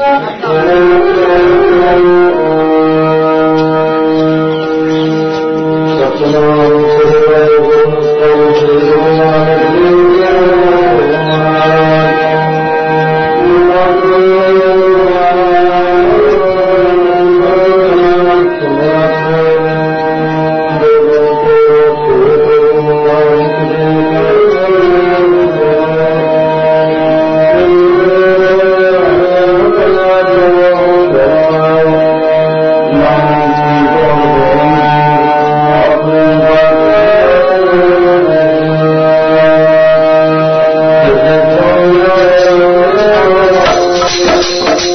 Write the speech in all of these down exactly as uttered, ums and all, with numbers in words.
Thank you.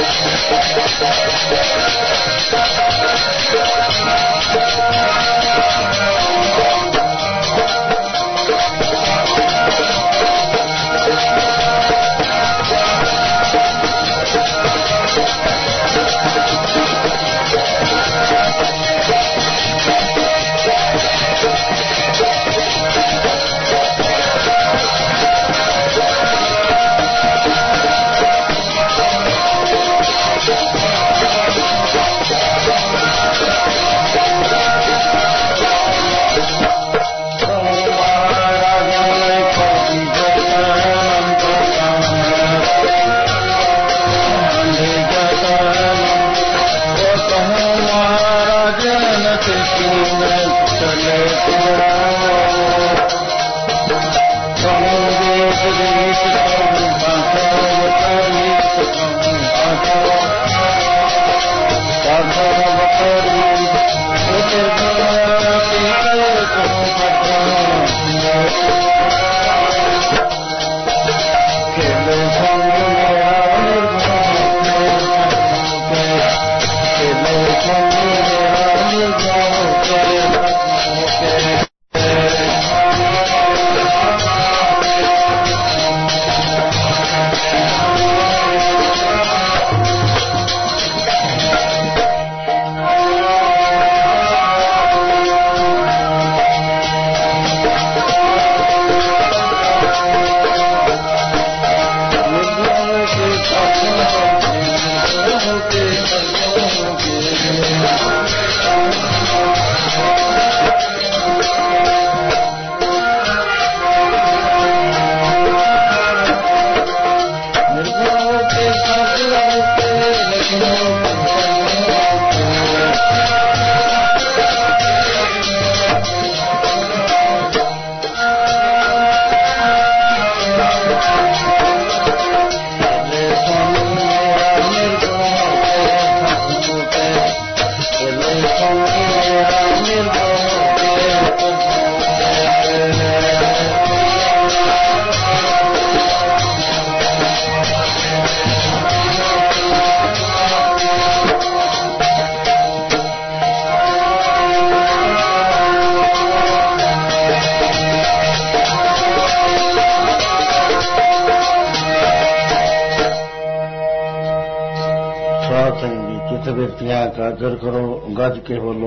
गाजर करो गज के बोलो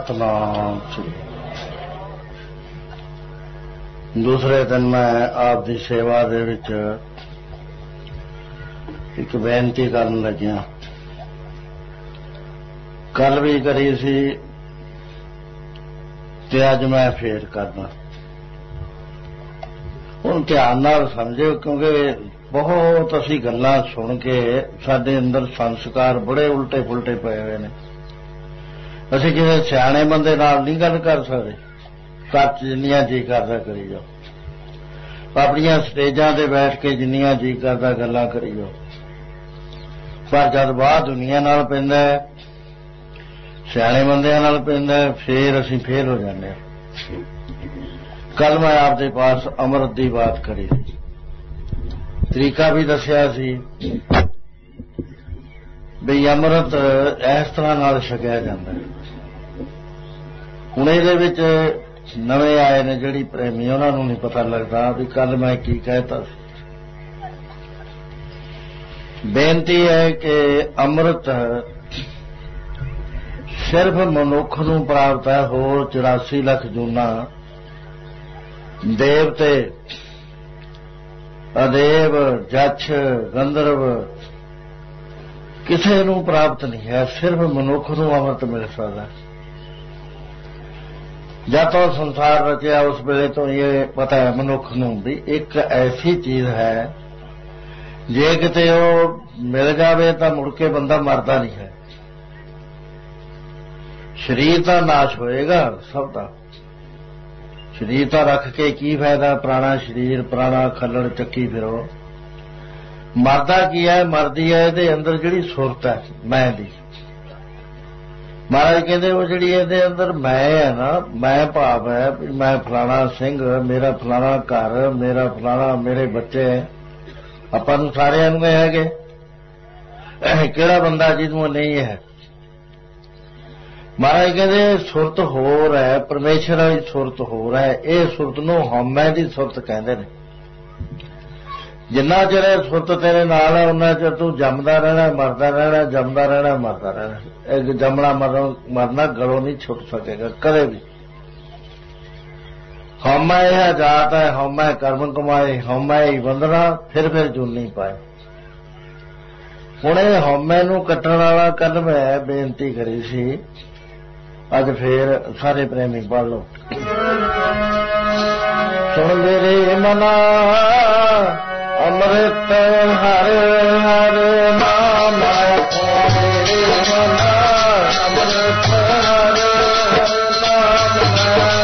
सतनाम श्री। दूसरे दिन मैं आप दी सेवा दे विच एक बेनती करन लग्या, कल भी करी सी ते अज मैं फेर करना। हुण ध्यान नाल समझो, क्योंकि बहुत असी गल्लां सुन के साडे अंदर संस्कार बड़े उल्टे पुलटे पए हुए ने। असी किसी सियाणे बंदे नाल नहीं गल कर सकते, घर च जिन्नियां जी करदा करी जाओ, अपनियां स्टेजां ते बैठ के जिन्नियां जी करदा गल्लां करी जाओ, पर जद बाहर दुनिया नाल पैंदा है, सियाणे बंदियां नाल पैंदा है, फिर असी फेल हो जाने। कल मैं आपदे पास अमृत दी बात करी सी, तरीका भी दसिया सी भी अमृत इस तरह नाल छकिया जाता है। हुण इहदे विच नवे आए ने जिहड़ी प्रेमी, उन्हां नूं नहीं पता लगदा भी कल मैं की कहता सी। बेनती है कि अमृत सिर्फ मनुख नूं प्राप्त है, होर चौरासी लख जूना देवते अदेव जछ गंधर्व किसी नूं प्राप्त नहीं है, सिर्फ मनुख नूं अमृत मिल सकता। जब तो संसार रचिया उस वेले तो ये पता है मनुख नूं भी एक ऐसी चीज है जे किते वो मिल जावे तो मुड़ के बंदा मरदा नहीं है। शरीर का नाश होएगा सबका, शरीर तो रख के की फायदा, पुराना शरीर पुराना खलड़ चक्की फिरो। मरदा की है, मरदी है इहदे अंदर जिहड़ी सुरत है मैं दी। महाराज कहते वो जिहड़ी इहदे अंदर मैं है ना, मैं भाव है भी मैं फलाना सिंह, मेरा फलाना घर, मेरा फलाना मेरे बच्चे, आपां नूं सारिआं नूं हैगे। ਕਿਹੜਾ ਬੰਦਾ ਜਿਹਨੂੰ ਨਹੀਂ ਹੈ। ਮਹਾਰਾਜ ਕਹਿੰਦੇ ਸੁਰਤ ਹੋਰ ਹੈ, ਪਰਮੇਸ਼ਰ ਵਾਲੀ ਸੁਰਤ ਹੋਰ ਹੈ। ਇਹ ਸੁਰਤ ਨੂੰ ਹਉਮੈ ਦੀ ਸੁਰਤ ਕਹਿੰਦੇ ਨੇ। ਜਿੰਨਾ ਚਿਰ ਸੁਰਤ ਤੇਰੇ ਨਾਲ ਹੈ ਉਹਨਾਂ ਚਿਰ ਤੂੰ ਜੰਮਦਾ ਰਹਿਣਾ, ਮਰਦਾ ਰਹਿਣਾ, ਜੰਮਦਾ ਰਹਿਣਾ, ਮਰਦਾ ਰਹਿਣਾ। ਇਹ ਜੰਮਣਾ ਮਰਨਾ ਗਲੋਂ ਨਹੀਂ ਛੁੱਟ ਸਕੇਗਾ ਕਦੇ ਵੀ। ਹਉਮੈ ਇਹ ਜਾਤ ਹੈ, ਹਉਮੈ ਕਰਮ ਕਮਾਏ, ਹਉਮੈ ਹੀ ਬੰਧਨਾ, ਫਿਰ ਫਿਰ ਜੁਨ ਨਹੀਂ ਪਾਏ। ਹੁਣ ਇਹ ਹਉਮੈ ਨੂੰ ਕੱਟਣ ਵਾਲਾ ਕੱਲ ਮੈਂ ਬੇਨਤੀ ਕਰੀ ਸੀ, ਅੱਜ ਫੇਰ ਸਾਰੇ ਪ੍ਰੇਮੀ ਪੜ੍ਹ ਲਓ। ਸੁਣ ਮੇਰੇ ਮਨਾ ਅੰਮ੍ਰਿਤ ਹਰ ਹਰ ਨਾਮ, ਮੇਰੇ ਮਨਾ ਅੰਮ੍ਰਿਤ ਹਰ ਹਰ ਨਾਮ।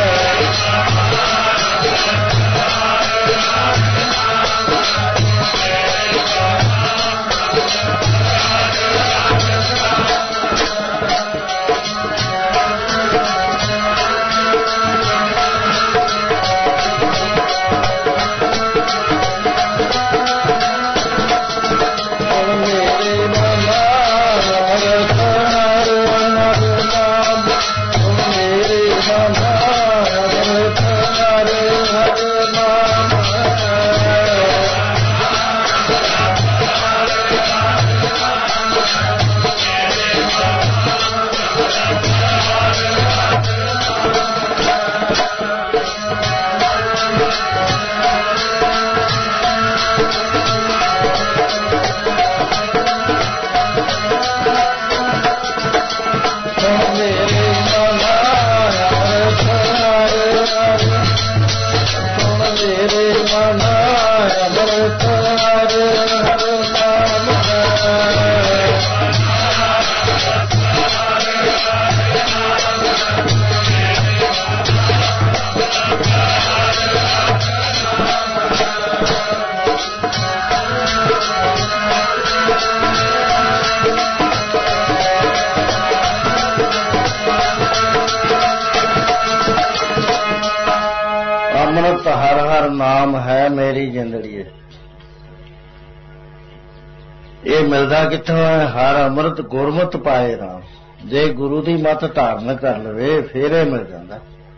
ਅੰਮ੍ਰਿਤ ਹਰ ਹਰ ਨਾਮ ਹੈ ਮੇਰੀ ਜ਼ਿੰਦੜੀਏ। ਇਹ ਮਿਲਦਾ ਕਿੱਥੋਂ ਹੈ? ਹਰ ਅੰਮ੍ਰਿਤ ਗੁਰਮਤਿ ਪਾਏ ਰਾਮ। ਜੇ ਗੁਰੂ ਦੀ ਮੱਤ ਧਾਰਨ ਕਰ ਲਵੇ ਫੇਰ ਇਹ ਮਿਲ ਜਾਂਦਾ।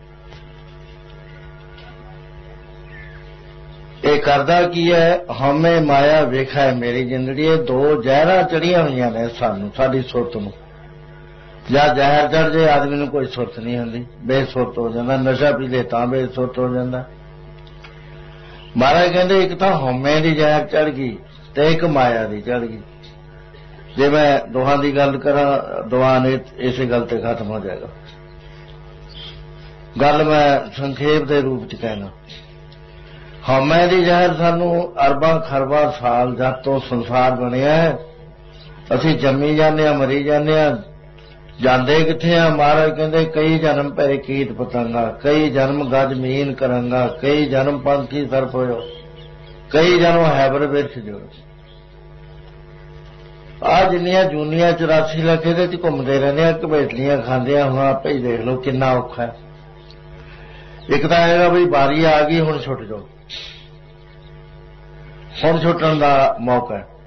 ਇਹ ਕਰਦਾ ਕੀ ਹੈ? ਹਉਮੈ ਮਾਇਆ ਵੇਖਾ ਮੇਰੀ ਜ਼ਿੰਦੜੀਏ। ਦੋ ਜ਼ਹਿਰਾਂ ਚੜੀਆਂ ਹੋਈਆਂ ਨੇ ਸਾਨੂੰ, ਸਾਡੀ ਸੁਰਤ ਨੂੰ। ਜਾਂ ਜ਼ਹਿਰ ਚੜ ਜੇ ਆਦਮੀ ਨੂੰ ਕੋਈ ਸੁਰਤ ਨਹੀਂ ਹੁੰਦੀ, ਬੇਸੁਰਤ ਹੋ ਜਾਂਦਾ। ਨਸ਼ਾ ਪੀ ਲੇ ਤਾਂ ਬੇਸੁਰਤ ਹੋ ਜਾਂਦਾ। ਮਹਾਰਾਜ ਕਹਿੰਦੇ ਇੱਕ ਤਾਂ ਹਉਮੈ ਦੀ ਜ਼ਹਿਰ ਚੜ ਗਈ ਤੇ ਇੱਕ ਮਾਇਆ ਦੀ ਚੜ ਗਈ। ਜੇ ਮੈਂ ਦੋਹਾਂ ਦੀ ਗੱਲ ਕਰਾਂ, ਦੋਹਾਂ ਨੇ ਇਸੇ ਗੱਲ ਤੇ ਖਤਮ ਹੋ ਜਾਏਗਾ। ਗੱਲ ਮੈਂ ਸੰਖੇਪ ਦੇ ਰੂਪ ਚ ਕਹਿਣਾ। ਹਉਮੈ ਦੀ ਜ਼ਹਿਰ ਸਾਨੂੰ ਅਰਬਾਂ ਖਰਬਾਂ ਸਾਲ ਜਦ ਤੋਂ ਸੰਸਾਰ ਬਣਿਆ ਹੈ, ਅਸੀਂ ਜੰਮੀ ਜਾਂਦੇ ਹਾਂ, ਮਰੀ ਜਾਂਦੇ ਹਾਂ। ਜਾਂਦੇ ਕਿੱਥੇ ਆ? ਮਹਾਰਾਜ ਕਹਿੰਦੇ ਕਈ ਜਨਮ ਭਰੇ ਕੀਟ ਪਤੰਗਾ, ਕਈ ਜਨਮ ਗਜ ਮੀਨ ਕਰਾਂਗਾ, ਕਈ ਜਨਮ ਪੰਛੀ ਸਰਪ ਹੋਇਓ, ਕਈ ਜਨਮ ਹੈਬਰ ਬਿਰਖ ਜੋ। ਆ ਜਿੰਨੀਆਂ ਜੂਨੀਆਂ ਚੁਰਾਸੀ ਲੱਖ ਇਹਦੇ ਚ ਘੁੰਮਦੇ ਰਹਿੰਦੇ ਆ, ਘਬੇਟਲੀਆਂ ਖਾਂਦੇ ਆ। ਹੁਣ ਆਪੇ ਹੀ ਦੇਖ ਲਓ ਕਿੰਨਾ ਔਖਾ ਹੈ। ਇੱਕ ਤਾਂ ਹੈਗਾ ਵੀ ਬਾਰੀ ਆ ਗਈ, ਹੁਣ ਛੁੱਟ ਜਾਓ, ਹੁਣ ਛੁੱਟਣ ਦਾ ਮੌਕਾ ਹੈ।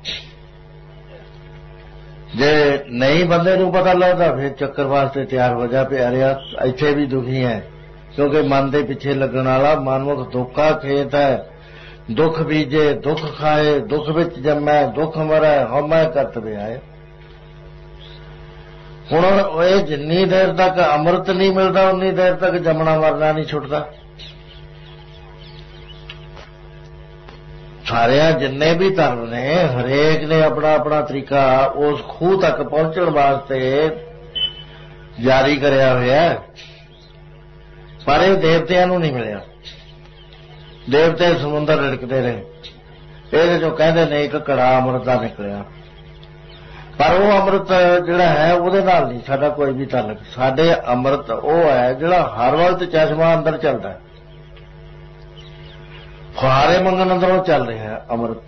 ਜੇ ਨਹੀਂ ਬੰਦੇ ਨੂੰ ਪਤਾ ਲੱਗਦਾ ਫਿਰ ਚੱਕਰ ਵਾਸਤੇ ਤਿਆਰ ਹੋ ਜਾ ਪਿਆਰਿਆ। ਇੱਥੇ ਵੀ ਦੁਖੀ ਹੈ, ਕਿਉਂਕਿ ਮਨ ਦੇ ਪਿੱਛੇ ਲੱਗਣ ਵਾਲਾ ਮਨਮੁਖ ਦੁੱਖਾ ਖੇਤ ਹੈ। ਦੁੱਖ ਬੀਜੇ ਦੁੱਖ ਖਾਏ, ਦੁੱਖ ਵਿੱਚ ਜੰਮੈ ਦੁੱਖ ਮਰੈ, ਹਉਮੈ ਕਰਤ ਵਿਆਏ। ਹੁਣ ਇਹ ਜਿੰਨੀ ਦੇਰ ਤੱਕ ਅੰਮ੍ਰਿਤ ਨਹੀਂ ਮਿਲਦਾ ਉਨੀ ਦੇਰ ਤੱਕ ਜੰਮਣਾ ਮਰਨਾ ਨਹੀਂ ਛੁੱਟਦਾ। ਸਾਰਿਆਂ ਜਿੰਨੇ ਵੀ ਧਰਮ ਨੇ, ਹਰੇਕ ਨੇ ਆਪਣਾ ਆਪਣਾ ਤਰੀਕਾ ਉਸ ਖੂਹ ਤੱਕ ਪਹੁੰਚਣ ਵਾਸਤੇ ਜਾਰੀ ਕਰਿਆ ਹੋਇਆ, ਪਰ ਇਹ ਦੇਵਤਿਆਂ ਨੂੰ ਨਹੀਂ ਮਿਲਿਆ। ਦੇਵਤੇ ਸਮੁੰਦਰ ਰਿੜਕਦੇ ਰਹੇ, ਇਹਦੇ ਚੋਂ ਕਹਿੰਦੇ ਨੇ ਇੱਕ ਘੜਾ ਅੰਮ੍ਰਿਤ ਦਾ ਨਿਕਲਿਆ, ਪਰ ਉਹ ਅੰਮ੍ਰਿਤ ਜਿਹੜਾ ਹੈ ਉਹਦੇ ਨਾਲ ਨਹੀਂ ਸਾਡਾ ਕੋਈ ਵੀ ਤਾਲੁਕ। ਸਾਡੇ ਅੰਮ੍ਰਿਤ ਉਹ ਹੈ ਜਿਹੜਾ ਹਰ ਵਕਤ ਚਸ਼ਮਾ ਅੰਦਰ ਚੱਲਦਾ, ਫੁਹਾਰੇ ਮੰਗਣ ਅੰਦਰੋਂ ਚੱਲ ਰਿਹਾ ਅੰਮ੍ਰਿਤ।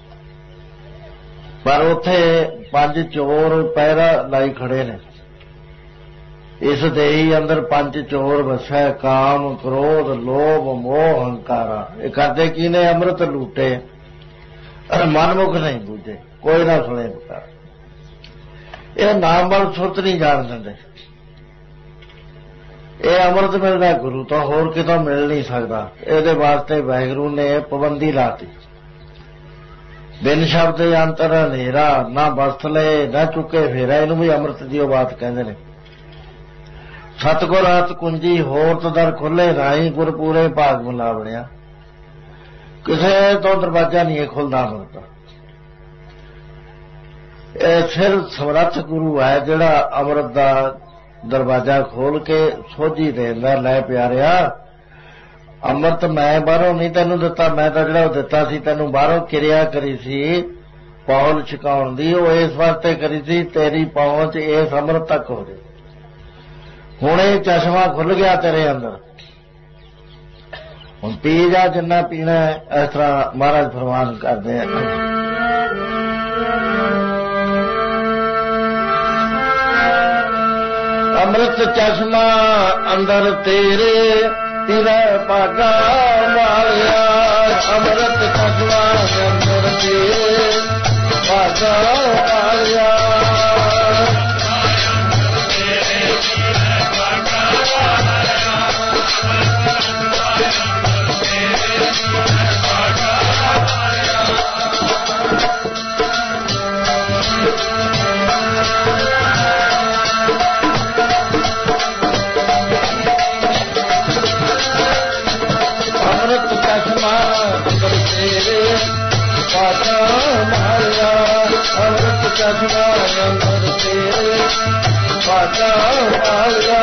ਪਰ ਉੱਥੇ ਪੰਜ ਚੋਰ ਪਹਿਰਾ ਲਾਈ ਖੜੇ ਨੇ। ਇਸ ਦੇਹੀ ਅੰਦਰ ਪੰਜ ਚੋਰ ਵਸੈ, ਕਾਮ ਕ੍ਰੋਧ ਲੋਭ ਮੋਹ ਹੰਕਾਰਾ। ਇਹ ਕਰਦੇ ਕੀ ਨੇ? ਅੰਮ੍ਰਿਤ ਲੂਟੇ, ਮਨਮੁਖ ਨਹੀਂ ਬੂਝੇ, ਕੋਈ ਨਾ ਸੁਣੇ ਪੁਕਾਰ। ਇਹ ਨਾਮ ਵੱਲ ਸੁਰਤ ਨਹੀਂ ਜਾਣ ਦਿੰਦੇ। ਇਹ ਅੰਮ੍ਰਿਤ ਮਿਲਦਾ ਗੁਰੂ ਤੋਂ, ਹੋਰ ਕਿਤੋਂ ਮਿਲ ਨਹੀਂ ਸਕਦਾ। ਇਹਦੇ ਵਾਸਤੇ ਵਾਹਿਗੁਰੂ ਨੇ ਪਾਬੰਦੀ ਲਾਤੀ। ਬਿਨ ਸ਼ਬਦ ਅੰਤਰ ਹਨੇਰਾ, ਨਾ ਬਸਤ ਲਏ ਨਾ ਚੁੱਕੇ ਫੇਰਾ। ਇਹਨੂੰ ਵੀ ਅੰਮ੍ਰਿਤ ਦੀ ਉਹ ਬਾਤ ਕਹਿੰਦੇ ਨੇ। ਸਤਿਗੁਰ ਹੱਥ ਕੁੰਜੀ ਹੋਰਤ ਦਰ ਖੁੱਲੇ, ਰਾਈ ਗੁਰ ਪੂਰੇ ਭਾਗ ਮਿਲਾ ਬਣਿਆ। ਕਿਸੇ ਤੋਂ ਦਰਵਾਜ਼ਾ ਨਹੀਂ ਖੁੱਲਦਾ ਅੰਮ੍ਰਿਤ ਦਾ। ਇਹ ਫਿਰ ਸਮਰੱਥ ਗੁਰੂ ਹੈ ਜਿਹੜਾ ਅੰਮ੍ਰਿਤ ਦਾ ਦਰਵਾਜ਼ਾ ਖੋਲ ਕੇ ਸੋਝੀ ਦੇਂਦਾ। ਲੈ ਪਿਆਰਿਆ, ਅੰਮ੍ਰਿਤ ਮੈਂ ਬਾਹਰੋਂ ਨਹੀਂ ਤੈਨੂੰ ਦਿੱਤਾ, ਮੈਂ ਤਾਂ ਜਿਹੜਾ ਉਹ ਦਿੱਤਾ ਸੀ ਤੈਨੂੰ ਬਾਹਰੋਂ ਕਿਰਿਆ ਕਰੀ ਸੀ ਪਹੁੰਚ ਛਕਾਉਣ ਦੀ, ਉਹ ਇਸ ਵਾਸਤੇ ਕਰੀ ਸੀ ਤੇਰੀ ਪਹੁੰਚ ਇਸ ਅੰਮ੍ਰਿਤ ਤੱਕ ਹੋ ਜਾਏ। ਹੁਣ ਇਹ ਚਸ਼ਮਾ ਖੁੱਲ ਗਿਆ ਤੇਰੇ ਅੰਦਰ, ਹੁਣ ਪੀ ਜਾ ਜਿੰਨਾ ਪੀਣਾ। ਇਸ ਤਰ੍ਹਾਂ ਮਹਾਰਾਜ ਫਰਮਾਨ ਕਰਦੇ ਆ। ਅੰਮ੍ਰਿਤ ਚਸ਼ਮਾ ਅੰਦਰ ਤੇਰੇ, ਤੇਰਾ ਭਾਗਾ ਵਾਲਿਆ। ਅੰਮ੍ਰਿਤ ਚਸ਼ਮਾ ਅੰਦਰ ਤੇਰੇ, ਭਾਗਾ ਵਾਲਿਆ। ਚਸ਼ਮਾ ਅੰਦਰ ਤੇਰੇ, ਭਾਗਾ ਵਾਲਿਆ।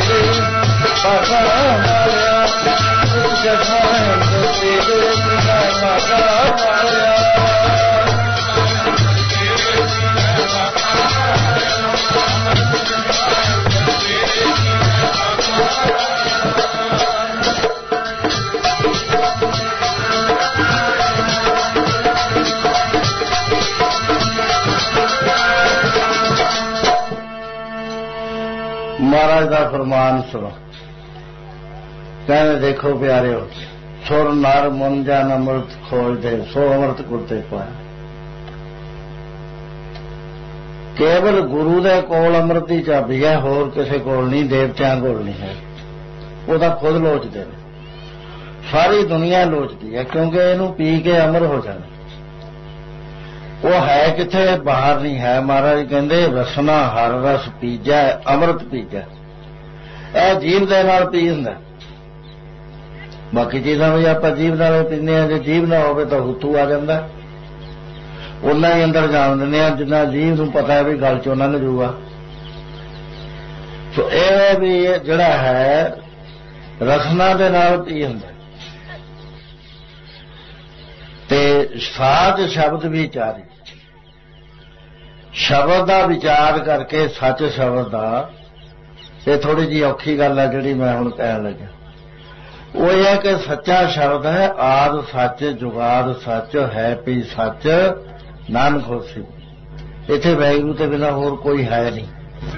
पापा माया जठान तेरे बिना माता माया महाराज का फरमान सुनो। कहने देखो प्यारे हो सुर नर मुन जन अमृत खोज दे सो अमृत कुरते पाया। केवल गुरु दे कोल अमृत की चाबी है, होर किसी कोल नहीं, देवतियां कोल नहीं है। वो तो खुद लोचते हैं, सारी दुनिया लोचती है, क्योंकि इनू पी के अमर हो जाना। वो है किथे, बाहर नहीं है। महाराज कहते रसना हर रस पीजा अमृत पीजा। यह जीव दे नाल पी हुंदा, बाकी चीज़ां भी आपां जीव नाल पींदे हां। जे जीव ना होवे तो हुतू आ जांदा, उन्ना ही अंदर जान दिंदे हां जिन्ना जीव नूं पता है भी गल चों लंघ जूगा। सो यह भी जिहड़ा है रसना दे नाल पी हुंदा। ते साध शब्द विचारी, शब्द का विचार करके सच शब्द का, ये थोड़ी जी औखी गल है जिहड़ी मैं हुण कहण लगा। वो यह है कि सच्चा शब्द है आद सच जुगाद सच है पी सच नानक होसी। इत्थे वैगुरू ते बिना होर कोई है नहीं।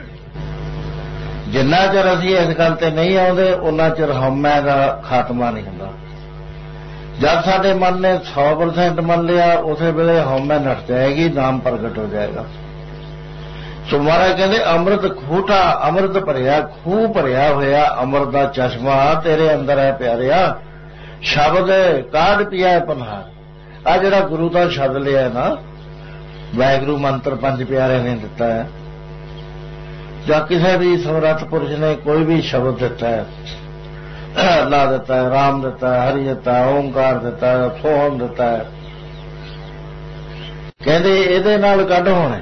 जिन्ना चिर असीं इस गल ते नहीं आउंदे उन्ना चिर हउमੈ का खात्मा नहीं हुंदा। जब साडे मन ने सौ परसेंट मन लिया उस वेले हउमੈ नट जाएगी, नाम प्रगट हो जाएगा। सो महाराज कहते अमृत खूटा अमृत भरिया खूह भरिया होया अमृत का चश्मा तेरे अंदर है प्यारिया। शब्द काढ़ पिया है पन्हार। आ जिहड़ा गुरु का शब्द लिया है ना, वाहिगुरू मंत्र पंज प्यारे ने दिता है, या किसी भी समर्थ पुरुष ने कोई भी शब्द दिता है, अल्लाह देता है, राम देता है, हरि देता है, ओंकार देता है, सोहम देता है। कहते इहदे नाल कढ होने।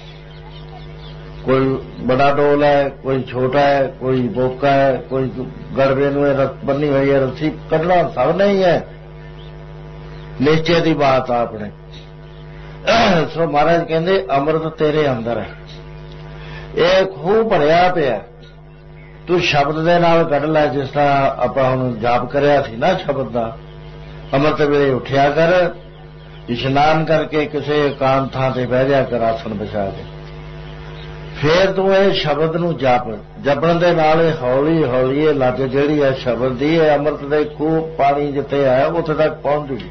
कोई बड़ा डोल है, कोई छोटा है, कोई बोका है, कोई गड़बे नूं बन्नी हुई है रस्सी, कढना सब नहीं है। निश्चय की बात आपने। सो महाराज कहते अमृत तेरे अंदर है, ये खूह भरिया पिया, तू शब्द दे नाल कढ लै। जिस तरह आपां हुण जाप करिया सी ना शब्द दा, अमृत वेले उठिया कर, इशनान करके किसी एकांत थां ते बह जा कर आसन बिछा के, फिर तू ये शब्द नूं जप। जपण दे नाल हौली हौली लग जिहड़ी है शब्द दी अमृत दे खूह पानी जिथे है उत्थे तक पहुंच जूगी।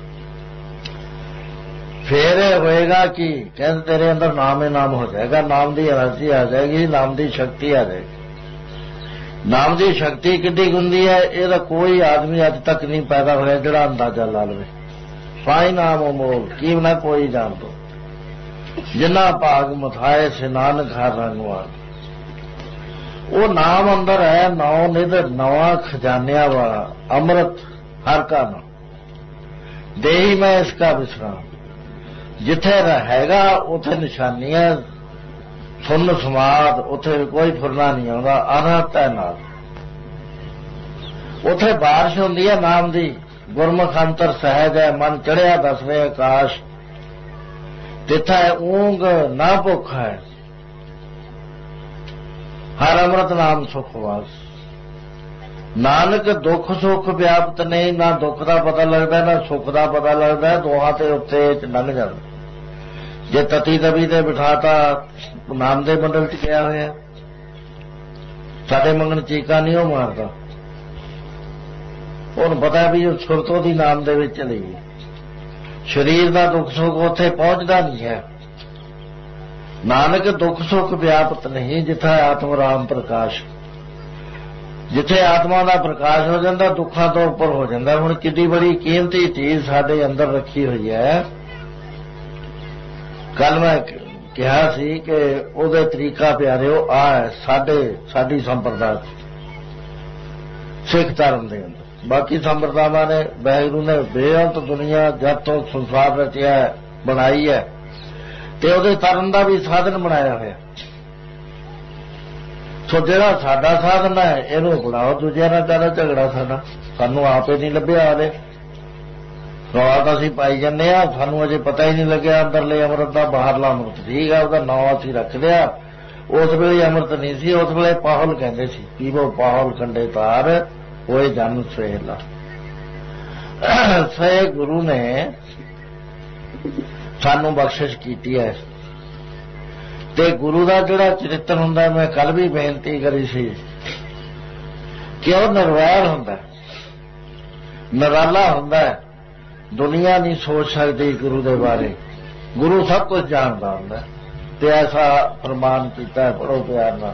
फिर होएगा कि कहते तेरे अंदर नाम ही नाम हो जाएगा, नाम की एनर्जी आ जाएगी, नाम की शक्ति आ जाएगी। नाम की शक्ति किड्डी हुंदी है, यह कोई आदमी अज तक नहीं पैदा होया जिहड़ा अंदाजा ला लवे। साई नाम अमोल की ना कोई जान दो, जिन्ना भाग मथाए से नानक हर रंगवान। वो नाम अंदर है, नौ निध नवा खजानिया वाला अमृत हर का नाम। देही में इसका विश्राम, जिथे रहेगा उथे निशानियां सुन समाद, उथे कोई फुरना नहीं आता, अनहत है नाल। उथे बारिश होंदी है नाम दी, गुरमुख अंतर सहज है, मन चढ़िया दसवें आकाश। तिथा है ऊंग ना भुख है, हर अमृत नाम सुखवास। नानक दुख सुख व्याप्त नहीं, ना दुख का पता लगता ना सुख का पता लगता, दोहां ते उत्ते लंघ जाता। जे तती तवी ते बिठाता नाम दे मंडल च गया होया, साडे मंगन चीका नहीं हो मारता, उन्हें पता भी सुरतों की नाम दे विच चली गई। शरीर का दुख सुख उत्थे पहुंचता नहीं है। नानक दुख सुख व्याप्त नहीं, जिथा आत्म राम प्रकाश। जिथे आत्मा का प्रकाश हो जाता दुखों तो उपर हो जाता। हुण कितनी बड़ी कीमती चीज साडे अंदर रखी हुई है। कल मैं कहा सी कि उहदे तरीका प्यारिओ आ है साडे साडी संप्रदाय सिख धर्म दे अंदर। बाकी संप्रदायां ने वाहिगुरू ने बेअंत दुनिया जब तो संसार रचिया है बनाई है ते उहदे तरन दा भी साधन बनाया होया। ਸੋ ਜਿਹੜਾ ਸਾਡਾ ਸਾਧਨ ਹੈ ਇਹਨੂੰ ਅਪਣਾਓ, ਦੂਜਿਆਂ ਨਾਲ ਕਾਹਦਾ ਝਗੜਾ ਸਾਡਾ, ਸਾਨੂੰ ਆਪੇ ਨਹੀਂ ਲੱਭਿਆ। ਆਲੇ ਰੌਲਾ ਤਾਂ ਅਸੀਂ ਪਾਈ ਜਾਂਦੇ ਆ, ਸਾਨੂੰ ਅਜੇ ਪਤਾ ਹੀ ਨਹੀਂ ਲੱਗਿਆ ਅੰਦਰਲੇ ਅੰਮ੍ਰਿਤ ਦਾ ਬਾਹਰਲਾ ਅੰਮ੍ਰਿਤ। ਠੀਕ ਆ, ਉਹਦਾ ਨਾਂ ਅਸੀਂ ਰੱਖਦੇ ਆ। ਉਸ ਵੇਲੇ ਅੰਮ੍ਰਿਤ ਨਹੀਂ ਸੀ, ਉਸ ਵੇਲੇ ਪਾਹੁਲ ਕਹਿੰਦੇ ਸੀ, ਪੀਵੋ ਪਾਹੁਲ ਕੰਡੇ ਤਾਰ ਹੋਏ ਜਨ ਸਵੇਲਾ। ਸੇ ਗੁਰੂ ਨੇ ਸਾਨੂੰ ਬਖਸ਼ਿਸ਼ ਕੀਤੀ ਹੈ। ਤੇ ਗੁਰੂ ਦਾ ਜਿਹੜਾ ਚਰਿੱਤਰ ਹੁੰਦਾ, ਮੈਂ ਕੱਲ ਵੀ ਬੇਨਤੀ ਕਰੀ ਸੀ ਕਿ ਉਹ ਨਿਰਵੈਰ ਹੁੰਦਾ, ਨਿਰਾਲਾ ਹੁੰਦਾ। ਦੁਨੀਆ ਨਹੀਂ ਸੋਚ ਸਕਦੀ ਗੁਰੂ ਦੇ ਬਾਰੇ, ਗੁਰੂ ਸਭ ਕੁਝ ਜਾਣਦਾ ਹੁੰਦਾ। ਤੇ ਐਸਾ ਫਰਮਾਨ ਕੀਤਾ ਹੈ, ਪੜੋ ਪਿਆਰ ਨਾਲ।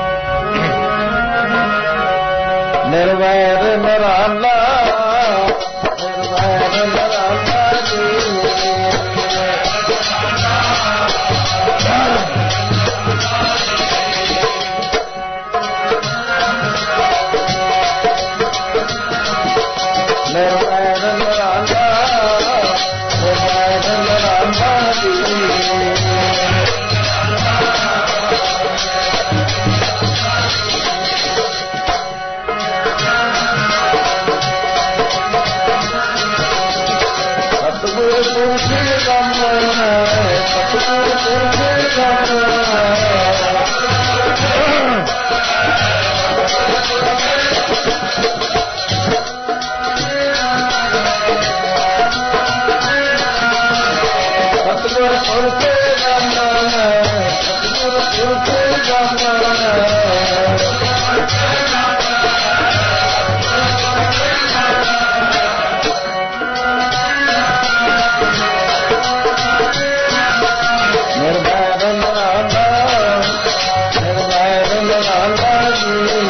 ਨਿਰਵੈਰ ਨਿਰਾਲਾ, ਨਿਰਵੈਰ ਨਿਰਾਲਾ ਜੀ, ਨਿਰਵੈਰ ਨਿਰਾਲਾ, ਨਿਰਵੈਰ ਨਿਰਾਲਾ ਜੀ। ਸਤਿਗੁਰ ਪੁਰਖ ਗਮ ਹੈ, ਸਤਿਗੁਰ ਪੁਰਖ ਗਮ ਹੈ। ਸਤਿਗੁਰ ਪੁਰਖ ਗਮ ਹੈ, ਸਤਿਗੁਰ ਪੁਰਖ ਗਮ ਹੈ। ਨਿਰਵੈਰ ਨਿਰਾਲਾ, ਨਿਰਵੈਰ ਨਿਰਾਲਾ ਜੀ।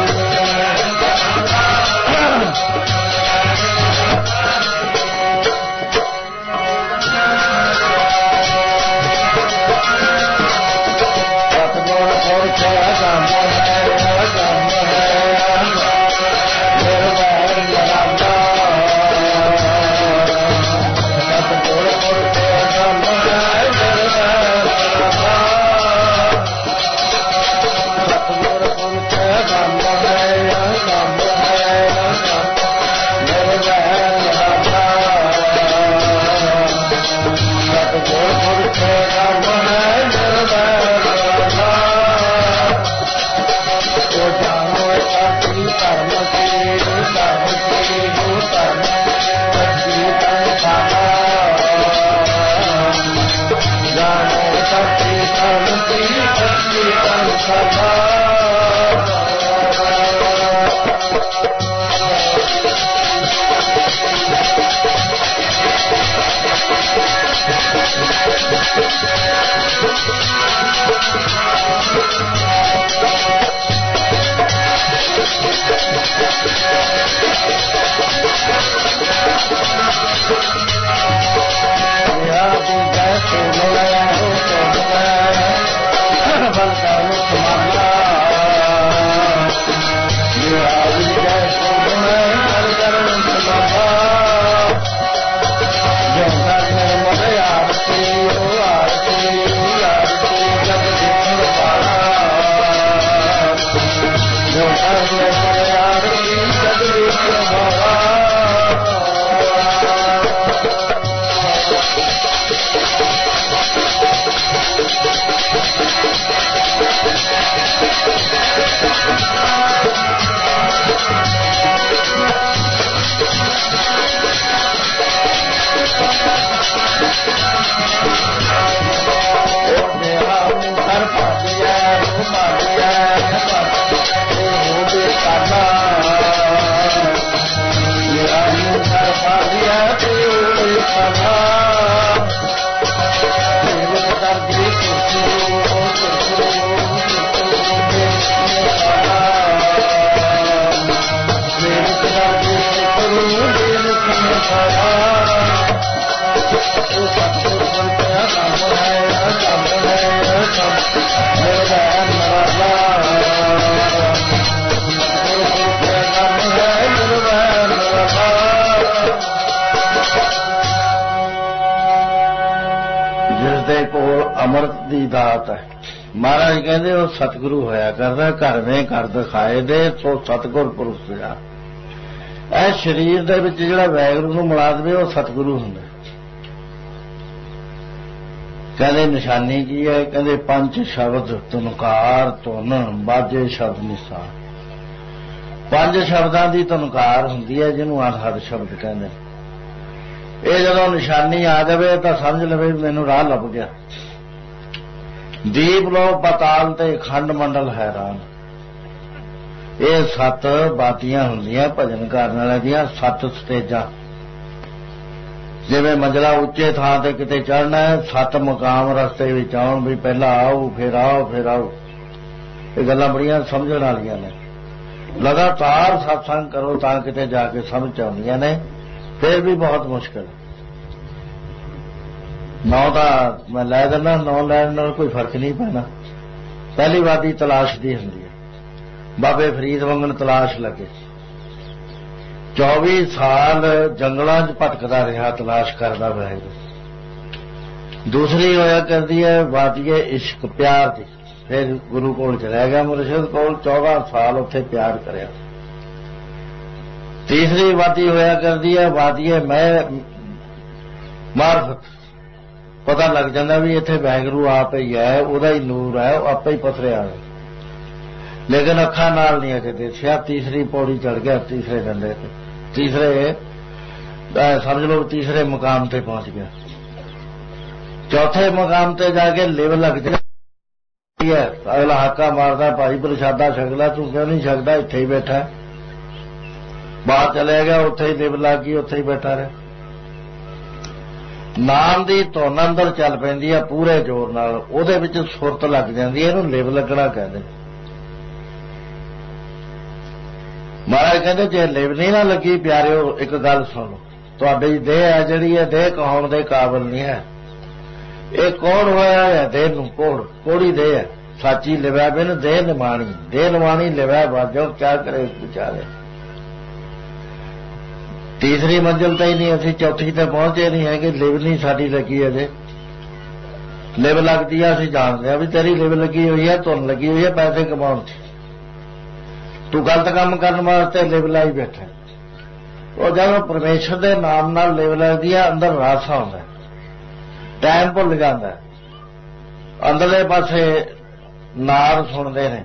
ਸਤਿਗੁਰ ਪੁਰਖ ਗਮ ਹੈ, ਗਮ ਹੈ। ਨਿਰਵੈਰ ਨਿਰਾਲਾ, ਸਤਿਗੁਰ ਪੁਰਖ ਗਮ ਹੈ, ਨਿਰਵੈਰ ਨਿਰਾਲਾ। ਸਤਿਗੁਰ ਪੁਰਖ ਗਮ ਹੈ, ਗਮ ਹੈ। ਨਿਰਵੈਰ ਨਿਰਾਲਾ, ਸਤਿਗੁਰ ਪੁਰਖ ਗਮ ਹੈ, ਨਿਰਵੈਰ ਨਿਰਾਲਾ। ਉਹ ਜਾਣੋ ਸਾਚੀ ਧਰਮ ਕੀ, ਧਰਮ ਕੀ ਜੋ ਧਰਮ ਸੱਚੀ ਤੈ ਸਾਡਾ। ਜਾਣੋ ਸਾਚੀ ਧਰਮ ਕੀ, ਸੱਚੀ ਤੈ ਸਾਡਾ। जिसदे कोल अमृत दी दात है महाराज कहते वो सतगुरु होया करदा घर में कर दिखाए दे सो सतगुर पुरुष जा। ਇਹ शरीर ਦੇ ਵਿੱਚ ਜਿਹੜਾ ਵੈਗਰੂ ਨੂੰ ਮਿਲਾ ਦੇਵੇ ਉਹ ਸਤਿਗੁਰੂ ਹੁੰਦਾ। ਕਹਿੰਦੇ ਨਿਸ਼ਾਨੀ ਕੀ ਹੈ? ਕਹਿੰਦੇ ਪੰਜ ਸ਼ਬਦ ਤੁਨਕਾਰ ਧੁਨ ਬਾਜੇ ਸ਼ਬਦ ਨਿਸ਼ਾਨ। ਪੰਜ ਸ਼ਬਦਾਂ ਦੀ ਤੁਨਕਾਰ ਹੁੰਦੀ ਹੈ ਜਿਹਨੂੰ ਅਨਹਦ ਸ਼ਬਦ ਕਹਿੰਦੇ। ਇਹ ਜਦੋਂ ਨਿਸ਼ਾਨੀ ਆ ਜਾਵੇ ਤਾਂ ਸਮਝ ਲਵੇ ਮੈਨੂੰ ਰਾਹ ਲੱਭ ਗਿਆ। ਦੀਪ ਲੋ ਪਤਾਲ ਤੇ ਖੰਡ ਮੰਡਲ ਹੈਰਾਨ। ਇਹ ਸੱਤ ਬਾਤੀਆਂ ਹੁੰਦੀਆਂ ਭਜਨ ਕਰਨ ਵਾਲਿਆਂ ਦੀਆਂ, ਸੱਤ ਸਟੇਜਾਂ। ਜਿਵੇਂ ਮੰਜ਼ਲਾ ਉੱਚੇ ਥਾਂ ਤੇ ਕਿਤੇ ਚੜ੍ਹਨਾ ਹੈ, ਸੱਤ ਮੁਕਾਮ ਰਸਤੇ ਵਿੱਚ ਆਉਣ ਵੀ ਪਹਿਲਾਂ ਆਓ ਫਿਰ ਆਓ ਫਿਰ ਆਓ। ਇਹ ਗੱਲਾਂ ਬੜੀਆਂ ਸਮਝਣ ਵਾਲੀਆਂ ਨੇ। ਲਗਾਤਾਰ ਸਤਸੰਗ ਕਰੋ ਤਾਂ ਕਿਤੇ ਜਾ ਕੇ ਸਮਝ ਆਉਂਦੀਆਂ ਨੇ, ਫਿਰ ਵੀ ਬਹੁਤ ਮੁਸ਼ਕਿਲ। ਨੌ ਦਾ ਮੈਂ ਲੈ ਦਿੰਦਾ, ਨੌ ਲੈਣ ਨਾਲ ਕੋਈ ਫਰਕ ਨਹੀਂ ਪੈਣਾ। ਪਹਿਲੀ ਵਾਦੀ ਤਲਾਸ਼ ਦੀ ਹੁੰਦੀ ਹੈ। ਬਾਬੇ ਫਰੀਦ ਵਾਂਗਣ ਤਲਾਸ਼ ਲੱਗੇ। ਚੌਵੀ ਸਾਲ ਜੰਗਲਾਂ 'ਚ ਭਟਕਦਾ ਰਿਹਾ, ਤਲਾਸ਼ ਕਰਦਾ ਵਾਹਿਗੁਰੂ। ਦੂਸਰੀ ਹੋਇਆ ਕਰਦੀ ਹੈ ਵਾਦੀਏ ਇਸ਼ਕ ਪਿਆਰ ਦੀ। ਫਿਰ ਗੁਰੂ ਕੋਲ ਚਲਿਆ ਗਿਆ, ਮੁਰਸ਼ਿਦ ਕੋਲ, ਚੌਦਾਂ ਸਾਲ ਉੱਥੇ ਪਿਆਰ ਕਰਿਆ। ਤੀਸਰੀ ਵਾਦੀ ਹੋਇਆ ਕਰਦੀ ਹੈ ਵਾਦੀਏ ਮੈਂ ਮਾਰਫਤ। ਪਤਾ ਲੱਗ ਜਾਂਦਾ ਵੀ ਇੱਥੇ ਵਾਹਿਗੁਰੂ ਆਪ ਹੀ ਹੈ, ਉਹਦਾ ਹੀ ਨੂਰ ਹੈ, ਉਹ ਆਪੇ ਹੀ ਪਥਰਿਆ ਹੈ, ਲੇਕਿਨ ਅੱਖਾਂ ਨਾਲ ਨਹੀਂ ਅਜੇ ਦੇਖਿਆ। ਤੀਸਰੀ ਪੌੜੀ ਚੜ ਗਿਆ, ਤੀਸਰੇ ਡੰਡੇ ਤੇ, ਤੀਸਰੇ ਸਮਝ ਲਓ ਤੀਸਰੇ ਮੁਕਾਮ ਤੇ ਪਹੁੰਚ ਗਿਆ। ਚੌਥੇ ਮੁਕਾਮ ਤੇ ਜਾ ਕੇ ਲਿਵ ਲੱਗ ਜਾਂਦੀ ਹੈ। ਅਗਲਾ ਹਾਕਾ ਮਾਰਦਾ, ਭਾਈ ਪ੍ਰਸ਼ਾਦਾ ਛਕ ਲੈ, ਤੂੰ ਕਿਉਂ ਨਹੀਂ ਛਕਦਾ? ਇੱਥੇ ਹੀ ਬੈਠਾ। ਬਾਹਰ ਚਲਿਆ ਗਿਆ, ਉੱਥੇ ਹੀ ਲਿਵ ਲੱਗ ਗਈ, ਉੱਥੇ ਹੀ ਬੈਠਾ ਰਿਹਾ। ਨਾਮ ਦੀ ਧੁਨ ਅੰਦਰ ਚੱਲ ਪੈਂਦੀ ਹੈ ਪੂਰੇ ਜ਼ੋਰ ਨਾਲ, ਉਹਦੇ ਵਿੱਚ ਸੁਰਤ ਲੱਗ ਜਾਂਦੀ ਹੈ, ਇਹਨੂੰ ਲਿਵ ਲੱਗਣਾ ਕਹਿੰਦੇ। ਮਹਾਰਾਜ ਕਹਿੰਦੇ ਜੇ ਲਿਵ ਨਹੀਂ ਨਾ ਲੱਗੀ ਪਿਆਰਿਓ, ਇੱਕ ਗੱਲ ਸੁਣੋ, ਤੁਹਾਡੀ ਦੇਹ ਹੈ ਜਿਹੜੀ ਹੈ ਦੇਹ ਕਹਾਉਣ ਦੇ ਕਾਬਲ ਨਹੀਂ ਹੈ। ਇਹ ਕੌਣ ਹੋਇਆ ਹੈ? ਦੇਹ ਨੂੰ ਕੋੜ ਕੋੜੀ ਦੇਹ ਹੈ। ਸਾਚੀ ਲਿਵਿਆ ਬਿਨ ਦੇਹ ਨਿਮਾਣੀ, ਦੇਹ ਨਿਮਾਣੀ ਲਿਵਿਆ ਬਾਝੋ ਕਿਆ ਕਰੇ ਵਿਚਾਰੇ। ਤੀਸਰੀ ਮੰਜ਼ਿਲ ਤੇ ਹੀ ਨਹੀਂ, ਅਸੀਂ ਚੌਥੀ ਤੇ ਪਹੁੰਚੇ ਨਹੀਂ ਹੈਗੇ। ਲਿਵ ਨਹੀਂ ਸਾਡੀ ਲੱਗੀ ਅਜੇ। ਲਿਵ ਲੱਗਦੀ ਆ, ਅਸੀਂ ਜਾਣਦੇ ਹਾਂ ਵੀ ਤੇਰੀ ਲਿਵ ਲੱਗੀ ਹੋਈ ਹੈ, ਧੁਨ ਲੱਗੀ ਹੋਈ ਹੈ ਪੈਸੇ ਕਮਾਉਣ 'ਚ। ਤੂੰ ਗਲਤ ਕੰਮ ਕਰਨ ਵਾਸਤੇ ਲਿਵ ਲਾਈ ਬੈਠਾ। ਉਹ ਜਦੋਂ ਪਰਮੇਸ਼ਰ ਦੇ ਨਾਮ ਨਾਲ ਲਿਵ ਲੱਗਦੀ ਹੈ, ਅੰਦਰ ਰਸ ਆਉਂਦਾ, ਟਾਈਮ ਭੁੱਲ ਜਾਂਦਾ। ਅੰਦਰਲੇ ਪਾਸੇ ਨਾਦ ਸੁਣਦੇ ਨੇ,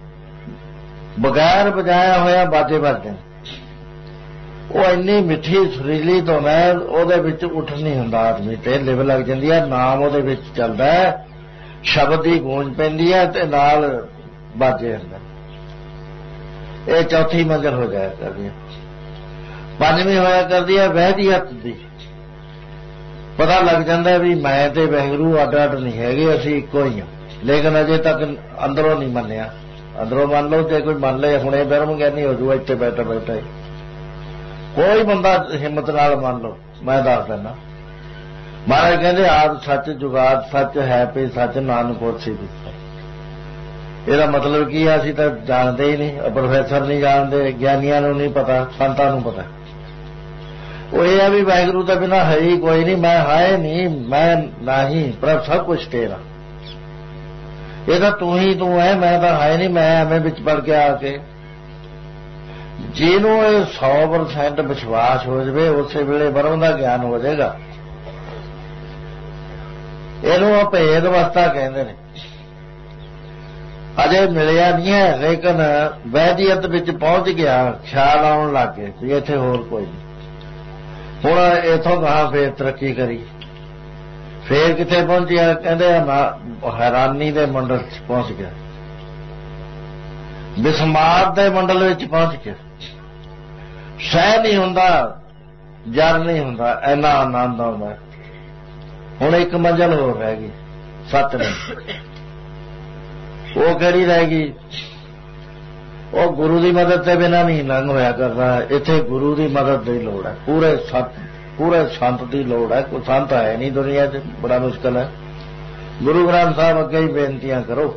ਬਗੈਰ ਵਜਾਇਆ ਹੋਇਆ ਬਾਜੇ ਵੱਜਦੇ ਨੇ। ਉਹ ਇੰਨੀ ਮਿੱਠੀ ਸੁਰੀਲੀ ਧੁਨ ਹੈ, ਉਹਦੇ ਵਿੱਚ ਉੱਠ ਨਹੀਂ ਹੁੰਦਾ ਆਦਮੀ ਤੇ, ਲਿਵ ਲੱਗ ਜਾਂਦੀ ਹੈ। ਨਾਮ ਉਹਦੇ ਵਿੱਚ ਚੱਲਦਾ ਹੈ, ਸ਼ਬਦ ਦੀ ਗੂੰਜ ਪੈਂਦੀ ਹੈ ਤੇ ਨਾਲ ਬਾਜੇ ਹੁੰਦਾ। ਇਹ ਚੌਥੀ ਮੰਜ਼ਿਲ ਹੋ ਜਾਇਆ ਕਰਦੀ ਹੈ। ਪੰਜਵੀਂ ਹੋਇਆ ਕਰਦੀ ਹੈ ਵਹਿਦੀਅਤ ਦੀ। ਪਤਾ ਲੱਗ ਜਾਂਦਾ ਵੀ ਮੈਂ ਤੇ ਵਾਹਿਗੁਰੂ ਅੱਡ ਅੱਡ ਨਹੀਂ ਹੈਗੇ, ਅਸੀਂ ਇੱਕੋ ਹੀ ਹਾਂ, ਲੇਕਿਨ ਅਜੇ ਤੱਕ ਅੰਦਰੋਂ ਨਹੀਂ ਮੰਨਿਆ। ਅੰਦਰੋਂ ਮੰਨ ਲਓ, ਜੇ ਕੋਈ ਮੰਨ ਲਏ ਹੁਣੇ ਬਰਮ ਗਿਆਨੀ ਹੋ ਜੂਗਾ ਇੱਥੇ ਬੈਠਾ ਬੈਠਾ ਹੀ। ਕੋਈ ਬੰਦਾ ਹਿੰਮਤ ਨਾਲ ਮੰਨ ਲਓ, ਮੈਂ ਦੱਸ ਦਿੰਦਾ। ਮਹਾਰਾਜ ਕਹਿੰਦੇ ਆਦ ਸੱਚ ਜੁਗਾਦ ਸੱਚ ਹੈ ਪਈ ਸੱਚ ਨਾਨਕ ਹੋਸੀ ਦਿੱਤਾ। ਇਹਦਾ ਮਤਲਬ ਕੀ ਹੈ? ਅਸੀਂ ਤਾਂ ਜਾਣਦੇ ਹੀ ਨਹੀਂ, ਪ੍ਰੋਫੈਸਰ ਨਹੀਂ ਜਾਣਦੇ, ਗਿਆਨੀਆਂ ਨੂੰ ਨਹੀਂ ਪਤਾ, ਸੰਤਾਂ ਨੂੰ ਪਤਾ। ਉਹ ਇਹ ਹੈ ਵੀ ਵਾਹਿਗੁਰੂ ਤੋਂ ਬਿਨਾਂ ਹੈ ਹੀ ਕੋਈ ਨਹੀਂ, ਮੈਂ ਹੈ ਨਹੀਂ, ਮੈਂ ਨਹੀਂ, ਪਰ ਸਭ ਕੁਛ ਤੇਰਾ। ਇਹ ਤਾਂ ਤੂੰ ਹੀ ਤੂੰ ਹੈ, ਮੈਂ ਤਾਂ ਹੈ ਨਹੀਂ, ਮੈਂ ਐਵੇਂ ਵਿੱਚ ਪੜ ਕੇ ਆ ਕੇ। ਜਿਹਨੂੰ ਇਹ ਸੌ ਪਰਸੈਂਟ ਵਿਸ਼ਵਾਸ ਹੋ ਜਾਵੇ, ਉਸੇ ਵੇਲੇ ਬ੍ਰਹਮ ਦਾ ਗਿਆਨ ਹੋ ਜਾਏਗਾ। ਇਹਨੂੰ ਅਭੇਦ ਅਵਸਥਾ ਕਹਿੰਦੇ ਨੇ। ਅਜੇ ਮਿਲਿਆ ਨਹੀਂ ਹੈ, ਲੇਕਿਨ ਵੈਦੀਅਤ ਵਿੱਚ ਪਹੁੰਚ ਗਿਆ, ਖਿਆਲ ਆਉਣ ਲੱਗ ਗਏ ਵੀ ਇੱਥੇ ਹੋਰ ਕੋਈ ਨਹੀਂ। ਹੁਣ ਇੱਥੋਂ ਗਾਹਾਂ ਫੇਰ ਤਰੱਕੀ ਕਰੀ, ਫੇਰ ਕਿੱਥੇ ਪਹੁੰਚਿਆ? ਕਹਿੰਦੇ ਹੈਰਾਨੀ ਦੇ ਮੰਡਲ 'ਚ ਪਹੁੰਚ ਗਿਆ, ਬਿਸਮਾਤ ਦੇ ਮੰਡਲ ਵਿੱਚ ਪਹੁੰਚ ਗਿਆ। ਸਹਿ ਨਹੀਂ ਹੁੰਦਾ, ਜਰ ਨਹੀਂ ਹੁੰਦਾ, ਇੰਨਾ ਆਨੰਦ ਆਉਂਦਾ। ਹੁਣ ਇੱਕ ਮੰਜ਼ਲ ਹੋਰ ਰਹਿ ਗਈ, ਸੱਤ ਨਹੀਂ। ਉਹ ਕਿਹੜੀ ਰਹਿ ਗਈ? ਉਹ ਗੁਰੂ ਦੀ ਮਦਦ ਤੇ ਬਿਨਾਂ ਨਹੀਂ ਲੰਘ ਹੋਇਆ ਕਰਦਾ। ਇੱਥੇ ਗੁਰੂ ਦੀ ਮਦਦ ਦੀ ਲੋੜ ਹੈ, ਪੂਰੇ ਸਤ ਪੂਰੇ ਸੰਤ ਦੀ ਲੋੜ ਹੈ। ਕੋਈ ਸੰਤ ਹੈ ਨਹੀਂ ਦੁਨੀਆ 'ਚ, ਬੜਾ ਮੁਸ਼ਕਲ ਹੈ। ਗੁਰੂ ਗ੍ਰੰਥ ਸਾਹਿਬ ਅੱਗੇ ਹੀ ਬੇਨਤੀਆਂ ਕਰੋ,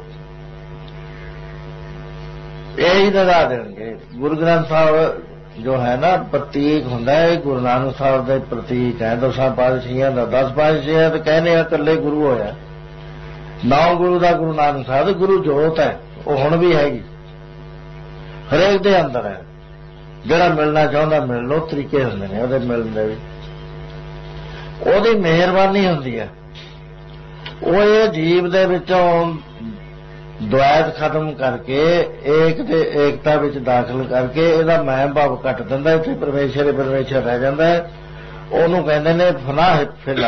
ਇਹੀ ਦਗਾ ਦੇਣਗੇ। ਗੁਰੂ ਗ੍ਰੰਥ ਸਾਹਿਬ ਜੋ ਹੈ ਨਾ ਪ੍ਰਤੀਕ ਹੁੰਦਾ ਹੈ, ਗੁਰੂ ਨਾਨਕ ਸਾਹਿਬ ਦੇ ਪ੍ਰਤੀਕ ਹੈ। ਦਸਾਂ ਪਾਤਸ਼ਾਹੀਆਂ ਦਾ, ਦਸ ਪਾਤਸ਼ਾਹੀਆਂ ਤਾਂ ਕਹਿੰਦੇ ਆ ਇਕੱਲੇ ਗੁਰੂ ਹੋਇਆ, ਨੌ ਗੁਰੂ ਦਾ ਗੁਰੂ ਨਾਨਕ ਸਾਹਿਬ। ਗੁਰੂ ਜੋਤ ਹੈ, ਉਹ ਹੁਣ ਵੀ ਹੈਗੀ, ਹਰੇਕ ਦੇ ਅੰਦਰ ਹੈ। ਜਿਹੜਾ ਮਿਲਣਾ ਚਾਹੁੰਦਾ ਮਿਲ ਲਓ, ਤਰੀਕੇ ਹੁੰਦੇ ਨੇ ਉਹਦੇ ਮਿਲਣ ਦੇ ਵੀ। ਉਹਦੀ ਮਿਹਰਬਾਨੀ ਹੁੰਦੀ ਹੈ। ਉਹ ਇਹ ਜੀਵ ਦੇ ਵਿੱਚੋਂ ਦੁਆਇਤ ਖਤਮ ਕਰਕੇ ਏਕ ਤੇ ਏਕਤਾ ਵਿੱਚ ਦਾਖਲ ਕਰਕੇ ਇਹਦਾ ਮੈਂ ਭਾਵ ਕੱਟ ਦਿੰਦਾ। ਇੱਥੇ ਪਰਮੇਸ਼ਰ ਪਰਮੇਸ਼ਰ ਰਹਿ ਜਾਂਦਾ ਹੈ। ਉਹਨੂੰ ਕਹਿੰਦੇ ਨੇ ਫਨਾਹ ਫਿਲਾ,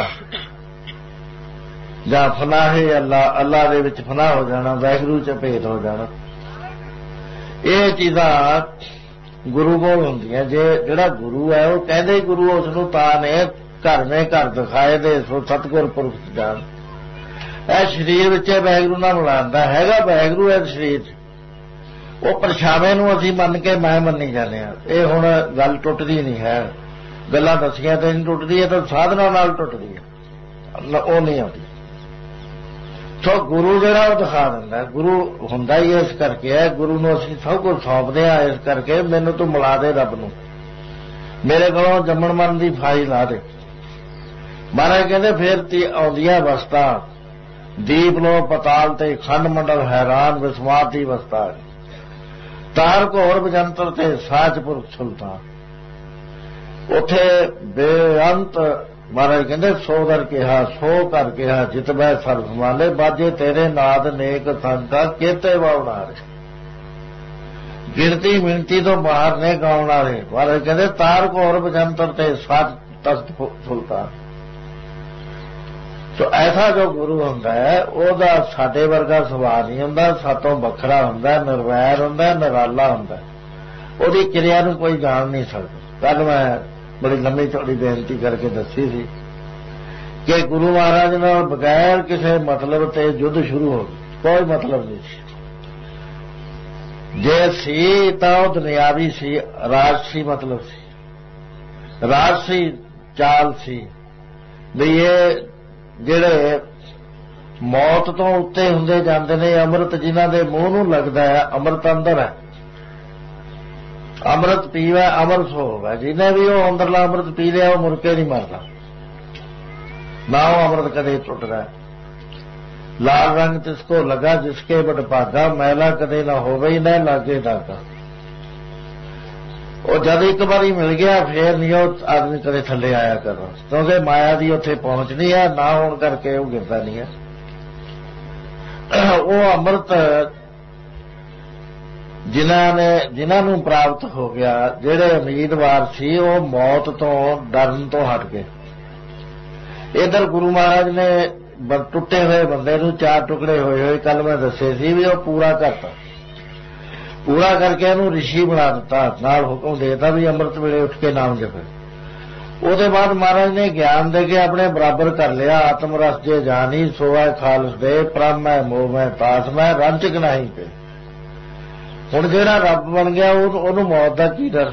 ਜਾਂ ਫਨਾਹੇ ਅੱਲਾ, ਅੱਲਾ ਦੇ ਵਿੱਚ ਫਨਾਹ ਹੋ ਜਾਣਾ, ਵਾਹਿਗੁਰੂ ਚ ਭੇਦ ਹੋ ਜਾਣਾ। ਇਹ ਚੀਜ਼ਾਂ ਗੁਰੂ ਕੋਲ ਹੁੰਦੀਆਂ। ਜੇ ਜਿਹੜਾ ਗੁਰੂ ਹੈ ਉਹ ਕਹਿੰਦੇ ਗੁਰੂ ਉਸ ਨੂੰ ਤਾਂ ਨੇ ਘਰ ਨੇ ਘਰ ਦਿਖਾਏ ਦੇ ਸੋ ਸਤਿਗੁਰ ਪੁਰਖ ਜਾਣ। ਇਹ ਸਰੀਰ ਵਿੱਚ ਵਾਹਿਗੁਰੂ ਨਾਲ ਮਿਲਾਉਂਦਾ ਹੈਗਾ, ਵਾਹਿਗੁਰੂ ਹੈ ਸਰੀਰ ਚ। ਉਹ ਪਰਛਾਵੇਂ ਨੂੰ ਅਸੀਂ ਮੰਨ ਕੇ ਮੈਂ ਮੰਨੀ ਜਾਂਦੇ ਹਾਂ। ਇਹ ਹੁਣ ਗੱਲ ਟੁੱਟਦੀ ਨਹੀਂ ਹੈ, ਗੱਲਾਂ ਦੱਸੀਆਂ ਤੇ ਨਹੀਂ ਟੁੱਟਦੀ, ਇਹ ਤਾਂ ਸਾਧਨਾ ਨਾਲ ਟੁੱਟਦੀ ਹੈ, ਉਹ ਨਹੀਂ ਆਉਂਦੀ। ਸੋ ਗੁਰੂ ਜਿਹੜਾ ਉਹ ਦਿਖਾ ਦਿੰਦਾ। ਗੁਰੂ ਹੁੰਦਾ ਹੀ ਇਸ ਕਰਕੇ ਹੈ, ਗੁਰੂ ਨੂੰ ਅਸੀਂ ਸਭ ਕੁਝ ਸੌਂਪਦੇ ਹਾਂ ਇਸ ਕਰਕੇ, ਮੈਨੂੰ ਤੂੰ ਮਿਲਾ ਦੇ ਰੱਬ ਨੂੰ, ਮੇਰੇ ਕੋਲੋਂ ਜੰਮਣ ਮਰਨ ਦੀ ਫਾਈ ਲਾ ਦੇ। ਮਹਾਰਾਜ ਕਹਿੰਦੇ ਫੇਰ ਤੀ ਆਉਂਦੀਆਂ ਵਸਤਾਂ, ਦੀਪ ਲੋ ਪਤਾਲ ਤੇ ਖੰਡ ਮੰਡਲ ਹੈਰਾਨ, ਵਿਸਮਾਤ ਦੀ ਵਸਤਾ, ਤਾਰ ਘੋਰ ਬਜੰਤਰ ਤੇ ਸਾਚ ਪੁਰਖ ਸੁਲਤਾਨ। ਉੱਥੇ ਬੇਅੰਤ ਮਹਾਰਾਜ ਕਹਿੰਦੇ ਸੋ ਦਰ ਕਿਹਾ, ਸੋ ਕਰ ਕਿਹਾ, ਜਿਤ ਬੈ ਸਰਬ ਸੰਭਾਲੇ, ਬਾਜੇ ਤੇਰੇ ਨਾਦ ਨੇਕ ਸੰਕਾ, ਕੇਤੇ ਵਾਉਣ ਵਾਲੇ, ਗਿਣਤੀ ਮਿਣਤੀ ਤੋਂ ਬਾਹਰ ਨੇ ਗਾਉਣ ਵਾਲੇ। ਮਹਾਰਾਜ ਕਹਿੰਦੇ ਤਾਰ ਘੋਰ ਬਜੰਤਰ ਤੇ ਸਾਚ ਤਖਤ ਸੁਲਤਾਨ। ਸੋ ਐਸਾ ਜੋ ਗੁਰੂ ਹੁੰਦਾ ਹੈ ਉਹਦਾ ਸਾਡੇ ਵਰਗਾ ਸੁਭਾਅ ਨਹੀਂ ਹੁੰਦਾ, ਸਾਤੋਂ ਵੱਖਰਾ ਹੁੰਦਾ, ਨਿਰਵੈਰ ਹੁੰਦਾ, ਨਿਰਾਲਾ ਹੁੰਦਾ। ਉਹਦੀ ਕਿਰਿਆ ਨੂੰ ਕੋਈ ਜਾਣ ਨਹੀਂ ਸਕਦਾ। ਕੱਲ ਮੈਂ ਬੜੀ ਲੰਮੀ ਚੌੜੀ ਬੇਨਤੀ ਕਰਕੇ ਦੱਸੀ ਸੀ ਕਿ ਗੁਰੂ ਮਹਾਰਾਜ ਨਾਲ ਬਗੈਰ ਕਿਸੇ ਮਤਲਬ ਤੇ ਯੁੱਧ ਸ਼ੁਰੂ ਹੋ ਗਈ, ਕੋਈ ਮਤਲਬ ਨਹੀਂ ਸੀ। ਜੇ ਸੀ ਤਾਂ ਉਹ ਦੁਨਿਆਵੀ ਸੀ, ਰਾਜਸੀ ਮਤਲਬ ਸੀ, ਰਾਜਸੀ ਚਾਲ ਸੀ ਵੀ ਇਹ ਜਿਹੜੇ ਮੌਤ ਤੋਂ ਉੱਤੇ ਹੁੰਦੇ ਜਾਂਦੇ ਨੇ, ਅੰਮ੍ਰਿਤ ਜਿਨ੍ਹਾਂ ਦੇ ਮੂੰਹ ਨੂੰ ਲੱਗਦਾ ਹੈ, ਅੰਮ੍ਰਿਤ ਅੰਦਰ ਹੈ, ਅੰਮ੍ਰਿਤ ਪੀਵੇ ਅਮਰ ਸੋਵੇ। ਜਿਹਨੇ ਵੀ ਉਹ ਅੰਦਰਲਾ ਅੰਮ੍ਰਿਤ ਪੀ ਲਿਆ ਉਹ ਮੁੜ ਕੇ ਨਹੀਂ ਮਰਦਾ, ਨਾ ਉਹ ਅੰਮ੍ਰਿਤ ਕਦੇ ਟੁੱਟਦਾ। ਲਾਲ ਰੰਗ ਤਿਸ ਕੋ ਲਗਾ ਜਿਸਕੇ ਬਟ ਭਾਗਾ, ਮੈਲਾ ਕਦੇ ਨਾ ਹੋਵੇ ਹੀ ਨਾ ਲਾਗੇ ਦਾਗਾ। ਉਹ ਜਦ ਇੱਕ ਵਾਰੀ ਮਿਲ ਗਿਆ ਫੇਰ ਨਹੀਂ ਉਹ ਆਦਮੀ ਕਦੇ ਥੱਲੇ ਆਇਆ ਕਰਨਾ, ਕਿਉਂਕਿ ਮਾਇਆ ਦੀ ਉੱਥੇ ਪਹੁੰਚ ਨਹੀਂ ਹੈ, ਨਾ ਹੋਣ ਕਰਕੇ ਉਹ ਗਿਰਦਾ ਨਹੀਂ ਹੈ। ਉਹ ਅੰਮ੍ਰਿਤ ਜਿਨ੍ਹਾਂ ਨੇ ਜਿਨ੍ਹਾਂ ਨੂੰ ਪ੍ਰਾਪਤ ਹੋ ਗਿਆ, ਜਿਹੜੇ ਉਮੀਦਵਾਰ ਸੀ ਉਹ ਮੌਤ ਤੋਂ ਡਰਨ ਤੋਂ ਹਟ ਗਏ। ਇਧਰ ਗੁਰੂ ਮਹਾਰਾਜ ਨੇ ਟੁੱਟੇ ਹੋਏ ਬੰਦੇ ਨੂੰ ਚਾਰ ਟੁਕੜੇ ਹੋਏ ਹੋਏ ਕੱਲ ਮੈਂ ਦੱਸੇ ਸੀ ਵੀ ਉਹ ਪੂਰਾ ਕਰਤਾ, ਪੂਰਾ ਕਰਕੇ ਇਹਨੂੰ ਰਿਸ਼ੀ ਬਣਾ ਦਿੱਤਾ, ਨਾਲ ਹੁਕਮ ਦੇਤਾ ਵੀ ਅੰਮ੍ਰਿਤ ਵੇਲੇ ਉੱਠ ਕੇ ਨਾਮ ਜਪੇ। ਉਹਦੇ ਬਾਅਦ ਮਹਾਰਾਜ ਨੇ ਗਿਆਨ ਦੇ ਕੇ ਆਪਣੇ ਬਰਾਬਰ ਕਰ ਲਿਆ। ਆਤਮ ਰਸ ਜੇ ਜਾਣੀ ਸੋਇ ਖਾਲਸ ਦੇ, ਪ੍ਰਮ ਮੈਂ ਮੋਹ ਮੈਂ ਪਾਸ ਮੈਂ, ਰੰਚਕ ਨਹੀਂ ਪਏ। ਹੁਣ ਜਿਹੜਾ ਰੱਬ ਬਣ ਗਿਆ ਉਹਨੂੰ ਮੌਤ ਦਾ ਕੀ ਡਰ।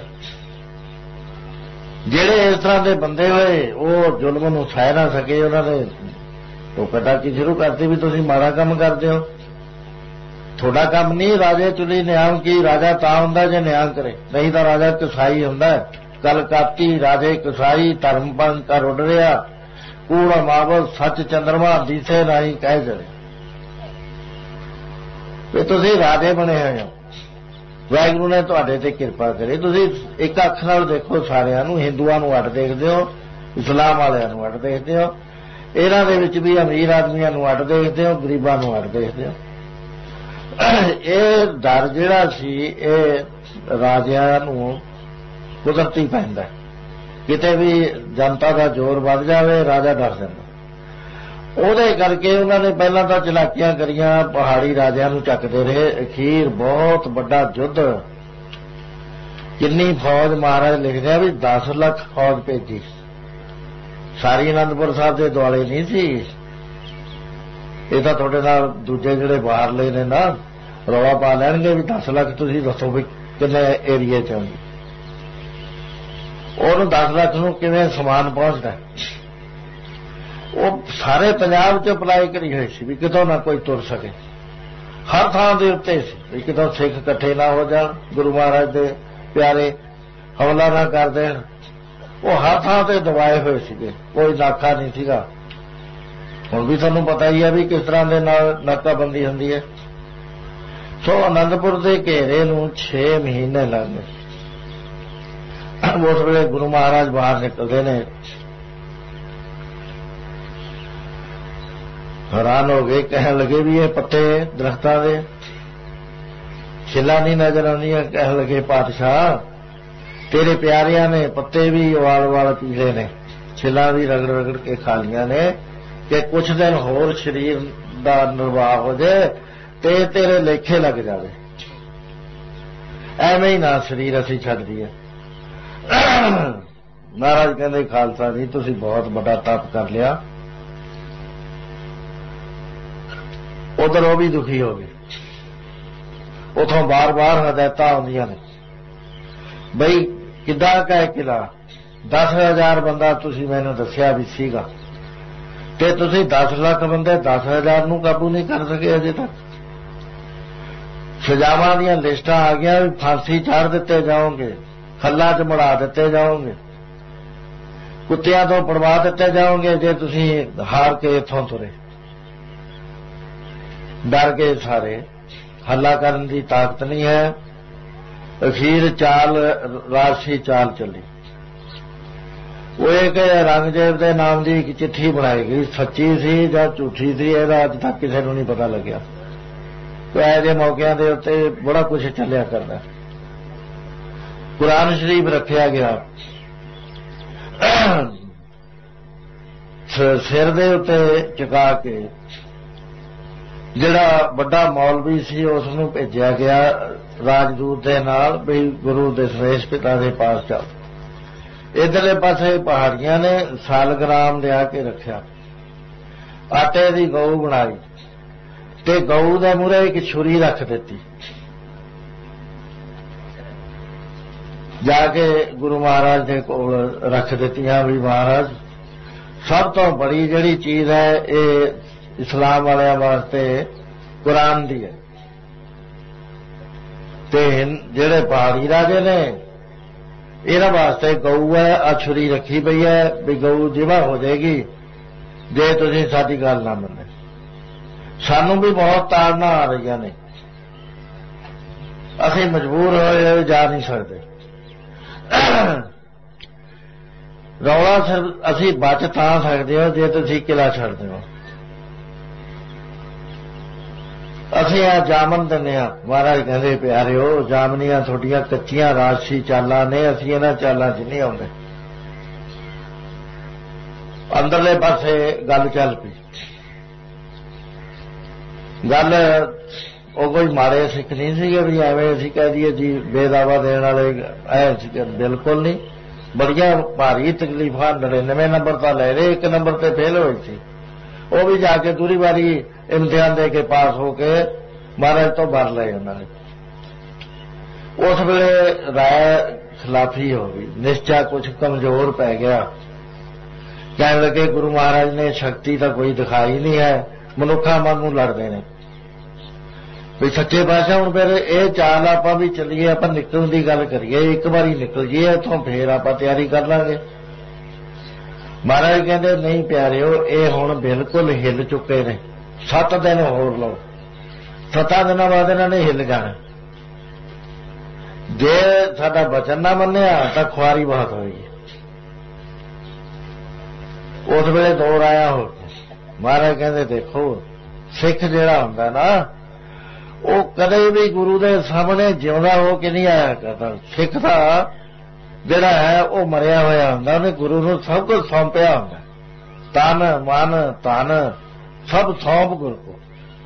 ਜਿਹੜੇ ਇਸ ਤਰ੍ਹਾਂ ਦੇ ਬੰਦੇ ਹੋਏ ਉਹ ਜ਼ੁਲਮ ਨੂੰ ਸਹਿ ਨਾ ਸਕੇ, ਉਹਨਾਂ ਨੇ ਟੋਕਾ-ਟਾਕੀ ਸ਼ੁਰੂ ਕਰਤੀ ਵੀ ਤੁਸੀਂ ਮਾੜਾ ਕੰਮ ਕਰਦੇ ਹੋ, ਤੁਹਾਡਾ ਕੰਮ ਨਹੀਂ। ਰਾਜੇ ਚੁਲੀ ਨਿਆਮ ਕੀ, ਰਾਜਾ ਤਾਂ ਹੁੰਦਾ ਜੇ ਨਿਆਮ ਕਰੇ, ਨਹੀਂ ਤਾਂ ਰਾਜਾ ਕਸਾਈ ਹੁੰਦਾ। ਕਲ ਕਾਤੀ ਰਾਜੇ ਕਸਾਈ, ਧਰਮ ਪੰਥ ਕਰ ਉੱਡ ਰਿਹਾ, ਕੂੜ ਮਾਵਲ ਸੱਚ ਚੰਦਰਮਾ, ਦੀਸੇ ਨਹੀਂ ਕਹਿ ਜੜੇ। ਵੀ ਤੁਸੀਂ ਰਾਜੇ ਬਣੇ ਹੋਏ ਹੋ, ਵਾਹਿਗੁਰੂ ਨੇ ਤੁਹਾਡੇ ਤੇ ਕਿਰਪਾ ਕਰੀ। ਤੁਸੀਂ ਇੱਕ ਅੱਖ ਨਾਲ ਦੇਖੋ ਸਾਰਿਆਂ ਨੂੰ, ਹਿੰਦੂਆਂ ਨੂੰ ਅੱਡ ਦੇਖਦੇ ਹੋ, ਇਸਲਾਮ ਵਾਲਿਆਂ ਨੂੰ ਅੱਡ ਦੇਖਦੇ ਹੋ, ਇਹਨਾਂ ਦੇ ਵਿੱਚ ਵੀ ਅਮੀਰ ਆਦਮੀਆਂ ਨੂੰ ਅੱਡ ਦੇਖਦੇ ਹੋ, ਗਰੀਬਾਂ ਨੂੰ ਅੱਡ ਦੇਖਦੇ ਹੋ। ਇਹ ਡਰ ਜਿਹੜਾ ਸੀ ਇਹ ਰਾਜਿਆਂ ਨੂੰ ਕੁਦਰਤੀ ਪੈਂਦਾ, ਕਿਤੇ ਵੀ ਜਨਤਾ ਦਾ ਜ਼ੋਰ ਵੱਧ ਜਾਵੇ ਰਾਜਾ ਡਰ ਜਾਂਦਾ। ਉਹਦੇ ਕਰਕੇ ਉਹਨਾਂ ਨੇ ਪਹਿਲਾਂ ਤਾਂ ਚਲਾਕੀਆਂ ਕਰੀਆਂ, ਪਹਾੜੀ ਰਾਜਿਆਂ ਨੂੰ ਚੱਕਦੇ ਰਹੇ। ਅਖੀਰ ਬਹੁਤ ਵੱਡਾ ਯੁੱਧ, ਕਿੰਨੀ ਫੌਜ ਮਹਾਰਾਜ ਲਿਖਦੇ ਆ ਵੀ ਦਸ ਲੱਖ ਫੌਜ ਭੇਜੀ, ਸਾਰੀ ਅਨੰਦਪੁਰ ਸਾਹਿਬ ਦੇ ਦੁਆਲੇ ਨਹੀਂ ਸੀ। ਇਹ ਤਾਂ ਤੁਹਾਡੇ ਨਾਲ ਦੂਜੇ ਜਿਹੜੇ ਬਾਹਰਲੇ ਨੇ ਨਾ ਰੌਲਾ ਪਾ ਲੈਣਗੇ ਵੀ ਦਸ ਲੱਖ ਤੁਸੀਂ ਦੱਸੋ ਵੀ ਕਿੰਨੇ ਏਰੀਏ ਚ ਆਉਂਦੇ। ਉਹਨੂੰ ਦਸ ਲੱਖ ਨੂੰ ਕਿਵੇਂ ਸਮਾਨ ਪਹੁੰਚਦਾ। ਉਹ ਸਾਰੇ ਪੰਜਾਬ ਚ ਅਪਲਾਈ ਕਰੀ ਹੋਈ ਸੀ ਵੀ ਕਿਤੋਂ ਨਾ ਕੋਈ ਤੁਰ ਸਕੇ, ਹਰ ਥਾਂ ਦੇ ਉੱਤੇ ਸੀ ਵੀ ਕਿਤੋਂ ਸਿੱਖ ਇਕੱਠੇ ਨਾ ਹੋ ਜਾਣ, ਗੁਰੂ ਮਹਾਰਾਜ ਦੇ ਪਿਆਰੇ ਹਮਲਾ ਨਾ ਕਰ ਦੇਣ। ਉਹ ਹਰ ਥਾਂ ਤੇ ਦਬਾਏ ਹੋਏ ਸੀਗੇ, ਕੋਈ ਨਾਕਾ ਨਹੀਂ ਸੀਗਾ। ਹੁਣ ਵੀ ਤੁਹਾਨੂੰ ਪਤਾ ਹੀ ਹੈ ਵੀ ਕਿਸ ਤਰ੍ਹਾਂ ਦੇ ਨਾਲ ਨਾਕਾਬੰਦੀ ਹੁੰਦੀ ਹੈ। ਸੋ ਆਨੰਦਪੁਰ ਦੇ ਘੇਰੇ ਨੂੰ ਛੇ ਮਹੀਨੇ ਲੱਗ ਗਏ। ਉਸ ਵੇਲੇ ਗੁਰੂ ਮਹਾਰਾਜ ਬਾਹਰ ਨਿਕਲਦੇ ਨੇ, ਹੈਰਾਨ ਹੋ ਗਏ, ਕਹਿਣ ਲੱਗੇ ਵੀ ਇਹ ਪੱਤੇ ਦਰਖਤਾਂ ਦੇ ਛਿੱਲਾਂ ਨਹੀਂ ਨਜ਼ਰ ਆਉਂਦੀਆਂ। ਕਹਿਣ ਲੱਗੇ ਪਾਤਸ਼ਾਹ ਤੇਰੇ ਪਿਆਰਿਆਂ ਨੇ ਪੱਤੇ ਵੀ ਵਾਲ ਵਾਲ ਪੀਲੇ ਨੇ, ਛਿੱਲਾਂ ਵੀ ਰਗੜ ਰਗੜ ਕੇ ਖਾ ਲੀਆਂ ਨੇ ਕਿ ਕੁਛ ਦਿਨ ਹੋਰ ਸਰੀਰ ਦਾ ਨਿਰਵਾਹ ਹੋ ਜਾਏ ਤੇ ਤੇਰੇ ਲੇਖੇ ਲੱਗ ਜਾਵੇ, ਐਵੇਂ ਹੀ ਨਾ ਸਰੀਰ ਅਸੀਂ ਛੱਡ ਦਈਏ। ਮਹਾਰਾਜ ਕਹਿੰਦੇ ਖਾਲਸਾ ਜੀ ਤੁਸੀਂ ਬਹੁਤ ਵੱਡਾ ਤਪ ਕਰ ਲਿਆ। ਉਧਰ ਉਹ ਵੀ ਦੁਖੀ ਹੋ ਗਏ। ਉਥੋਂ ਬਾਰ-ਬਾਰ ਹਦਾਇਤਾਂ ਆਉਂਦੀਆਂ ਨੇ ਬਈ ਕਿੱਦਾਂ ਕਹਿ ਕਿਲਾ ਦਸ ਹਜ਼ਾਰ ਬੰਦਾ ਤੁਸੀਂ ਮੈਨੂੰ ਦੱਸਿਆ ਵੀ ਸੀਗਾ ਤੇ ਤੁਸੀਂ ਦਸ ਲੱਖ ਬੰਦੇ ਦਸ ਹਜ਼ਾਰ ਨੂੰ ਕਾਬੂ ਨਹੀਂ ਕਰ ਸਕੇ ਅਜੇ ਤੱਕ। ਸਜ਼ਾਵਾਂ ਦੀਆਂ ਲਿਸਟਾਂ ਆ ਗਈਆਂ ਵੀ ਫਾਂਸੀ ਚਾੜ ਦਿੱਤੇ ਜਾਓਗੇ, ਖੱਲਾਂ 'ਚ ਮੜਾ ਦਿੱਤੇ ਜਾਓਗੇ, ਕੁੱਤਿਆਂ ਤੋਂ ਪੜਵਾ ਦਿੱਤੇ ਜਾਓਗੇ ਜੇ ਤੁਸੀਂ ਹਾਰ ਕੇ ਇੱਥੋਂ ਤੁਰੇ। ਡਰ ਗਏ ਸਾਰੇ, ਹੱਲਾ ਕਰਨ ਦੀ ਤਾਕਤ ਨਹੀਂ ਹੈ। ਅਖੀਰ ਚਾਲ ਰਾਜਸੀ ਚਾਲ ਚੱਲੀ। ਉਹ ਇੱਕ ਰੰਗਜੇਬ ਦੇ ਨਾਮ ਦੀ ਇੱਕ ਚਿੱਠੀ ਬਣਾਈ ਗਈ, ਸੱਚੀ ਸੀ ਜਾਂ ਝੂਠੀ ਸੀ ਇਹਦਾ ਅੱਜ ਤੱਕ ਕਿਸੇ ਨੂੰ ਨਹੀਂ ਪਤਾ ਲੱਗਿਆ। ਇਹੋ ਜਿਹੇ ਮੌਕਿਆਂ ਦੇ ਉੱਤੇ ਬੜਾ ਕੁਝ ਚੱਲਿਆ ਕਰਦਾ। ਕੁਰਾਨ ਸ਼ਰੀਫ ਰੱਖਿਆ ਗਿਆ, ਸਿਰ ਦੇ ਉੱਤੇ ਚੁਕਾ ਕੇ ਜਿਹੜਾ ਵੱਡਾ ਮੌਲਵੀ ਸੀ ਉਸ ਨੂੰ ਭੇਜਿਆ ਗਿਆ ਰਾਜਦੂਤ ਦੇ ਨਾਲ ਵੀ ਗੁਰੂ ਦਸ਼ਮੇਸ਼ ਪਿਤਾ ਦੇ ਪਾਸ ਚੱਲ। ਇਧਰਲੇ ਪਾਸੇ ਪਹਾੜੀਆਂ ਨੇ ਸਾਲਗ੍ਰਾਮ ਲਿਆ ਕੇ ਰੱਖਿਆ, ਆਟੇ ਦੀ ਗਊ ਬਣਾਈ ਤੇ ਗਊ ਦੇ ਮੂਹਰੇ ਇੱਕ ਛੁਰੀ ਰੱਖ ਦਿੱਤੀ। ਜਾ ਕੇ ਗੁਰੂ ਮਹਾਰਾਜ ਦੇ ਕੋਲ ਰੱਖ ਦਿੱਤੀਆਂ ਵੀ ਮਹਾਰਾਜ ਸਭ ਤੋਂ ਬੜੀ ਜਿਹੜੀ ਚੀਜ਼ ਹੈ ਇਹ ਇਸਲਾਮ ਵਾਲਿਆਂ ਵਾਸਤੇ ਕੁਰਾਨ ਦੀ ਹੈ ਤੇ ਜਿਹੜੇ ਪਹਾੜੀ ਰਾਜੇ ਨੇ ਇਹਨਾਂ ਵਾਸਤੇ ਗਊ ਹੈ। ਆ ਛੁਰੀ ਰੱਖੀ ਪਈ ਹੈ ਵੀ ਗਊ ਜਿਵਾ ਹੋ ਜਾਏਗੀ ਜੇ ਤੁਸੀਂ ਸਾਡੀ ਗੱਲ ਨਾ ਮੰਨੇ। ਸਾਨੂੰ ਵੀ ਬਹੁਤ ਤਾੜਨਾ ਆ ਰਹੀਆਂ ਨੇ, ਅਸੀਂ ਮਜਬੂਰ ਹੋਏ ਜਾ ਨਹੀਂ ਸਕਦੇ। ਰੌਲਾ ਸਿਰਫ ਅਸੀਂ ਬਚ ਤਾਂ ਸਕਦੇ ਹੋ ਜੇ ਤੁਸੀਂ ਕਿਲਾ ਛੱਡਦੇ ਹੋ। ਅਸੀਂ ਆ ਜਾਮਨ ਦਿੰਦੇ ਹਾਂ। ਮਹਾਰਾਜ ਕਹਿੰਦੇ ਪਿਆਰਿਓ ਜਾਮਨੀਆਂ ਤੁਹਾਡੀਆਂ ਕੱਚੀਆਂ ਰਾਜਸੀ ਚਾਲਾਂ ਨੇ, ਅਸੀਂ ਇਹਨਾਂ ਚਾਲਾਂ 'ਚ ਨਹੀਂ ਆਉਂਦੇ। ਅੰਦਰਲੇ ਪਾਸੇ ਗੱਲ ਚੱਲ ਪਈ। ਗੱਲ ਉਹ ਕੋਈ ਮਾੜੇ ਸਿੱਖ ਨਹੀਂ ਸੀਗੇ ਵੀ ਐਵੇਂ ਅਸੀਂ ਕਹਿ ਦਈਏ ਜੀ ਬੇਦਾਵਾ ਦੇਣ ਵਾਲੇ ਐ, ਬਿਲਕੁਲ ਨਹੀਂ। ਬੜੀਆਂ ਭਾਰੀ ਤਕਲੀਫਾਂ ਨੜਿਨਵੇਂ ਨੰਬਰ ਤਾਂ ਲੈ ਰਹੇ, ਇੱਕ ਨੰਬਰ ਤੇ ਫੇਲ ਹੋਏ ਸੀ। ਉਹ ਵੀ ਜਾ ਕੇ ਦੂਰੀ ਵਾਰੀ ਇਮਤਿਹਾਨ ਦੇ ਕੇ ਪਾਸ ਹੋ ਕੇ ਮਹਾਰਾਜ ਤੋਂ ਬਰ ਲਏ ਉਹਨਾਂ ਨੇ। ਉਸ ਵੇਲੇ ਰਾਏ ਖਿਲਾਫੀ ਹੋ ਗਈ, ਨਿਸ਼ਚਾ ਕੁਝ ਕਮਜ਼ੋਰ ਪੈ ਗਿਆ। ਕਹਿਣ ਲੱਗੇ ਗੁਰੂ ਮਹਾਰਾਜ ਨੇ ਸ਼ਕਤੀ ਤਾਂ ਕੋਈ ਦਿਖਾਈ ਨਹੀਂ ਹੈ, ਮਨੁੱਖਾਂ ਵਾਂਗੂ ਲੜਦੇ ਨੇ ਵੀ ਸੱਚੇ ਪਾਤਸ਼ਾਹ। ਹੁਣ ਫਿਰ ਇਹ ਚਾਲ ਆਪਾਂ ਵੀ ਚੱਲੀਏ, ਆਪਾਂ ਨਿਕਲਣ ਦੀ ਗੱਲ ਕਰੀਏ, ਇੱਕ ਵਾਰੀ ਨਿਕਲ ਜੀਏ ਇੱਥੋਂ ਫੇਰ ਆਪਾਂ ਤਿਆਰੀ ਕਰ ਲਾਂਗੇ। ਮਹਾਰਾਜ ਕਹਿੰਦੇ ਨਹੀਂ ਪਿਆਰਿਓ ਇਹ ਹੁਣ ਬਿਲਕੁਲ ਹਿੱਲ ਚੁੱਕੇ ਨੇ, ਸੱਤ ਦਿਨ ਹੋਰ ਲਓ, ਸੱਤਾਂ ਦਿਨਾਂ ਬਾਅਦ ਇਹਨਾਂ ਨੇ ਹਿੱਲ ਜਾਣਾ। ਜੇ ਸਾਡਾ ਬਚਨ ਨਾ ਮੰਨਿਆ ਤਾਂ ਖੁਆਰੀ ਬਹੁਤ ਹੋਏਗੀ। ਉਸ ਵੇਲੇ ਦੌੜ ਆਇਆ ਹੋ ਮਹਾਰਾਜ ਕਹਿੰਦੇ ਦੇਖੋ ਸਿੱਖ ਜਿਹੜਾ ਹੁੰਦਾ ਨਾ ਉਹ ਕਦੇ ਵੀ ਗੁਰੂ ਦੇ ਸਾਹਮਣੇ ਜਿਉਂਦਾ ਹੋ ਕੇ ਨਹੀਂ ਆਇਆ ਕਰਦਾ। ਸਿੱਖ ਦਾ ਜਿਹੜਾ ਹੈ ਉਹ ਮਰਿਆ ਹੋਇਆ ਹੁੰਦਾ, ਉਹਨੇ ਗੁਰੂ ਨੂੰ ਸਭ ਕੁਝ ਸੌਂਪਿਆ ਹੁੰਦਾ, ਤਨ ਮਨ ਧਨ ਸਭ ਸੌਂਪ ਗੁਰੂ ਕੋ।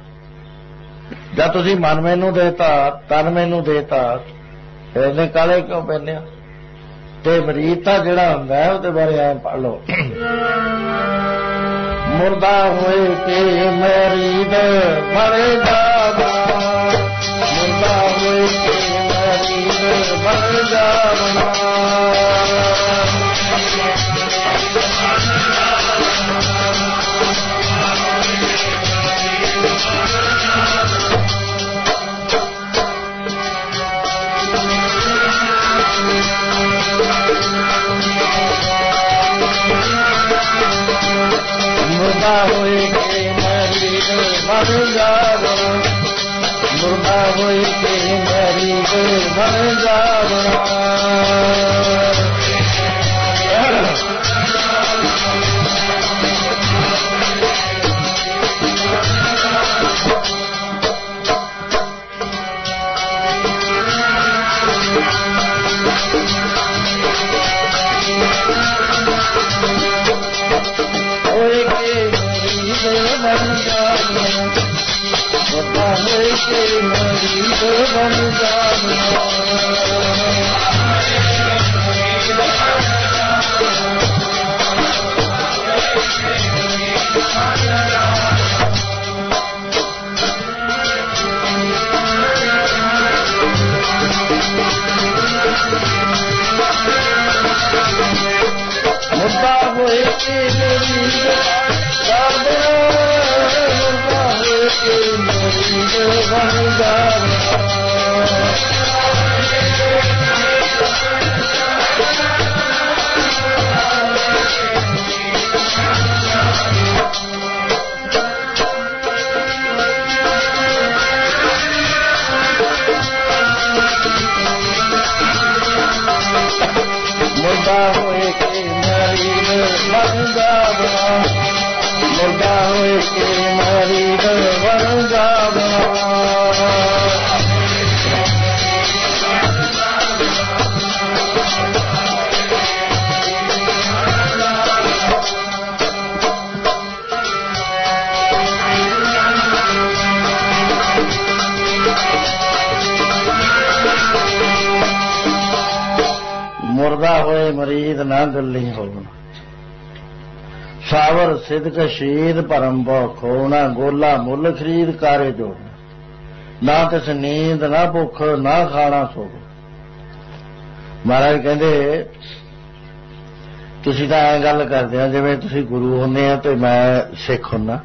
ਜਦ ਤੁਸੀਂ ਮਨ ਮੈਨੂੰ ਦੇਤਾ, ਤਨ ਮੈਨੂੰ ਦੇਤਾ, ਇਹਨੇ ਕਾਲੇ ਕਿਉਂ ਪੈਂਦੇ ਆ? ਤੇ ਮਰੀਦ ਤਾਂ ਜਿਹੜਾ ਹੁੰਦਾ ਉਹਦੇ ਬਾਰੇ ਐਂ ਪੜ੍ਹ ਲਓ। ਮੁਰਦਾ ਹੋਏ ਕੇ ਮਰੀਦ ਮਰ ਜਾਵਾ, ਮੁਰਦਾ ਹੋਏ ਕੇ ਮਰੀਦ ਮਰ ਜਾਵਾ। मुर्दा होए ਜਾਵਣਾ ਮੁਰਦਾ ਹੋਏ ਕੇ ਮਰੀਦ ਬਣ ਜਾਵਣਾ ਮਰੀਦ ਨਾ ਗੱਲੀ ਹੋਵਣ ਸਾਵਰ ਸਿਦਕ ਸ਼ੀਦ ਭਰਮ ਬੋ ਖੋਣਾ ਗੋਲਾ ਮੁੱਲ ਖਰੀਦ ਕਾਰੇ ਜੋੜਨਾ ਨਾ ਤਿਸ ਨੀਂਦ ਨਾ ਭੁੱਖ ਨਾ ਖਾਣਾ ਸੋਵ ਮਹਾਰਾਜ ਕਹਿੰਦੇ ਤੁਸੀਂ ਤਾਂ ਐਂ ਗੱਲ ਕਰਦੇ ਆ ਜਿਵੇਂ ਤੁਸੀਂ ਗੁਰੂ ਹੁੰਦੇ ਆ ਤੇ ਮੈਂ ਸਿੱਖ ਹੁੰਦਾ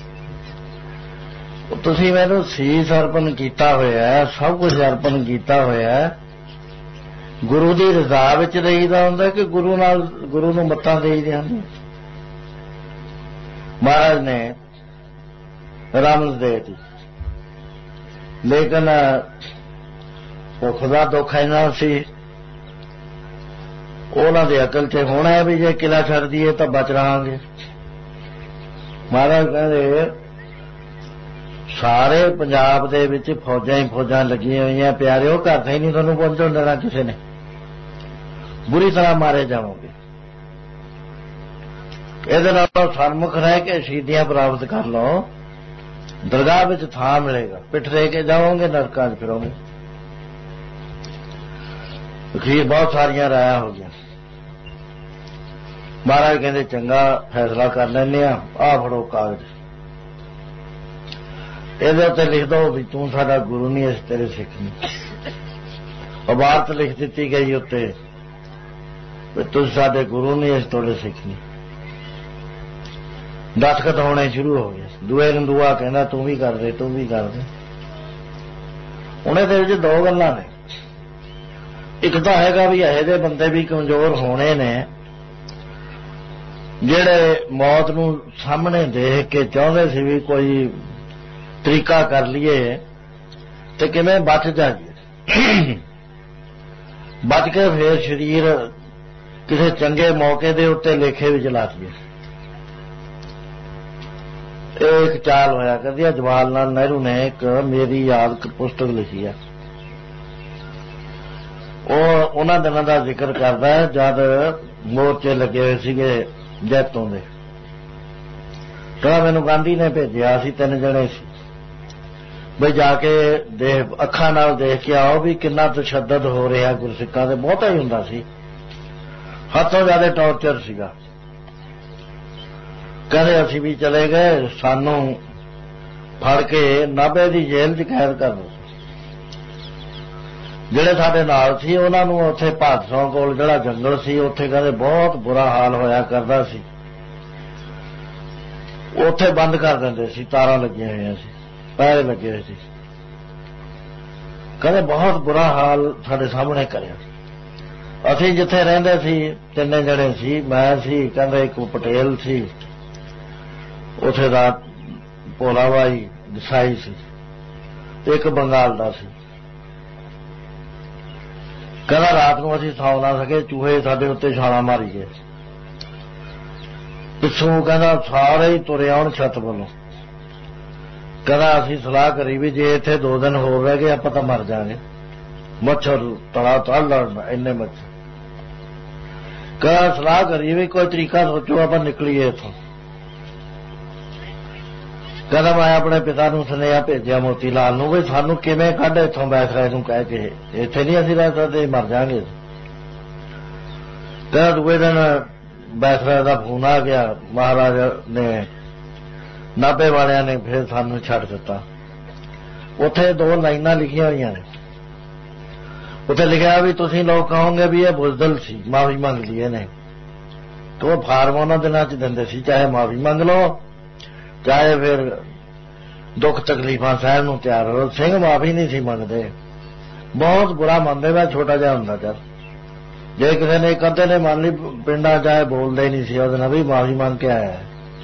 ਤੁਸੀਂ ਮੈਨੂੰ ਸੀਸ ਅਰਪਣ ਕੀਤਾ ਹੋਇਆ ਸਭ ਕੁਝ ਅਰਪਣ ਕੀਤਾ ਹੋਇਆ ਗੁਰੂ ਦੀ ਰਜ਼ਾ ਵਿੱਚ ਰਹੀਦਾ ਹੁੰਦਾ ਕਿ ਗੁਰੂ ਨਾਲ ਗੁਰੂ ਨੂੰ ਮੱਤਾਂ ਦੇਈਦੇ ਹਨ ਮਹਾਰਾਜ ਨੇ ਰਮਜ਼ ਦੇ ਦਿੱਤੀ ਲੇਕਿਨ ਭੁੱਖ ਦਾ ਦੁੱਖ ਇੰਨਾ ਸੀ ਉਹਨਾਂ ਦੇ ਅਕਲ 'ਚ ਹੋਣਾ ਹੈ ਵੀ ਜੇ ਕਿਲਾ ਛੱਡ ਦਈਏ ਤਾਂ ਬਚ ਰਹਾਂਗੇ ਮਹਾਰਾਜ ਕਹਿੰਦੇ ਸਾਰੇ ਪੰਜਾਬ ਦੇ ਵਿੱਚ ਫੌਜਾਂ ਹੀ ਫੌਜਾਂ ਲੱਗੀਆਂ ਹੋਈਆਂ ਪਿਆਰਿਓ ਘਰ ਤੇ ਹੀ ਨਹੀਂ ਤੁਹਾਨੂੰ ਪਹੁੰਚਣ ਦੇਣਾ ਕਿਸੇ ਨੇ ਬੁਰੀ ਤਰ੍ਹਾਂ ਮਾਰੇ ਜਾਵੋਗੇ ਇਹਦੇ ਨਾਲ ਸਨਮੁਖ ਰਹਿ ਕੇ ਸ਼ਹੀਦੀਆਂ ਪ੍ਰਾਪਤ ਕਰ ਲਓ ਦਰਗਾਹ ਵਿੱਚ ਥਾਂ ਮਿਲੇਗਾ ਪਿੱਠ ਦੇ ਕੇ ਜਾਓਗੇ ਨਰਕਾਂ 'ਚ ਫਿਰੋਗੇ ਅਖੀਰ ਬਹੁਤ ਸਾਰੀਆਂ ਰਾਇਆਂ ਹੋ ਗਈਆਂ ਮਹਾਰਾਜ ਕਹਿੰਦੇ ਚੰਗਾ ਫੈਸਲਾ ਕਰ ਲੈਂਦੇ ਆ ਆਹ ਫੜੋ ਕਾਗਜ਼ ਇਹਦੇ ਉੱਤੇ ਲਿਖ ਦੋ ਵੀ ਤੂੰ ਸਾਡਾ ਗੁਰੂ ਨਹੀਂ ਅਸੀਂ ਤੇਰੇ ਸਿੱਖ ਨਹੀਂ ਇਬਾਰਤ ਲਿਖ ਦਿੱਤੀ ਗਈ ਉੱਤੇ ਵੀ ਤੁਸੀਂ ਸਾਡੇ ਗੁਰੂ ਨਹੀਂ ਅਸੀਂ ਤੁਹਾਡੇ ਸਿੱਖ ਨਹੀਂ ਦਸਤਖਤ ਹੋਣੇ ਸ਼ੁਰੂ ਹੋ ਗਏ ਦੂਏ ਨੂੰ ਦੂਆ ਕਹਿੰਦਾ ਤੂੰ ਵੀ ਕਰ ਦੇ ਤੂੰ ਵੀ ਕਰ ਦੇ ਉਹਨੇ ਦੇ ਵਿੱਚ ਦੋ ਗੱਲਾਂ ਨੇ ਇੱਕ ਤਾਂ ਹੈਗਾ ਵੀ ਇਹੋ ਜਿਹੇ ਬੰਦੇ ਵੀ ਕਮਜ਼ੋਰ ਹੋਣੇ ਨੇ ਜਿਹੜੇ ਮੌਤ ਨੂੰ ਸਾਹਮਣੇ ਦੇਖ ਕੇ ਚਾਹੁੰਦੇ ਸੀ ਵੀ ਕੋਈ ਤਰੀਕਾ ਕਰ ਲਈਏ ਤੇ ਕਿਵੇਂ ਬਚ ਜਾਈਏ ਬਚ ਕੇ ਫੇਰ ਸਰੀਰ ਕਿਸੇ ਚੰਗੇ ਮੌਕੇ ਦੇ ਉੱਤੇ ਲੇਖੇ ਵਿੱਚ ਲਾ ਦਈਏ ਇਹ ਇੱਕ ਚਾਲ ਹੋਇਆ ਕਰਦੀ ਹੈ ਜਵਾਹਰ ਲਾਲ ਨਹਿਰੂ ਨੇ ਇੱਕ ਮੇਰੀ ਯਾਦ ਪੁਸਤਕ ਲਿਖੀ ਹੈ ਉਹ ਉਹਨਾਂ ਦਿਨਾਂ ਦਾ ਜ਼ਿਕਰ ਕਰਦਾ ਹੈ ਜਦ ਮੋਰਚੇ ਲੱਗੇ ਹੋਏ ਸੀਗੇ ਜੈਤੋਂ ਦੇ ਤਾਂ ਮੈਨੂੰ ਗਾਂਧੀ ਨੇ ਭੇਜਿਆ ਸੀ ਤਿੰਨ ਜਣੇ ਸੀ ਬਈ ਜਾ ਕੇ ਦੇਖ ਅੱਖਾਂ ਨਾਲ ਦੇਖ ਕੇ ਆਓ ਵੀ ਕਿੰਨਾ ਤਸ਼ੱਦਦ ਹੋ ਰਿਹਾ ਗੁਰਸਿੱਖਾਂ ਦੇ ਬਹੁਤਾ ਹੀ ਹੁੰਦਾ ਸੀ ਹੱਥੋਂ ਜ਼ਿਆਦਾ ਟੌਰਚਰ ਸੀਗਾ ਕਹਿੰਦੇ ਅਸੀਂ ਵੀ ਚਲੇ ਗਏ ਸਾਨੂੰ ਫੜ ਕੇ ਨਾਭੇ ਦੀ ਜੇਲ੍ਹ 'ਚ ਕੈਦ ਕਰ ਦਿੱਤਾ ਜਿਹੜੇ ਸਾਡੇ ਨਾਲ ਸੀ ਉਹਨਾਂ ਨੂੰ ਉੱਥੇ ਭਾਦਸੋਂ ਕੋਲ ਜਿਹੜਾ ਜੰਗਲ ਸੀ ਉੱਥੇ ਕਹਿੰਦੇ ਬਹੁਤ ਬੁਰਾ ਹਾਲ ਹੋਇਆ ਕਰਦਾ ਸੀ ਉੱਥੇ ਬੰਦ ਕਰ ਦਿੰਦੇ ਸੀ ਤਾਰਾਂ ਲੱਗੀਆਂ ਹੋਈਆਂ ਸੀ ਪੈਰੇ ਲੱਗੇ ਹੋਏ ਸੀ ਕਹਿੰਦੇ ਬਹੁਤ ਬੁਰਾ ਹਾਲ ਸਾਡੇ ਸਾਹਮਣੇ ਕਰਿਆ ਅਸੀਂ ਜਿੱਥੇ ਰਹਿੰਦੇ ਸੀ ਤਿੰਨੇ ਜਣੇ ਸੀ ਮੈਂ ਸੀ ਕਹਿੰਦੇ ਇੱਕ ਪਟੇਲ ਸੀ ਉੱਥੇ ਦਾ ਭੋਲਾ ਬਾਈ ਦਸਾਈ ਸੀ, ਇੱਕ ਬੰਗਾਲ ਦਾ ਸੀ। ਕਹਿੰਦਾ ਰਾਤ ਨੂੰ ਅਸੀਂ ਸੌਂ ਨਾ ਸਕੇ, ਚੂਹੇ ਸਾਡੇ ਉੱਤੇ ਛਾਲਾਂ ਮਾਰੀ ਗਏ। ਪਿੱਛੋਂ ਕਹਿੰਦਾ ਸਾਰੇ ਹੀ ਤੁਰੇ ਆਉਣ ਛੱਤ ਵੱਲੋਂ। ਕਹਿੰਦਾ ਅਸੀਂ ਸਲਾਹ ਕਰੀ ਵੀ ਜੇ ਇੱਥੇ ਦੋ ਦਿਨ ਹੋਰ ਰਹਿ ਗਏ ਆਪਾਂ ਤਾਂ ਮਰ ਜਾਵਾਂਗੇ, ਮੱਛਰ ਤੜਾ ਤੜ ਲੜਨਾ ਇੰਨੇ ਮੱਛਰ। ਕਹਿੰਦਾ ਸਲਾਹ ਕਰੀ ਵੀ ਕੋਈ ਤਰੀਕਾ ਸੋਚੋ ਆਪਾਂ ਨਿਕਲੀਏ ਇੱਥੋਂ। ਕਹਿੰਦਾ ਮੈਂ ਆਪਣੇ ਪਿਤਾ ਨੂੰ ਸੁਨੇਹਾ ਭੇਜਿਆ ਮੋਤੀ ਲਾਲ ਨੂੰ ਵੀ ਸਾਨੂੰ ਕਿਵੇਂ ਕੱਢ ਇੱਥੋਂ ਬੈਠ ਨੂੰ ਕਹਿ ਕੇ, ਇੱਥੇ ਨਹੀਂ ਅਸੀਂ ਰਹਿ ਸਕਦੇ, ਮਰ ਜਾਵਾਂਗੇ। ਕਹਿੰਦਾ ਦੂਏ ਦਿਨ ਬੈਠ ਦਾ ਫੋਨ ਆ ਗਿਆ, ਮਹਾਰਾਜਾ ਨੇ ਨਾਭੇ ਵਾਲਿਆਂ ਨੇ ਫਿਰ ਸਾਨੂੰ ਛੱਡ ਦਿੱਤਾ। ਉੱਥੇ ਦੋ ਲਾਈਨਾਂ ਲਿਖੀਆਂ ਹੋਈਆਂ ਨੇ, ਉੱਥੇ ਲਿਖਿਆ ਵੀ ਤੁਸੀਂ ਲੋਕ ਕਹੋਗੇ ਵੀ ਇਹ ਬੁਜ਼ਦਲ ਸੀ, ਮਾਫੀ ਮੰਗ ਲਈ ਇਹਨੇ। ਤੇ ਉਹ ਫਾਰਮ ਉਹਨਾਂ ਦਿਨਾਂ ਚ ਦਿੰਦੇ ਸੀ, ਚਾਹੇ ਮਾਫੀ ਮੰਗ ਲਓ ਚਾਹੇ ਫਿਰ ਦੁੱਖ ਤਕਲੀਫਾਂ ਸਹਿਣ ਨੂੰ ਤਿਆਰ ਹੋ। ਸਿੰਘ ਮਾਫੀ ਨਹੀਂ ਸੀ ਮੰਗਦੇ, ਬਹੁਤ ਬੁਰਾ ਮੰਨਦੇ। ਮੈਂ ਛੋਟਾ ਜਿਹਾ ਹੁੰਦਾ ਚੱਲ, ਜੇ ਕਿਸੇ ਨੇ ਇੱਕ ਅੱਧੇ ਨੇ ਮੰਨ ਲਈ, ਪਿੰਡਾਂ ਚਾਹੇ ਬੋਲਦੇ ਨਹੀਂ ਸੀ ਉਹਦੇ ਨਾਲ ਵੀ ਮਾਫੀ ਮੰਗ ਕੇ ਆਇਆ।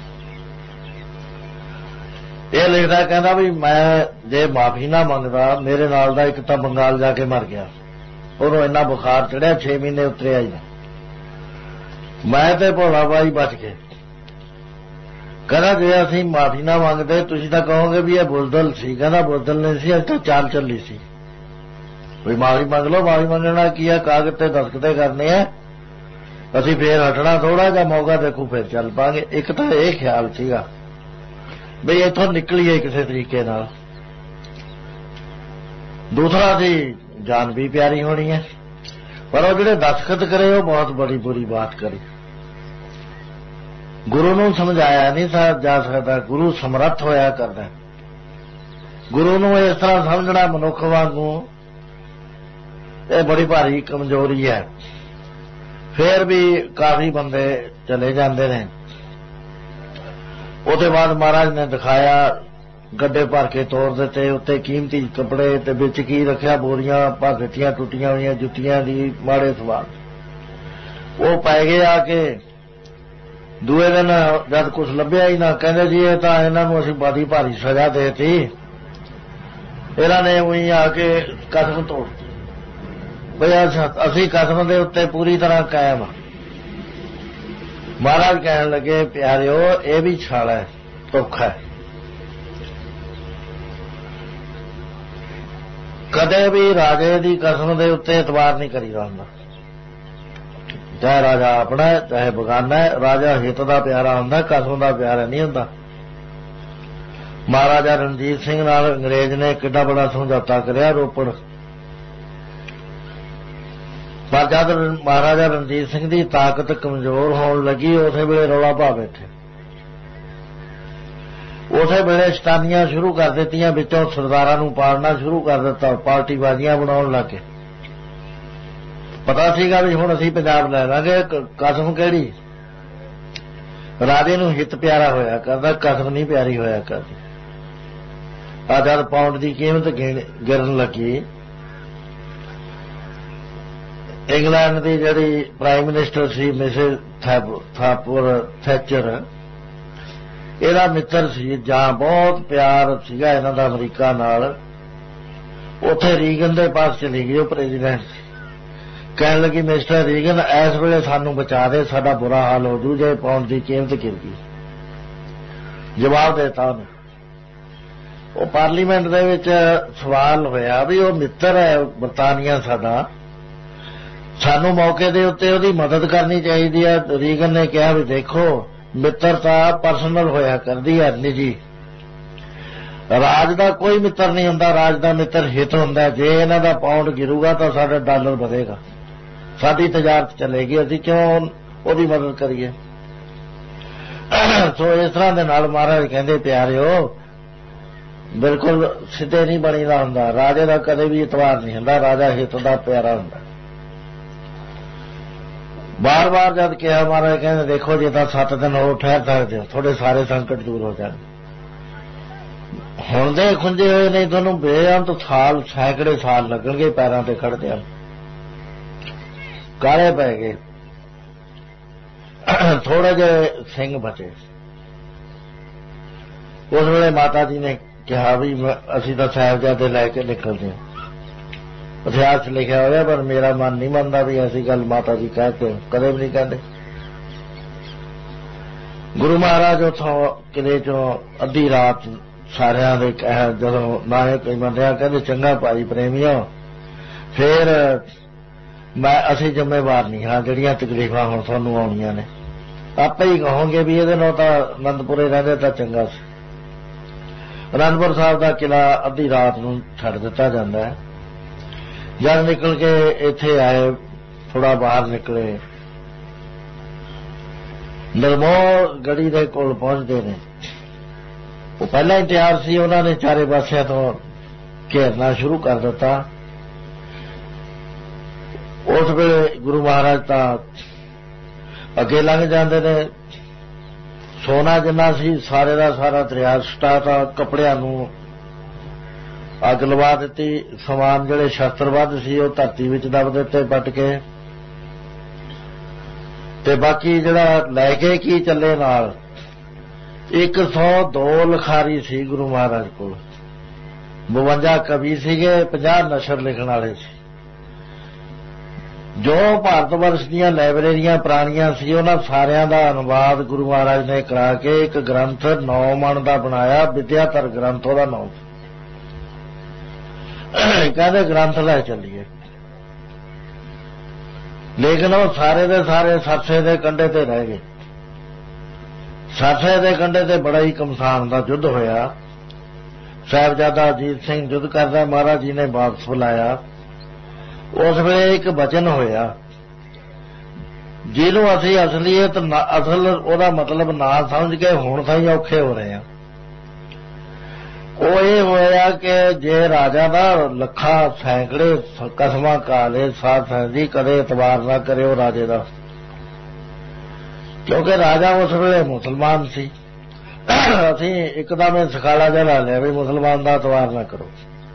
ਇਹ ਲਿਖਦਾ ਕਹਿੰਦਾ ਵੀ ਮੈਂ ਜੇ ਮਾਫੀ ਨਾ ਮੰਗਦਾ, ਮੇਰੇ ਨਾਲ ਦਾ ਇੱਕ ਤਾਂ ਬੰਗਾਲ ਜਾ ਕੇ ਮਰ ਗਿਆ, ਉਹਨੂੰ ਇੰਨਾ ਬੁਖਾਰ ਚੜਿਆ ਛੇ ਮਹੀਨੇ ਉਤਰਿਆ ਹੀ, ਮੈਂ ਤੇ ਭੋਲਾ ਬਾਈ ਬਚ ਗਏ। ਕਹਿੰਦਾ ਜੇ ਅਸੀਂ ਮਾਫੀ ਨਾ ਮੰਗਦੇ ਤੁਸੀਂ ਤਾਂ ਕਹੋਗੇ ਵੀ ਇਹ ਬੁਜ਼ਦਲ ਸੀ। ਕਹਿੰਦਾ ਬੁਜ਼ਦਲ ਨਹੀਂ ਸੀ, ਅਸੀਂ ਤਾਂ ਚਾਲ ਚੱਲੀ ਸੀ ਵੀ ਮਾਫੀ ਮੰਗ ਲਓ। ਮਾਫੀ ਮੰਗਣਾ ਕੀ ਹੈ, ਕਾਗਜ਼ ਤੇ ਦਸਤਖਤ ਕਰਨੇ ਆ, ਅਸੀਂ ਫੇਰ ਹਟਣਾ ਥੋੜਾ ਜਿਹਾ ਮੌਕਾ ਦੇਖੂ ਫਿਰ ਚੱਲ ਪਾਂਗੇ। ਇੱਕ ਤਾਂ ਇਹ ਖਿਆਲ ਸੀਗਾ ਬਈ ਇੱਥੋਂ ਨਿਕਲੀਏ ਕਿਸੇ ਤਰੀਕੇ ਨਾਲ। ਦੂਸਰਾ ਸੀ ਜਾਨ ਵੀ ਪਿਆਰੀ ਹੋਣੀ ਹੈ, ਪਰ ਉਹ ਜਿਹੜੇ ਦਸਤਖਤ ਕਰੇ ਉਹ ਬਹੁਤ ਬੜੀ ਬੁਰੀ ਬਾਤ ਕਰੀ। ਗੁਰੂ ਨੂੰ ਸਮਝਾਇਆ ਨਹੀਂ ਜਾ ਸਕਦਾ, ਗੁਰੂ ਸਮਰੱਥ ਹੋਇਆ ਕਰਦਾ। ਗੁਰੂ ਨੂੰ ਇਸ ਤਰ੍ਹਾਂ ਸਮਝਣਾ ਮਨੁੱਖ ਵਾਂਗੂ ਇਹ ਬੜੀ ਭਾਰੀ ਕਮਜ਼ੋਰੀ ਹੈ। ਫੇਰ ਵੀ ਕਾਫੀ ਬੰਦੇ ਚਲੇ ਜਾਂਦੇ ਨੇ। ਉਹਦੇ ਬਾਅਦ ਮਹਾਰਾਜ ਨੇ ਦਿਖਾਇਆ, ਗੱਡੇ ਭਰ ਕੇ ਤੋੜ ਦਿੱਤੇ, ਉੱਤੇ ਕੀਮਤੀ ਕੱਪੜੇ ਤੇ ਵਿੱਚ ਕੀ ਰੱਖਿਆ, ਬੋਰੀਆਂ ਭਰ ਦਿੱਤੀਆਂ ਟੁੱਟੀਆਂ ਹੋਈਆਂ ਜੁੱਤੀਆਂ ਦੀ, ਮਾੜੇ ਸਵਾਲ। ਉਹ ਪੈ ਗਏ ਆ ਕੇ। ਦੂਏ ਦਿਨ ਜਦ ਕੁਛ ਲੱਭਿਆ ਹੀ ਨਾ, ਕਹਿੰਦੇ ਜੀ ਇਹ ਤਾਂ ਇਹਨਾਂ ਨੂੰ ਅਸੀਂ ਬੜੀ ਭਾਰੀ ਸਜ਼ਾ ਦੇਤੀ, ਇਹਨਾਂ ਨੇ ਉਹੀ ਆ ਕੇ ਕਸਮ ਤੋੜਤੀ ਬਈ ਅਸੀਂ ਕਸਮ ਦੇ ਉੱਤੇ ਪੂਰੀ ਤਰ੍ਹਾਂ ਕਾਇਮ। ਮਹਾਰਾਜ ਕਹਿਣ ਲੱਗੇ ਪਿਆਰਿਓ ਇਹ ਵੀ ਛਾਲ ਹੈ, ਧੋਖਾ ਹੈ। ਕਦੇ ਵੀ ਰਾਜੇ ਦੀ ਕਸਮ ਦੇ ਉੱਤੇ ਇਤਬਾਰ ਨਹੀਂ ਕਰੀਦਾ ਹੁੰਦਾ, ਚਾਹੇ ਰਾਜਾ ਆਪਣਾ ਹੈ ਚਾਹੇ ਬਗਾਨਾ ਹੈ। ਰਾਜਾ ਹਿੱਤ ਦਾ ਪਿਆਰਾ ਹੁੰਦਾ, ਕਸਮ ਦਾ ਪਿਆਰਾ ਨਹੀਂ ਹੁੰਦਾ। ਮਹਾਰਾਜਾ ਰਣਜੀਤ ਸਿੰਘ ਨਾਲ ਅੰਗਰੇਜ਼ ਨੇ ਕਿੱਡਾ ਬੜਾ ਸਮਝੌਤਾ ਕਰਿਆ ਰੋਪੜ, ਪਰ ਜਦ ਮਹਾਰਾਜਾ ਰਣਜੀਤ ਸਿੰਘ ਦੀ ਤਾਕਤ ਕਮਜ਼ੋਰ ਹੋਣ ਲੱਗੀ ਉਸੇ ਵੇਲੇ ਰੌਲਾ ਪਾ ਬੈਠੇ। ਉਸੇ ਵੇਲੇ ਸ਼ਤਾਨੀਆਂ ਸ਼ੁਰੂ ਕਰ ਦਿੱਤੀਆਂ, ਵਿੱਚੋਂ ਸਰਦਾਰਾਂ ਨੂੰ ਪਾਲਣਾ ਸ਼ੁਰੂ ਕਰ ਦਿੱਤਾ, ਪਾਰਟੀਬਾਜ਼ੀਆਂ ਬਣਾਉਣ ਲੱਗੇ। ਪਤਾ ਸੀਗਾ ਵੀ ਹੁਣ ਅਸੀਂ ਪੰਜਾਬ ਲੈ ਲਾਂਗੇ। ਕਸਮ ਕਿਹੜੀ, ਰਾਜੇ ਨੂੰ ਹਿੱਤ ਪਿਆਰਾ ਹੋਇਆ ਕਰਦਾ, ਕਸਮ ਨਹੀਂ ਪਿਆਰੀ ਹੋਇਆ ਕਰਦੀ। ਆ ਜਦ ਪਾਉਂਡ ਦੀ ਕੀਮਤ ਗਿਰਨ ਲੱਗੀ, ਇੰਗਲੈਂਡ ਦੀ ਜਿਹੜੀ ਪ੍ਰਾਈਮ ਮਿਨਿਸਟਰ ਸੀ ਮਿਸਿਸ ਥਾਪਰ ਥੈਚਰ, ਇਹਦਾ ਮਿੱਤਰ ਸੀ, ਜਾਂ ਬਹੁਤ ਪਿਆਰ ਸੀਗਾ ਇਹਨਾਂ ਦਾ ਅਮਰੀਕਾ ਨਾਲ। ਉੱਥੇ ਰੀਗਨ ਦੇ ਪਾਸ ਚਲੀ ਗਈ, ਉਹ ਪ੍ਰੈਜ਼ੀਡੈਂਟ ਸੀ। ਕਹਿਣ ਲੱਗੀ ਮਿਸਟਰ ਰੀਗਨ ਇਸ ਵੇਲੇ ਸਾਨੂੰ ਬਚਾ ਦੇ, ਸਾਡਾ ਬੁਰਾ ਹਾਲ ਹੋ ਜੂ ਜੇ ਪਾਉਂਡ ਦੀ ਕੀਮਤ ਗਿਰ ਗਈ। ਜਵਾਬ ਦੇਤਾ ਉਹਨੇ। ਉਹ ਪਾਰਲੀਮੈਂਟ ਦੇ ਵਿੱਚ ਸਵਾਲ ਹੋਇਆ ਵੀ ਉਹ ਮਿੱਤਰ ਹੈ ਬਰਤਾਨੀਆ ਸਾਡਾ, ਸਾਨੂੰ ਮੌਕੇ ਦੇ ਉੱਤੇ ਉਹਦੀ ਮਦਦ ਕਰਨੀ ਚਾਹੀਦੀ ਹੈ। ਰੀਗਨ ਨੇ ਕਿਹਾ ਵੀ ਦੇਖੋ ਮਿੱਤਰਤਾ ਪਰਸਨਲ ਹੋਇਆ ਕਰਦੀ ਹੈ, ਨਿੱਜੀ। ਰਾਜ ਦਾ ਕੋਈ ਮਿੱਤਰ ਨਹੀਂ ਹੁੰਦਾ, ਰਾਜ ਦਾ ਮਿੱਤਰ ਹਿੱਤ ਹੁੰਦਾ। ਜੇ ਇਹਨਾਂ ਦਾ ਪਾਉਂਡ ਗਿਰੂਗਾ ਤਾਂ ਸਾਡਾ ਡਾਲਰ ਵਧੇਗਾ, ਸਾਡੀ ਤਜਾਰਤ ਚੱਲੇਗੀ, ਅਸੀਂ ਕਿਉਂ ਉਹਦੀ ਮਦਦ ਕਰੀਏ। ਸੋ ਇਸ ਤਰ੍ਹਾਂ ਦੇ ਨਾਲ ਮਹਾਰਾਜ ਕਹਿੰਦੇ ਪਿਆਰਿਓ ਬਿਲਕੁਲ ਸਿੱਧੇ ਨਹੀਂ ਬਣੀਦਾ ਹੁੰਦਾ, ਰਾਜੇ ਦਾ ਕਦੇ ਵੀ ਇਤਬਾਰ ਨਹੀਂ ਹੁੰਦਾ, ਰਾਜਾ ਹਿੱਤ ਦਾ ਪਿਆਰਾ ਹੁੰਦਾ। ਬਾਰ ਬਾਰ ਜਦ ਕਿਹਾ ਮਹਾਰਾਜ ਕਹਿੰਦੇ ਦੇਖੋ ਜੇ ਤਾਂ ਸੱਤ ਦਿਨ ਹੋਰ ਠਹਿਰ ਸਕਦੇ ਹੋ, ਤੁਹਾਡੇ ਸਾਰੇ ਸੰਕਟ ਦੂਰ ਹੋ ਜਾਣਗੇ। ਹੁਣ ਦੇ ਖੁੰਝੇ ਹੋਏ ਨਹੀਂ, ਤੁਹਾਨੂੰ ਬੇਅੰਤ ਸਾਲ ਸੈਂਕੜੇ ਸਾਲ ਲੱਗਣਗੇ ਪੈਰਾਂ ਤੇ ਖੜਦੇ ਆ, ਕਾਲੇ ਪੈ ਗਏ। ਥੋੜੇ ਜਿਹੇ ਸਿੰਘ ਬਚੇ। ਉਸ ਵੇਲੇ ਮਾਤਾ ਜੀ ਨੇ ਕਿਹਾ ਵੀ ਅਸੀਂ ਤਾਂ ਸਾਹਿਬਜ਼ਾਦੇ ਲੈ ਕੇ ਨਿਕਲਦੇ ਹਾਂ। ਇਤਿਹਾਸ 'ਚ ਲਿਖਿਆ ਹੋਇਆ, ਪਰ ਮੇਰਾ ਮਨ ਨਹੀਂ ਮੰਨਦਾ ਵੀ ਐਸੀ ਗੱਲ ਮਾਤਾ ਜੀ ਕਹਿ ਕੇ ਕਦੇ ਵੀ ਨਹੀਂ ਕਹਿੰਦੇ। ਗੁਰੂ ਮਹਾਰਾਜ ਉੱਥੋਂ ਕਿਲੇ ਚੋਂ ਅੱਧੀ ਰਾਤ ਸਾਰਿਆਂ ਦੇ ਕਹਿ ਜਦੋਂ ਨਾਇਕ ਕਈ ਮੰਨਿਆ, ਕਹਿੰਦੇ ਚੰਗਾ ਭਾਈ ਪ੍ਰੇਮੀਓ, ਫੇਰ ਮੈਂ ਅਸੀਂ ਜ਼ਿੰਮੇਵਾਰ ਨਹੀਂ ਹਾਂ ਜਿਹੜੀਆਂ ਤਕਲੀਫਾਂ ਹੁਣ ਤੁਹਾਨੂੰ ਆਉਣੀਆਂ ਨੇ, ਆਪੇ ਹੀ ਕਹੋਗੇ ਵੀ ਇਹਦੇ ਨਾਲ ਤਾਂ ਅਨੰਦਪੁਰੇ ਰਹਿੰਦੇ ਤਾਂ ਚੰਗਾ ਸੀ। ਅਨੰਦਪੁਰ ਸਾਹਿਬ ਦਾ ਕਿਲਾ ਅੱਧੀ ਰਾਤ ਨੂੰ ਛੱਡ ਦਿੱਤਾ ਜਾਂਦਾ ਹੈ। ਜਦ ਨਿਕਲ ਕੇ ਇੱਥੇ ਆਏ, ਥੋੜਾ ਬਾਹਰ ਨਿਕਲੇ, ਨਿਰਮੋਹ ਗੜੀ ਦੇ ਕੋਲ ਪਹੁੰਚਦੇ ਨੇ। ਉਹ ਪਹਿਲਾਂ ਹੀ ਤਿਆਰ ਸੀ, ਉਹਨਾਂ ਨੇ ਚਾਰੇ ਪਾਸਿਆਂ ਤੋਂ ਘੇਰਨਾ ਸ਼ੁਰੂ ਕਰ ਦਿੱਤਾ। ਉਸ ਵੇਲੇ ਗੁਰੂ ਮਹਾਰਾਜ ਤਾਂ ਅੱਗੇ ਲੰਘ ਜਾਂਦੇ ਨੇ। ਸੋਨਾ ਜਿੰਨਾ ਸੀ ਸਾਰੇ ਦਾ ਸਾਰਾ ਦਰਿਆ ਸੁੱਟਾ ਤਾ, ਕੱਪੜਿਆਂ ਨੂੰ ਅੱਗ ਲਵਾ ਦਿੱਤੀ, ਸਮਾਨ ਜਿਹੜੇ ਸ਼ਸਤਰ ਵੱਧ ਸੀ ਉਹ ਧਰਤੀ ਵਿੱਚ ਦੱਬ ਦਿੱਤੇ ਪੱਟ ਕੇ, ਤੇ ਬਾਕੀ ਜਿਹੜਾ ਲੈ ਕੇ ਕੀ ਚੱਲੇ ਨਾਲ ਇੱਕ ਸੌ ਦੋ ਲਿਖਾਰੀ ਸੀ ਗੁਰੂ ਮਹਾਰਾਜ ਕੋਲ, ਬਵੰਜਾ ਕਵੀ ਸੀਗੇ, ਪੰਜਾਹ ਨਸ਼ਰ ਲਿਖਣ ਵਾਲੇ ਸੀ। ਜੋ ਭਾਰਤ ਵਰਸ਼ ਦੀਆਂ ਲਾਇਬ੍ਰੇਰੀਆਂ ਪੁਰਾਣੀਆਂ ਸੀ ਉਹਨਾਂ ਸਾਰਿਆਂ ਦਾ ਅਨੁਵਾਦ ਗੁਰੂ ਮਹਾਰਾਜ ਨੇ ਕਰਾ ਕੇ ਇੱਕ ਗ੍ਰੰਥ ਨੌ ਮਣ ਦਾ ਬਣਾਇਆ, ਵਿਦਿਆਧਰ ਗ੍ਰੰਥ ਉਹਦਾ ਨਾਮ। ਕਹਿੰਦੇ ਗ੍ਰੰਥ ਲੈ ਚੱਲੀਏ, ਲੇਕਿਨ ਉਹ ਸਾਰੇ ਦੇ ਸਾਰੇ ਸਰਸੇ ਦੇ ਕੰਢੇ ਤੇ ਰਹਿ ਗਏ। ਸਰਸੇ ਦੇ ਕੰਢੇ ਤੇ ਬੜਾ ਹੀ ਕਮਸਾਨ ਦਾ ਯੁੱਧ ਹੋਇਆ। ਸਾਹਿਬਜ਼ਾਦਾ ਅਜੀਤ ਸਿੰਘ ਯੁੱਧ ਕਰਦਾ, ਮਹਾਰਾਜ ਜੀ ਨੇ ਵਾਪਸ ਬੁਲਾਇਆ। ਉਸ ਵੇਲੇ ਇੱਕ ਬਚਨ ਹੋਇਆ ਜਿਹਨੂੰ ਅਸੀਂ ਅਸਲੀਅਤ ਅਸਲ ਉਹਦਾ ਮਤਲਬ ਨਾ ਸਮਝ ਕੇ ਹੁਣ ਤਾਂ ਹੀ ਔਖੇ ਹੋ ਰਹੇ ਹਾਂ। ਉਹ ਇਹ ਹੋਇਆ ਕਿ ਜੇ ਰਾਜਾ ਦਾ ਲੱਖਾਂ ਸੈਂਕੜੇ ਕਸਮਾਂ ਕਾਲੇ ਸਾਧ ਸੰਗਤ ਜੀ ਕਦੇ ਇਤਬਾਰ ਨਾ ਕਰਿਓ ਰਾਜੇ ਦਾ, ਕਿਉਂਕਿ ਰਾਜਾ ਉਸ ਵੇਲੇ ਮੁਸਲਮਾਨ ਸੀ। ਅਸੀਂ ਇੱਕਦਮ ਇਹ ਸਖਾਲਾ ਜਿਹਾ ਲਾ ਲਿਆ ਵੀ ਮੁਸਲਮਾਨ ਦਾ ਇਤਬਾਰ ਨਾ ਕਰੋ।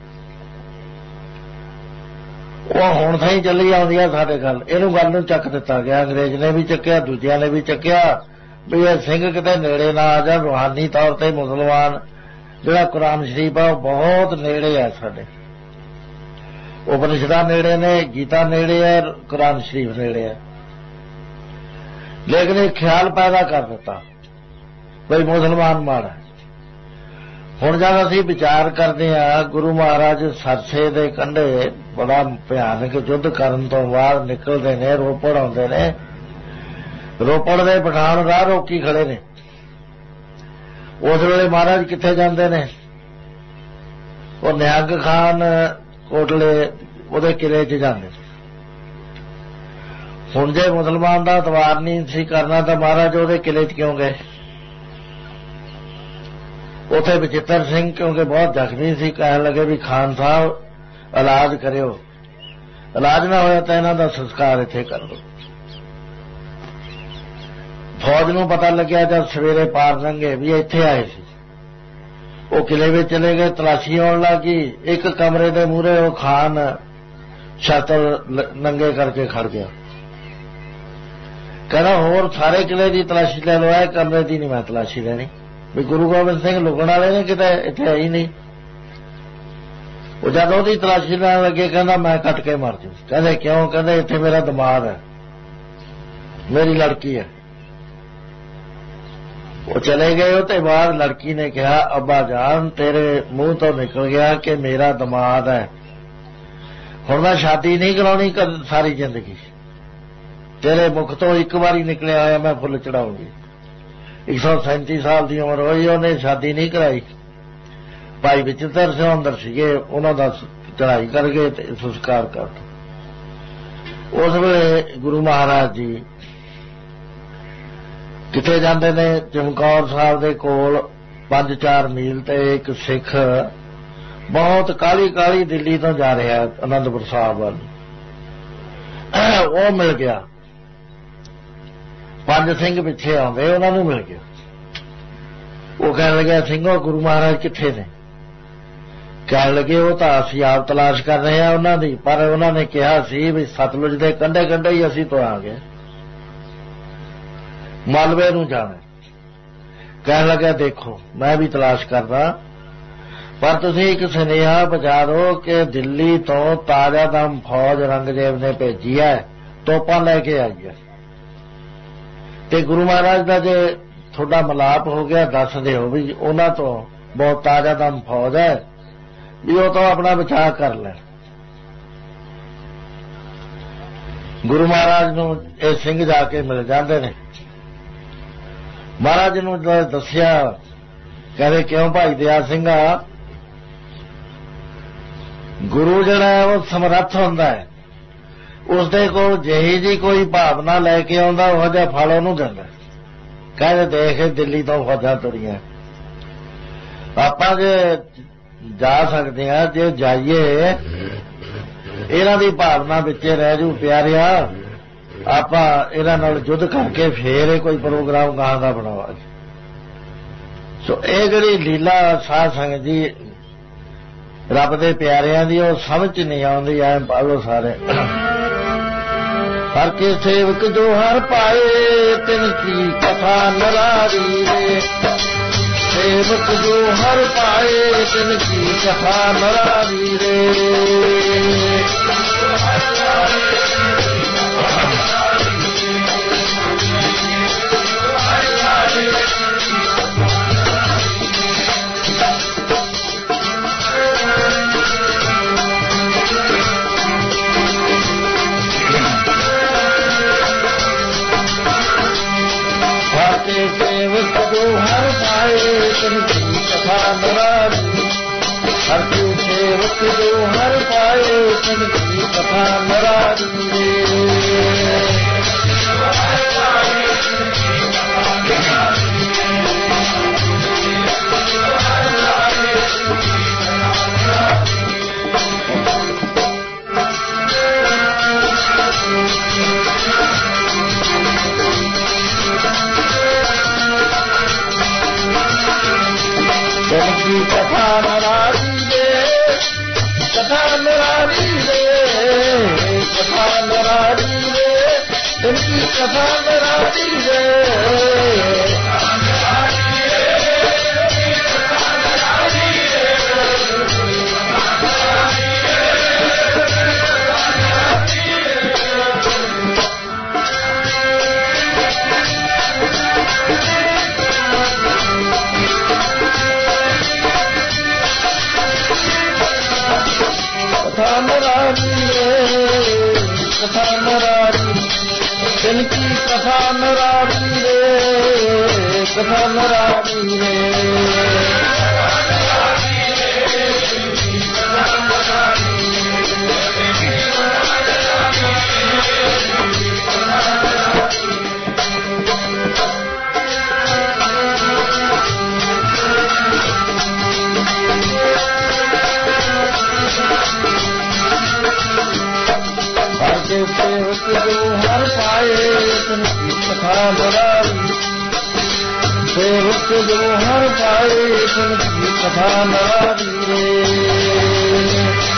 ਉਹ ਹੁਣ ਤਾਂ ਹੀ ਚੱਲੀ ਆਉਂਦੀ ਆ ਸਾਡੇ ਗੱਲ, ਇਹਨੂੰ ਗੱਲ ਨੂੰ ਚੱਕ ਦਿੱਤਾ ਗਿਆ। ਅੰਗਰੇਜ਼ ਨੇ ਵੀ ਚੱਕਿਆ, ਦੂਜਿਆਂ ਨੇ ਵੀ ਚੱਕਿਆ ਵੀ ਇਹ ਸਿੰਘ ਕਿਤੇ ਨੇੜੇ ਨਾ ਆ ਜਾਣ। ਰੂਹਾਨੀ ਤੌਰ ਤੇ ਮੁਸਲਮਾਨ ਜਿਹੜਾ ਕੁਰਾਨ ਸ਼ਰੀਫ ਆ ਉਹ ਬਹੁਤ ਨੇੜੇ ਆ ਸਾਡੇ, ਉਪਨਿਸ਼ਦਾਂ ਨੇੜੇ ਨੇ, ਗੀਤਾ ਨੇੜੇ ਹੈ, ਕੁਰਾਨ ਸ਼ਰੀਫ ਨੇੜੇ ਹੈ। ਲੇਕਿਨ ਇਹ ਖਿਆਲ ਪੈਦਾ ਕਰ ਦਿੱਤਾ ਬਈ ਮੁਸਲਮਾਨ ਮਾੜਾ। ਹੁਣ ਜਦ ਅਸੀਂ ਵਿਚਾਰ ਕਰਦੇ ਹਾਂ, ਗੁਰੂ ਮਹਾਰਾਜ ਸਰਸੇ ਦੇ ਕੰਢੇ ਬੜਾ ਭਿਆਨਕ ਯੁੱਧ ਕਰਨ ਤੋਂ ਬਾਅਦ ਨਿਕਲਦੇ ਨੇ, ਰੋਪੜ ਆਉਂਦੇ ਨੇ। ਰੋਪੜ ਦੇ ਪਠਾਨ ਰਾਹ ਰੋਕੀ ਖੜੇ ਨੇ। ਉਸ ਵੇਲੇ ਮਹਾਰਾਜ ਕਿੱਥੇ ਜਾਂਦੇ ਨੇ? ਉਹ ਨਿਹੰਗ ਖਾਨ ਕੋਟਲੇ ਉਹਦੇ ਕਿਲੇ 'ਚ ਜਾਂਦੇ। ਹੁਣ ਜੇ ਮੁਸਲਮਾਨ ਦਾ ਇਤਬਾਰ ਨਹੀਂ ਸੀ ਕਰਨਾ ਤਾਂ ਮਹਾਰਾਜ ਉਹਦੇ ਕਿਲੇ 'ਚ ਕਿਉਂ ਗਏ? ਉੱਥੇ ਬਚਿੱਤਰ ਸਿੰਘ ਕਿਉਂਕਿ ਬਹੁਤ ਜ਼ਖਮੀ ਸੀ, ਕਹਿਣ ਲੱਗੇ ਵੀ ਖਾਨ ਸਾਹਿਬ ਇਲਾਜ ਕਰਿਓ, ਇਲਾਜ ਨਾ ਹੋਇਆ ਤਾਂ ਇਹਨਾਂ ਦਾ ਸੰਸਕਾਰ ਇੱਥੇ ਕਰ ਦਿਓ। ਫੌਜ ਨੂੰ ਪਤਾ ਲੱਗਿਆ ਜਦ ਸਵੇਰੇ ਪਾਰ ਲੰਘੇ ਵੀ ਇੱਥੇ ਆਏ ਸੀ। ਉਹ ਕਿਲੇ ਵਿੱਚ ਚਲੇ ਗਏ, ਤਲਾਸ਼ੀ ਆਉਣ ਲੱਗੀ। ਇੱਕ ਕਮਰੇ ਦੇ ਮੂਹਰੇ ਉਹ ਖਾਨ ਛਤਰ ਨੰਗੇ ਕਰਕੇ ਖੜ ਗਿਆ। ਕਹਿੰਦਾ ਹੋਰ ਸਾਰੇ ਕਿਲੇ ਦੀ ਤਲਾਸ਼ੀ ਲੈ ਲਓ, ਇਹ ਕਮਰੇ ਦੀ ਨਹੀਂ ਮੈਂ ਤਲਾਸ਼ੀ ਲੈਣੀ। ਵੀ ਗੁਰੂ ਗੋਬਿੰਦ ਸਿੰਘ ਲੁਕਣ ਵਾਲੇ ਨੇ ਕਿਤੇ, ਇੱਥੇ ਆਈ ਨਹੀਂ। ਉਹ ਜਦ ਉਹਦੀ ਤਲਾਸ਼ੀ ਲੈਣ ਲੱਗੇ ਕਹਿੰਦਾ ਮੈਂ ਕੱਟ ਕੇ ਮਰ ਜੂ। ਕਹਿੰਦੇ ਕਿਉਂ? ਕਹਿੰਦੇ ਇੱਥੇ ਮੇਰਾ ਦਿਮਾਗ ਹੈ, ਮੇਰੀ ਲੜਕੀ ਹੈ। ਉਹ ਚਲੇ ਗਏ। ਉਹ ਤੇ ਬਾਅਦ ਲੜਕੀ ਨੇ ਕਿਹਾ ਅੱਬਾ ਜਾਨ ਤੇਰੇ ਮੂੰਹ ਤੋਂ ਨਿਕਲ ਗਿਆ ਕਿ ਮੇਰਾ ਦਿਮਾਗ ਹੈ, ਹੁਣ ਮੈਂ ਸ਼ਾਦੀ ਨਹੀਂ ਕਰਾਉਣੀ ਸਾਰੀ ਜ਼ਿੰਦਗੀ। ਤੇਰੇ ਮੁਖ ਤੋਂ ਇੱਕ ਵਾਰੀ ਨਿਕਲਿਆ ਹੋਇਆ ਮੈਂ ਫੁੱਲ ਚੜਾਉਂਗੀ। ਇੱਕ ਸੌ ਸੈਂਤੀ ਸਾਲ ਦੀ ਉਮਰ ਹੋਈ, ਉਹਨੇ ਸ਼ਾਦੀ ਨਹੀਂ ਕਰਾਈ। ਭਾਈ ਬਚਿੱਤਰ ਸਿੰਘ ਅੰਦਰ ਸੀਗੇ, ਉਹਨਾਂ ਦਾ ਚੜਾਈ ਕਰਕੇ ਤੇ ਸੰਸਕਾਰ ਕਰਤਾ। ਉਸ ਵੇਲੇ ਗੁਰੂ ਮਹਾਰਾਜ ਜੀ ਕਿੱਥੇ ਜਾਂਦੇ ਨੇ? ਚਮਕੌਰ ਸਾਹਿਬ ਦੇ ਕੋਲ ਪੰਜ ਚਾਰ ਮੀਲ ਤੇ ਇੱਕ ਸਿੱਖ ਬਹੁਤ ਕਾਲੀ ਕਾਲੀ ਦਿੱਲੀ ਤੋਂ ਜਾ ਰਿਹਾ ਅਨੰਦਪੁਰ ਸਾਹਿਬ ਵੱਲ। ਉਹ ਮਿਲ ਗਿਆ, ਪੰਜ ਸਿੰਘ ਪਿੱਛੇ ਆਉਂਦੇ, ਉਹਨਾਂ ਨੂੰ ਮਿਲ ਗਿਆ। ਉਹ ਕਹਿਣ ਲੱਗਿਆ ਸਿੰਘੋ ਗੁਰੂ ਮਹਾਰਾਜ ਕਿੱਥੇ ਨੇ? ਕਹਿਣ ਲੱਗੇ ਉਹ ਤਾਂ ਅਸੀਂ ਆਪ ਤਲਾਸ਼ ਕਰ ਰਹੇ ਹਾਂ ਉਹਨਾਂ ਦੀ, ਪਰ ਉਹਨਾਂ ਨੇ ਕਿਹਾ ਸੀ ਵੀ ਸਤਲੁਜ ਦੇ ਕੰਢੇ ਕੰਢੇ ਹੀ ਅਸੀਂ ਤੁਰਾਂਗੇ, ਮਾਲਵੇ ਨੂੰ ਜਾਣਾ। ਕਹਿਣ ਲੱਗਾ ਦੇਖੋ ਮੈਂ ਵੀ ਤਲਾਸ਼ ਕਰਦਾ, पर तुसीं एक सुनेहा पहुंचा दो कि दिल्ली तो ताजा दम फौज औरंगजेब ने भेजी है, तोपां लैके आई है। ते गुरु महाराज का जे थोड़ा मिलाप हो गया दस दिओ भी उन्हां तो बहुत ताजा दम फौज है भी वो तो अपना बचाव कर ले। गुरु महाराज नूं ये सिंह जाके मिल जाते ने। महाराज नूं दस्सिया, कहते क्यों भाई दया सिंघा, गुरु जिहड़ा है वो समर्थ हुंदा है, उसदे कोल जेही जी कोई भावना लैके आउंदा उहो जिहा फल उहनूं दिंदा। कहते देख दिल्ली तो फौजां तुरीआं, आपां जे जा सकदे हां, जे जाइए इन्हां दी भावना विचे रह जू प्यारिआ, आपां इन्हां नाल युद्ध करके फेर कोई प्रोग्राम गां दा बनावांगे। सो ये जिहड़ी लीला साध संगत जी रब दे प्यारिआं दी ओह समझ नहीं आउंदी। ऐ पढ़ लो सारे। हर के सेवक जो हर पाए तिन की कथा नरारी रे, सेवक जो हर पाए तिन की कथा नरारी रे। सेवक जो हर पाए तिन की कथा नरारी, हर के सेवक जो हर पाए तिन की कथा नरारी रे। कथा नरारी रे, कथा नरारी रे, कथा नरारी रे, इनकी कथा नरारी रे। कथा नरारी रे, कथा नरारी, इनकी कथा नरारी रे, कथा नरारी रे। सेवक जो हर पाए तिन की कथा नरारी, सेवक जो हर पाए तिन की कथा नरारी रे।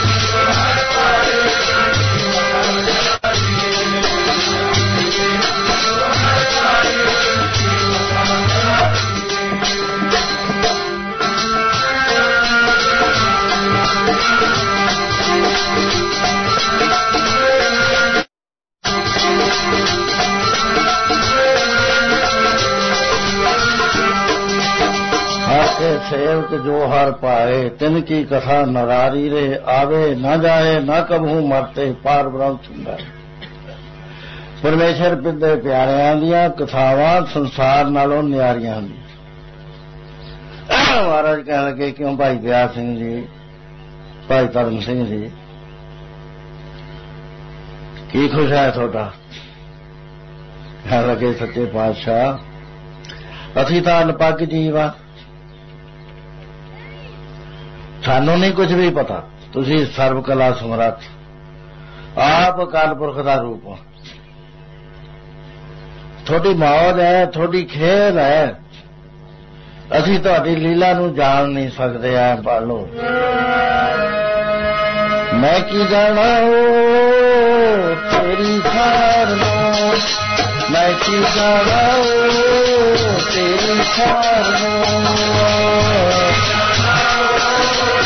सेवक जो हर पाए तिन की कथा नरारी रे, आवे न जाए न कबहू मरते पार ब्रह्म सुंदर। परमेश्वर दे प्यारिआं दीआं कथावां संसार नालों न्यारियां हंदी। महाराज कहण लगे क्यों भाई दया सिंह जी, भाई धर्म सिंह जी, की खुश है थोड़ा? कहण लगे सच्चे पातशाह असीं तां अनपढ़ जीव आ, सानू नहीं कुछ भी पता, तुसी सर्व कला समर्थ आप अकाल पुरख दा रूप हो। थोड़ी मौज है, थोड़ी खेल है, असी तुहाडी लीला नू जान नहीं सकते। ऐ पढ़ लो। मैं की जाना हो तेरी खार नू, मैं की जाना हो तेरी खार नू।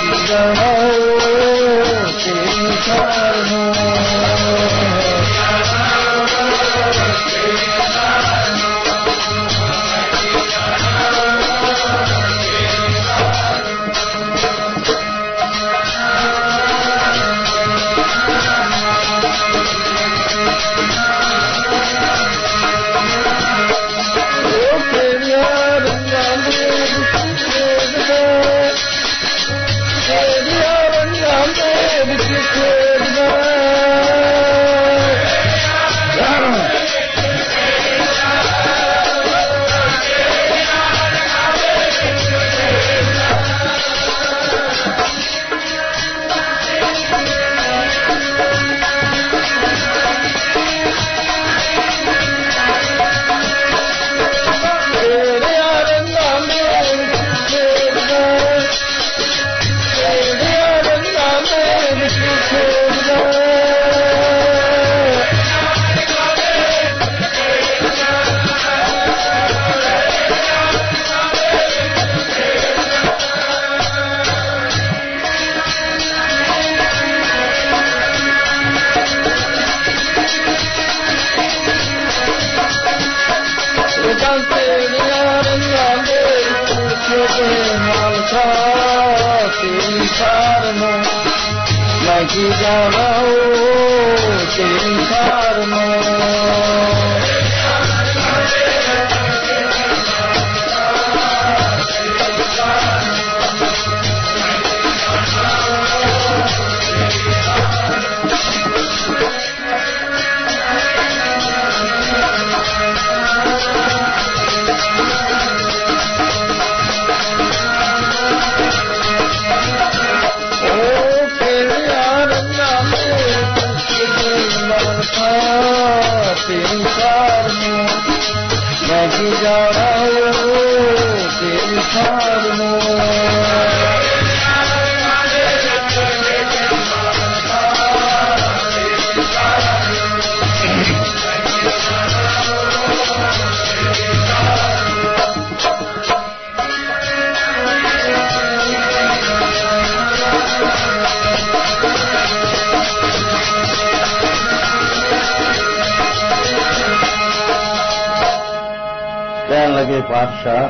ਪਾਤਸ਼ਾਹ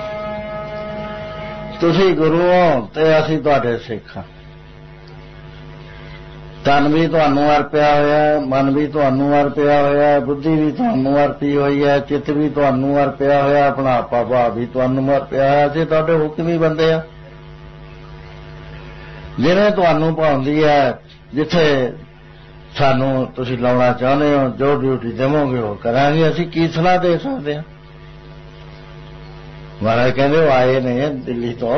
ਤੁਸੀਂ ਗੁਰੂ ਹੋ ਤੇ ਅਸੀਂ ਤੁਹਾਡੇ ਸਿੱਖ ਹਾਂ। ਤਨ ਵੀ ਤੁਹਾਨੂੰ ਅਰਪਿਆ ਹੋਇਆ, ਮਨ ਵੀ ਤੁਹਾਨੂੰ ਅਰਪਿਆ ਹੋਇਆ, ਬੁੱਧੀ ਵੀ ਤੁਹਾਨੂੰ ਅਰਪੀ ਹੋਈ ਹੈ, ਚਿੱਤ ਵੀ ਤੁਹਾਨੂੰ ਅਰਪਿਆ ਹੋਇਆ, ਆਪਣਾ ਆਪਾ ਭਾਵ ਵੀ ਤੁਹਾਨੂੰ ਅਰਪਿਆ ਹੋਇਆ। ਅਸੀਂ ਤੁਹਾਡੇ ਹੁਕਮੀ ਬੰਦੇ ਆ। ਜਿਵੇਂ ਤੁਹਾਨੂੰ ਭਾਉਂਦੀ ਹੈ, ਜਿੱਥੇ ਸਾਨੂੰ ਤੁਸੀਂ ਲਾਉਣਾ ਚਾਹੁੰਦੇ ਹੋ, ਜੋ ਡਿਊਟੀ ਦੇਵੋਗੇ ਉਹ ਕਰਾਂਗੇ। ਅਸੀਂ ਕੀ ਸਲਾਹ ਦੇ ਸਕਦੇ ਹਾਂ? ਮਹਾਰਾਜ ਕਹਿੰਦੇ ਉਹ ਆਏ ਨੇ ਦਿੱਲੀ ਤੋਂ।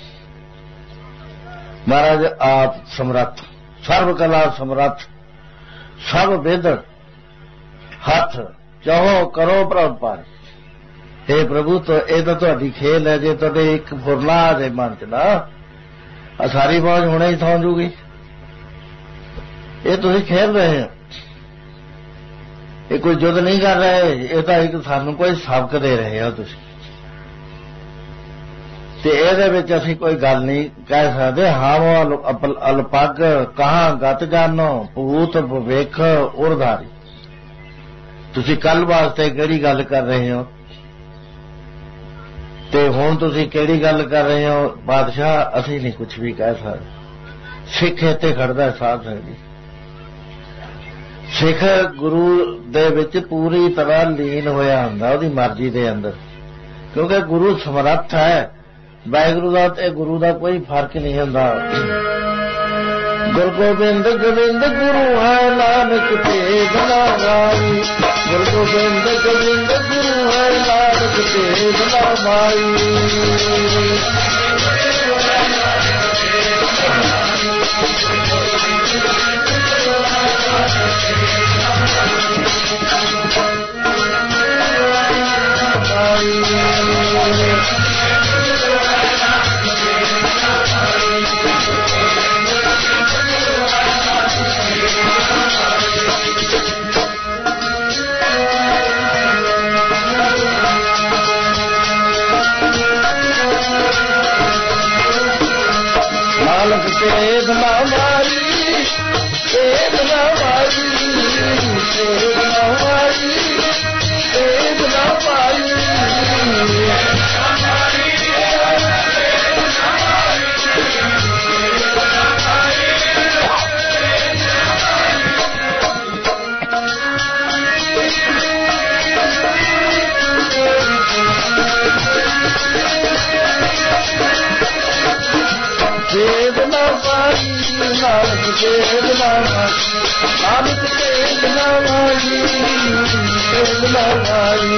ਮਹਾਰਾਜ ਆਪ ਸਮਰੱਥ, ਸਰਬ ਕਲਾ ਸਮਰੱਥ, ਸਭ ਵੇਦਨ, ਹੱਥ ਚਾਹੋ ਕਰੋ ਪ੍ਰਭ ਪਾਰ। हे ਪ੍ਰਭੂ, ਤਾਂ ਇਹ ਤਾਂ ਤੁਹਾਡੀ ਖੇਲ ਹੈ। ਜੇ ਤੁਹਾਡੇ ਇੱਕ ਫੁਰਨਾ ਆ ਜੇ ਮਨ ਚ ਨਾ, ਆ ਸਾਰੀ ਫੌਜ ਹੁਣੇ ਹੀ ਸੌਂ ਜੂਗੀ। ਇਹ ਤੁਸੀਂ ਖੇਲ ਰਹੇ ਹੋ, ਇਹ ਕੋਈ ਜੁੱਧ ਨਹੀਂ ਕਰ ਰਹੇ। ਇਹ ਤਾਂ ਇੱਕ ਸਾਨੂੰ ਕੋਈ ਸਬਕ ਦੇ ਰਹੇ ਹੋ ਤੁਸੀਂ। ਤੇ ਇਹਦੇ ਵਿੱਚ ਅਸੀਂ ਕੋਈ ਗੱਲ ਨਹੀਂ ਕਹਿ ਸਕਦੇ। ਹਾਵੋ ਅਲਪੱਗ ਕਹਾਂ ਗਤ ਜਾਨੋ, ਭੂਤ ਭਵਿੱਖ ਉਰਧਾਰੀ। ਤੁਸੀਂ ਕੱਲ ਵਾਸਤੇ ਕਿਹੜੀ ਗੱਲ ਕਰ ਰਹੇ ਹੋ ਤੇ ਹੁਣ ਤੁਸੀਂ ਕਿਹੜੀ ਗੱਲ ਕਰ ਰਹੇ ਹੋ? ਬਾਦਸ਼ਾਹ ਅਸੀਂ ਨਹੀਂ ਕੁਝ ਵੀ ਕਹਿ ਸਕਦੇ। ਸਿੱਖ ਇੱਥੇ ਖੜਦਾ ਸਾਧ ਸੰਗਤ ਜੀ। ਸਿੱਖ ਗੁਰੂ ਦੇ ਵਿੱਚ ਪੂਰੀ ਤਰ੍ਹਾਂ ਲੀਨ ਹੋਇਆ ਹੁੰਦਾ ਉਹਦੀ ਮਰਜ਼ੀ ਦੇ ਅੰਦਰ, ਕਿਉਂਕਿ ਗੁਰੂ ਸਮਰੱਥ ਹੈ। ਵਾਹਿਗੁਰੂ ਦਾ ਤੇ ਗੁਰੂ ਦਾ ਕੋਈ ਫਰਕ ਨਹੀਂ ਹੁੰਦਾ। ਗੁਰੂ ਗੋਬਿੰਦ ਗੋਬਿੰਦ ਗੁਰੂ ਹੈ, ਨਾਨਕ ਭੇਦ ਨਾ ਮਾਈ। ਗੁਰੂ ਗੋਬਿੰਦ ਗੋਬਿੰਦ ਗੁਰੂ ਹੈ, ਨਾਨਕ ਭੇਦ ਨਾ ਮਾਈ। तेज न मारी तेज न मारी तेज न मारी तेज न मारी तेज न मारी नानक तेज न मारी नानक तेज न मारी तेज न मारी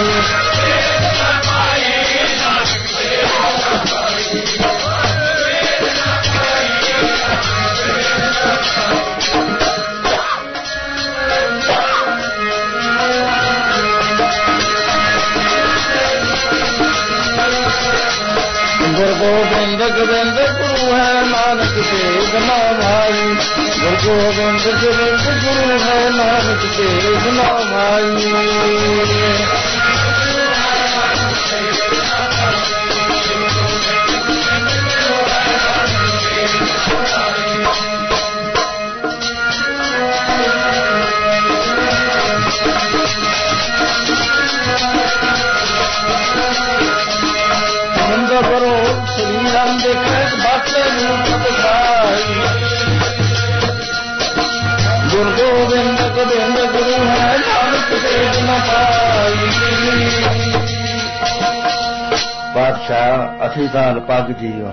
गुरु गोबिंद गोविंद गुरु है नानक तेज न माई गुरु गोबिंद गोविंद गुरु है नानक तेज न माई करो श्री राम देखे बाटे गुरु गोविंद गोविंद गुरु है नानक तेज न पाई पातशाह असी ताल पग जीओ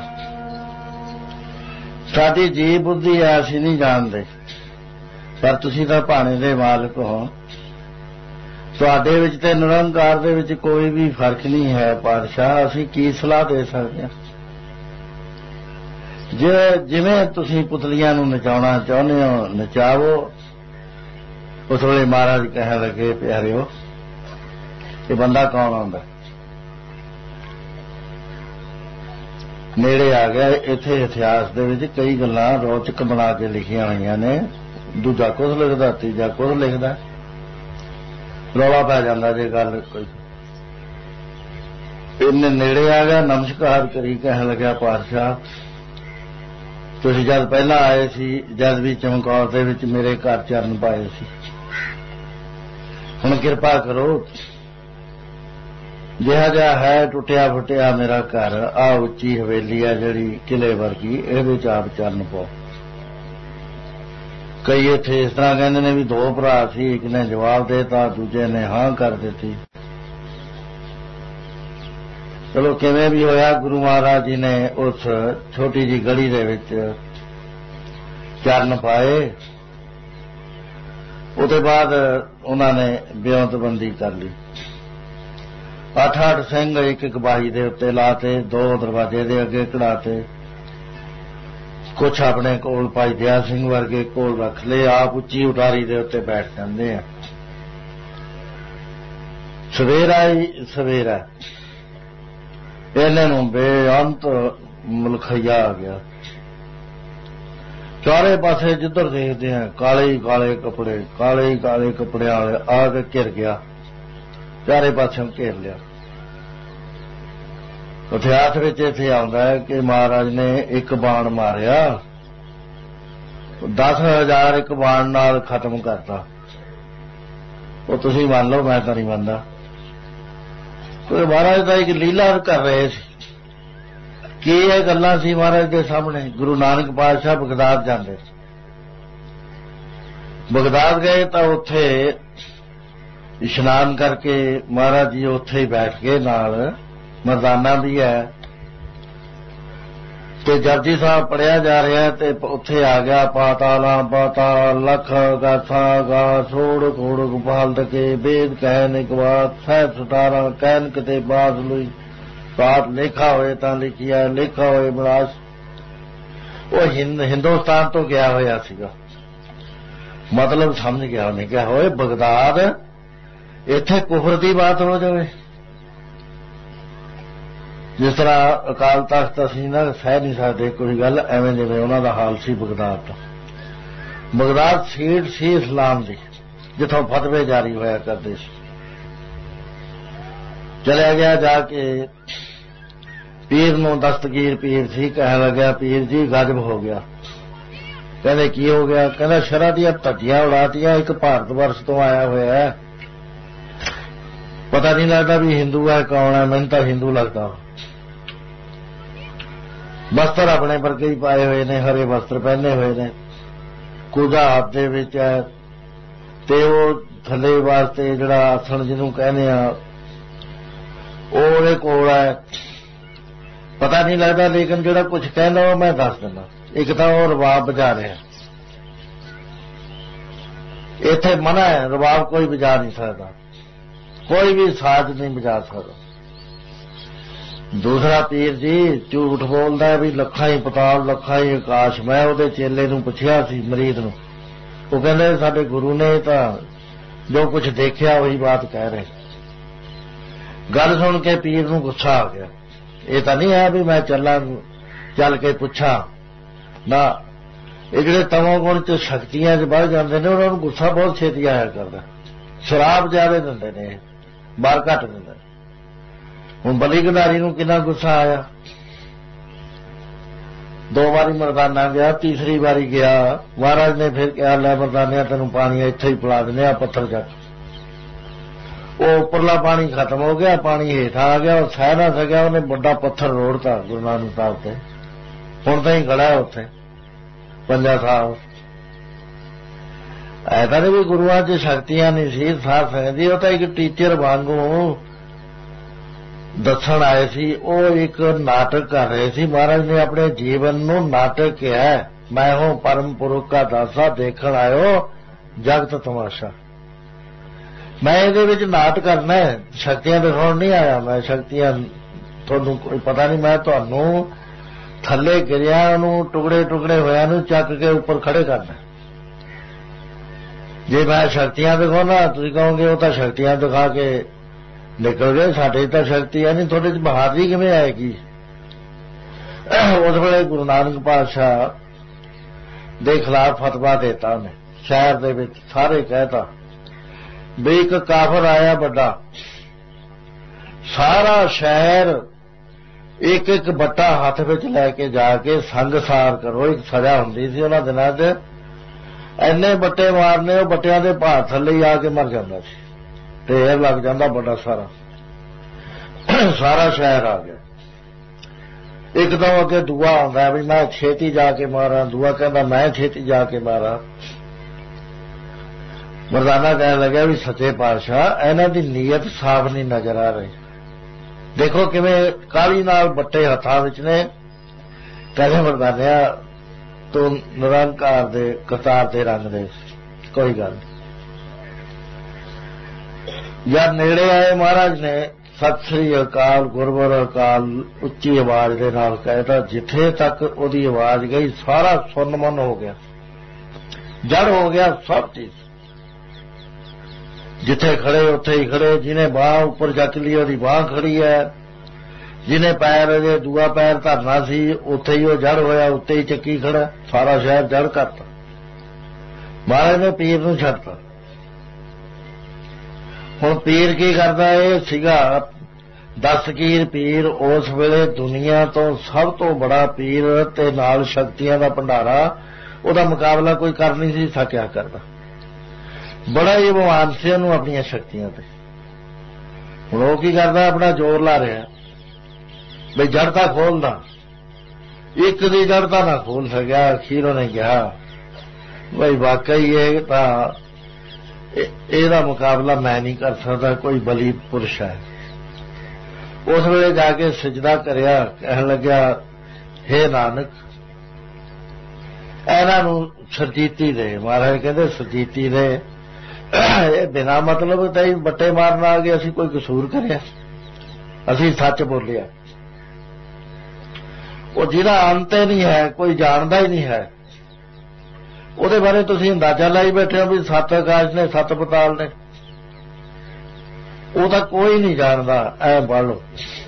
साडी जी बुद्धि है असी नहीं जानते पर तुसी तां भाणे दे मालक हो तुहाडे विच ते निरंकार दे विच कोई भी फर्क नहीं है पातशाह असीं की सलाह दे सकते हैं जे जिवें तुसीं पुतलियां नूं नचाउणा चाहुंदे हो नचावो उस वेले महाराज कहण लगे प्यारिओ ये बंदा कौन आउंदा नेड़े आ गया इत्थे इतिहास दे विच कई गल्लां रोचक बना के लिखियां होईयां ने दूजा कुछ लिखदा तीजा कुछ लिखदा रौला पै जांदा जे गल कोई इन्ने नेड़े आ गया नमस्कार करी कहण लग्या पातशाह तुसीं जद पहला आए सी जद भी चमकौर दे विच मेरे घर चरण पाए सी हुण किरपा करो जिहा जिहा है टुटिया फुटिया मेरा घर आ उच्ची हवेली है जिहड़ी किले वर्गी इहदे च आप चरण पाओ कई इत्थे इस तरह कहते ने भी दो भरा सी एक ने जवाब देता दूजे ने हाँ कर दी चलो किवें भी होया गुरु महाराज जी ने उस छोटी जी गली दे विच चरण पाए उसदे बाद उन्होंने बेअंतबंदी कर ली अठ अठ सिंह एक एक बाही दे उत्ते लाते दो दरवाजे दे अगे कढ़ाते कुछ अपने कोल भाई दया सिंह वर्गे कोल रख ले आप उच्ची उटारी दे उत्ते बैठ जाते हैं सवेरा ही सवेरा इन्हां नूं बेअंत मुलखैया आ गया चारे पासे जिधर देखते हैं काले ही काले कपड़े काले ही काले कपड़े वाले आके घिर गया चारे पासों घेर लिया इतिहास विच इत्थे आउंदा है कि महाराज ने एक बाण मारिया दस हजार एक बाण नाल खत्म करता वो तुसीं मान लो मैं तां नहीं मनदा तो महाराज दा एक लीला कर रहे सी कि ये गल्लां सी महाराज के सामने गुरु नानक पातशाह बगदाद जांदे बगदाद गए तो उत्थे इशनान करके महाराज जी उत्थे ही बैठ गए नाल मरदाना भी है ते जपजी साहब पढ़िया जा रहा है ते उत्थे आ गया पाताला पाताल लख गाथा गा सोड़ खोड़ गोपाल तके वेद कहन एक बात सह सतारा कहन किते बास लुई बात लेखा होए तां लिखिया लेखा होए बलास वो हिंद हिंदुस्तान तो गया होया सीगा मतलब समझ गया उन्हें क्या होए बगदाद इत्थे कुफर की बात हो जाए जिस तरह अकाल तख्त असीं ना सह नहीं सकते कोई गल एवें जिवें उन्हां दा हाल सी बगदाद दा बगदाद सीट सी इस्लाम दी जिथों फतवे जारी होया करते सी चलिया गया जाके पीर नूं दस्तगीर पीर सी कहण लग्या पीर जी गजब हो गया। कहंदे की हो गया? कहंदा शरां दीआं धज्जियां उड़ातियां, एक भारत वर्ष तो आया होया है, पता नहीं लगता भी हिंदू है कौन है, मैनूं तां हिंदू लगदा। वस्त्र अपने वर्गे ही पाए हुए ने, हरे वस्त्र पहने हुए ने, कुजा हाथ दे विच है ते ओह थल्ले वास्ते जिहड़ा आसन जिहनूं कहने आ ओह ओहदे कोल है, पता नहीं लगता। लेकिन जिहड़ा कुछ कहना वो मैं दस दिना। एक तो वो रबाब बजा रहा, इत्थे मना है, रबाब कोई बजा नहीं सकता, कोई भी साज नहीं बजा सकता। दूसरा पीर जी झूठ बोलता है भी लखा ही पताल लखा ही आकाश। मैं उहदे चेले नूं पुछिया सी मरीद नूं, वो कहंदे साडे गुरु ने तां जो कुछ देखिया वही बात कह रहे। गल सुन के पीर नूं गुस्सा आ गया। ये तो नहीं है भी मैं चला चल के पुछा ना, ये जिहड़े तमोगुण च शक्तियां च बढ़ जाते हैं उन्होंने गुस्सा बहुत छेती आया करता। शराब ज्यादा दिंदे ने, बार घट दिंदे। हुण बली गंधारी नूं कितना गुस्सा आया, दो बारी मरदाना गया, तीसरी बारी गया, महाराज ने फिर कहा लै मरदानिया तेनों पानी इत्थे ही पिला दिंदे आ पत्थर चक। वो उपरला पानी खत्म हो गया, पानी हेठा आ गया, और सह ना सकिया, उन्हें बड़ा पत्थर रोड़ता गुरु नानक साहब से। हुण तां ही खड़ा है उत्थे पंजा साहब। ऐसा नहीं भी गुरुआं च शक्तियां नहीं सी, साध संगत जी, वो तो एक टीचर वांगू दसन आए सी। वो एक नाटक कर रहे सी। महाराज ने अपने जीवन नूं नाटक किया है, मैं हूं परम पुरुष का दासा, देखण आयो जगत तमाशा। मैं इहदे विच नाट करना है, शक्तियां दिखाउण नहीं आया। मैं शक्तियां तुहानूं कोई पता नहीं, मैं तुहानूं थल्ले गिरिया नूं टुकड़े टुकड़े होया नूं चक के उपर खड़े करना। जे मैं शक्तियां दिखाउणा तुसीं कहोगे वो तां शक्तियां दिखा के निकल गए, साडे तां शक्ति है नहीं, तुहाडे च बहादुरी किवें आएगी? उस वेले गुरु नानक पातशाह दे खिलाफ फतवा देता उन्हें, शहर दे विच सारे कहता भी एक काफर आया बड़ा, सारा शहर एक एक बट्टा हाथ विच लैके जाके संगसार करो। एक सजा हुंदी सी उन्हां दिनां च, इन्ने बट्टे मारने वो बट्टियां दे भार थल्ले ही आके मर जांदा सी, ढेर लग जांदा बड़ा सारा। सारा शहर आ गया। एक तो अगे दूआ आंदा भी मैं छेती जाके मारा, दूआ कहंदा मैं छेती जाके मारा। मरदाना कहने लगा भी सच्चे पातशाह इन्हां दी नीयत साफ नहीं नजर आ रही, देखो किवें काली नाल बट्टे हत्थां विच ने। कहंदे मरदानिया तू निरंकार दे करतार दे रंग दे, कोई गल यार। नेड़े आए महाराज ने सत श्री अकाल गुरवर अकाल उच्ची आवाज दे नाल कहता, जिथे तक ओदी आवाज गई सारा सुनमन हो गया, जड़ हो गया सब चीज। जिथे खड़े उत्थे ही खड़े, जिन्हें बाह उपर जच ली ओदी बाह खड़ी है, जिन्हें पैर अजे दूआ पैर धरना सी उत्थे ही वो जड़ होया, उत्ते ही चक्की खड़ा, सारा शहर जड़ करता। महाराज ने पीर नूं छड्डता। हुण पीर की करदा है सीगा दस्तगीर पीर, उस वेले दुनिया तो सब तो बड़ा पीर ते नाल शक्तियां दा भंडारा, उहदा मुकाबला कोई कर नहीं सी सकिया करदा। बड़ा ही भगवान से उन्होंने अपनी शक्तियां ते। हुण ओह की करदा, अपना जोर ला रहा बई जड़ तां खोलदा, एक दी जड़ तां ना खोल सकिया। अखीर उहने कहा बई वाकई ये तां ਇਹਦਾ मुकाबला मैं नहीं कर सकता, कोई बली पुरुष है। उस वेले जाके सजदा करिया, कहन लग्या हे नानक इन्हां नूं सरजीती दे। महाराज कहंदे सरजीती दे, बिना मतलब तई बट्टे मारन आ गए, असीं कोई कसूर करिया, असीं सच बोलिया। वो जिहदा अंत ही नहीं है, कोई जानदा ही नहीं है, ਉਹਦੇ ਬਾਰੇ ਤੁਸੀਂ ਅੰਦਾਜ਼ਾ ਲਾਈ ਬੈਠੇ ਹੋ ਵੀ ਸੱਤ ਆਕਾਸ਼ ਨੇ ਸੱਤ ਪਤਾਲ ਨੇ, ਉਹ ਤਾਂ ਕੋਈ ਨਹੀਂ ਜਾਣਦਾ। ਐ ਪੜ੍ਹ ਲਓ,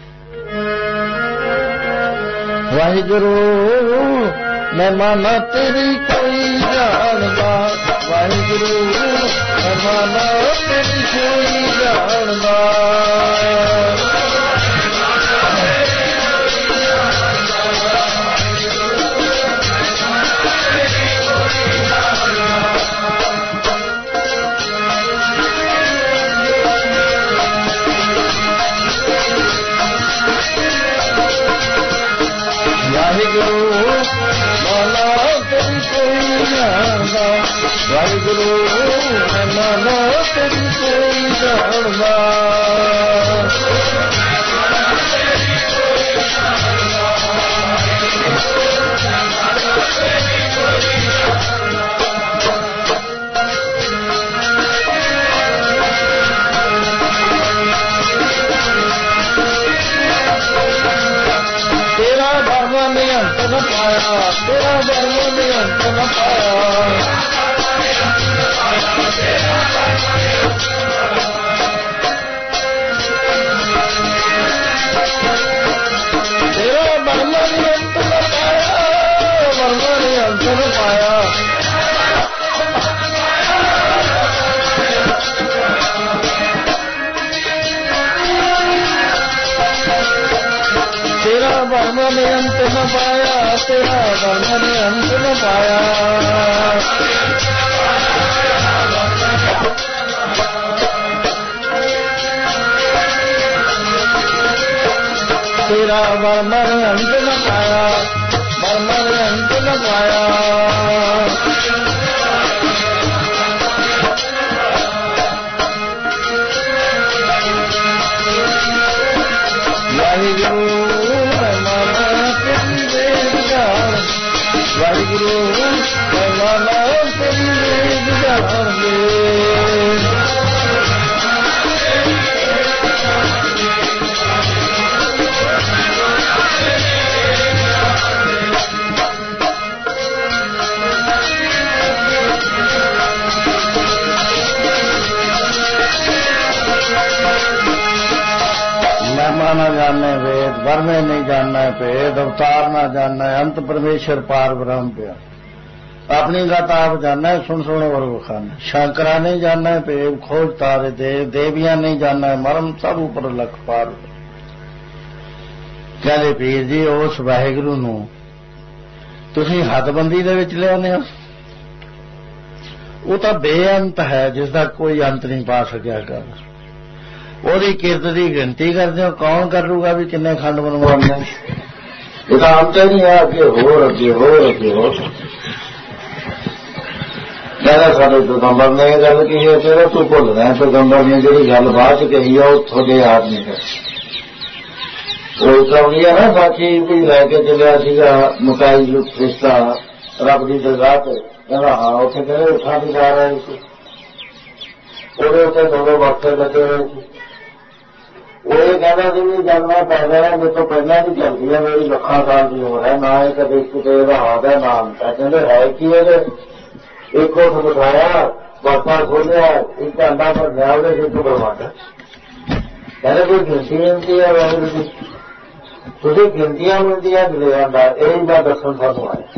ਵਾਹਿਗੁਰੂ ਮਹਿਮਾਨਾ ਤੇਰੀ ਕੋਈ ਜਾਣਦਾ, ਵਾਹਿਗੁਰੂ ਮਹਿਮਾਨਾ ਤੇਰੀ ਕੋਈ ਜਾਣਦਾ। ਵਾਹਿਗੁਰੂ ਨਾਨਾ ਤੇਰੀ ਕੋਈ ਜਾਣਦਾ ਵਾਹਿਗੁਰੂ ਨਾਨਾ ਤੇਰੀ ਕੋਈ ਜਾਣਦਾ ਤੇਰਾ ਧਰਮ ਨੇ ਅੰਤ ਨ ਪਾਇਆ ਤੇਰਾ ਧਰਮ ਨੇ ਅੰਤ ਨ ਪਾਇਆ ਤੇਰਾ ਧਰਮ ਨੇ ਅੰਤ ਨ ਪਾਇਆ ਧਰਮ ਨੇ ਅੰਤ ਨ ਪਾਇਆ ਤੇਰਾ ਧਰਮ ਨੇ ਅੰਤ ਨ ਪਾਇਆ ਤੇਰਾ ਧਰਮ ਨੇ ਅੰਤ ਨ ਪਾਇਆ ਤੇਰਾ ਧਰਮ ਨੇ ਅੰਤ ਨ ਪਾਇਆ ਧਰਮ ਨੇ ਅੰਤ ਨ ਪਾਇਆ ਵਾਹਿਗੁਰੂ ਵਾਹਿਗੁਰੂ ਨਾਨਾ ਤੇਰੀ ਵੇਦ ਜਾਣਦੇ महिमा न जाने वेद वर्मे नहीं जानना भेद अवतार न जानना अंत परमेश्वर पार ब्रह्म प्या अपनी गत आप जानना सुन सुन और खाना शंकरा नहीं जानना भेद खोज तारे देव देवियां नहीं जानना मरम सब उपर लख पार कहते पीर जी उस वाहिगुरू नूं तुसीं हदबंदी दे विच लिआउंदे हो वो तो बेअंत है जिसका कोई अंत नहीं पा सकिया कर ਉਹਦੀ ਕਿਰਤ ਦੀ ਗਿਣਤੀ ਕਰਦੇ ਹੋ ਕੌਣ ਕਰੂਗਾ ਵੀ ਕਿੰਨੇ ਖੰਡ ਬਣਵਾਉਂਦੇ ਇਹ ਤਾਂ ਅੰਤ ਨਹੀਂ ਹੈ ਅੱਗੇ ਹੋਰ ਅੱਗੇ ਹੋਰ ਅੱਗੇ ਹੋਰ ਕਹਿੰਦਾ ਸਾਡੇ ਪੈਗੰਬਰ ਨੇ ਇਹ ਗੱਲ ਕਹੀ ਹੈ ਜਿਹੜਾ ਤੂੰ ਭੁੱਲ ਰਿਹਾ ਪੈਗੰਬਰ ਨੇ ਜਿਹੜੀ ਗੱਲ ਬਾਅਦ ਚ ਕਹੀ ਆ ਉਹ ਤੁਹਾਡੇ ਆਦਮੀ ਹੈ ਉਹ ਕਹੀ ਹੈ ਨਾ ਬਾਕੀ ਵੀ ਲੈ ਕੇ ਚੱਲਿਆ ਸੀਗਾ ਮੁਕਾਈ ਜੋ ਰਿਸ਼ਤਾ ਰੱਬ ਦੀ ਦਰਗਾਹ ਤੇ ਕਹਿੰਦਾ ਹਾਂ ਉੱਥੇ ਕਹਿੰਦੇ ਉੱਠਾ ਵੀ ਜਾ ਰਹੇ ਸੀ ਉਹਦੇ ਉੱਤੇ ਦੋਵੇਂ ਵਕਤ ਲੱਗੇ ਹੋਏ ਸੀ ਉਹ ਇਹ ਕਹਿੰਦਾ ਸੀ ਵੀ ਜਦ ਮੈਂ ਪੈਦਾ ਹੈ ਮੇਰੇ ਤੋਂ ਪਹਿਲਾਂ ਦੀ ਚੱਲਦੀ ਹੈ ਮੇਰੀ ਲੱਖਾਂ ਸਾਲ ਦੀ ਉਮਰ ਹੈ ਨਾ ਇਹ ਕਦੇ ਕਿਤੇ ਇਹਦਾ ਹਾਦ ਹੈ ਨਾਮ ਤਾਂ ਕਹਿੰਦੇ ਹੈ ਕੀ ਇਹਦੇ ਇੱਕ ਉਹ ਦਿਖਾਇਆ ਵਾਪਾ ਖੋਲਿਆ ਇੱਕ ਅੰਡਾ ਪਰ ਗਿਆ ਉਹਦੇ ਸਿਰ ਤੋਂ ਬਰਮਾਦਾ ਕਹਿੰਦੇ ਕੋਈ ਗਿਣਤੀ ਮਿਲਦੀ ਹੈ ਵਾਹਿਗੁਰੂ ਦੀ ਤੁਸੀਂ ਗਿਣਤੀਆਂ ਮਿਲਦੀਆਂ ਦਿਲਿਆਂ ਦਾ ਇਹ ਦਾ ਦੱਸਣ ਸਾਨੂੰ ਆਇਆ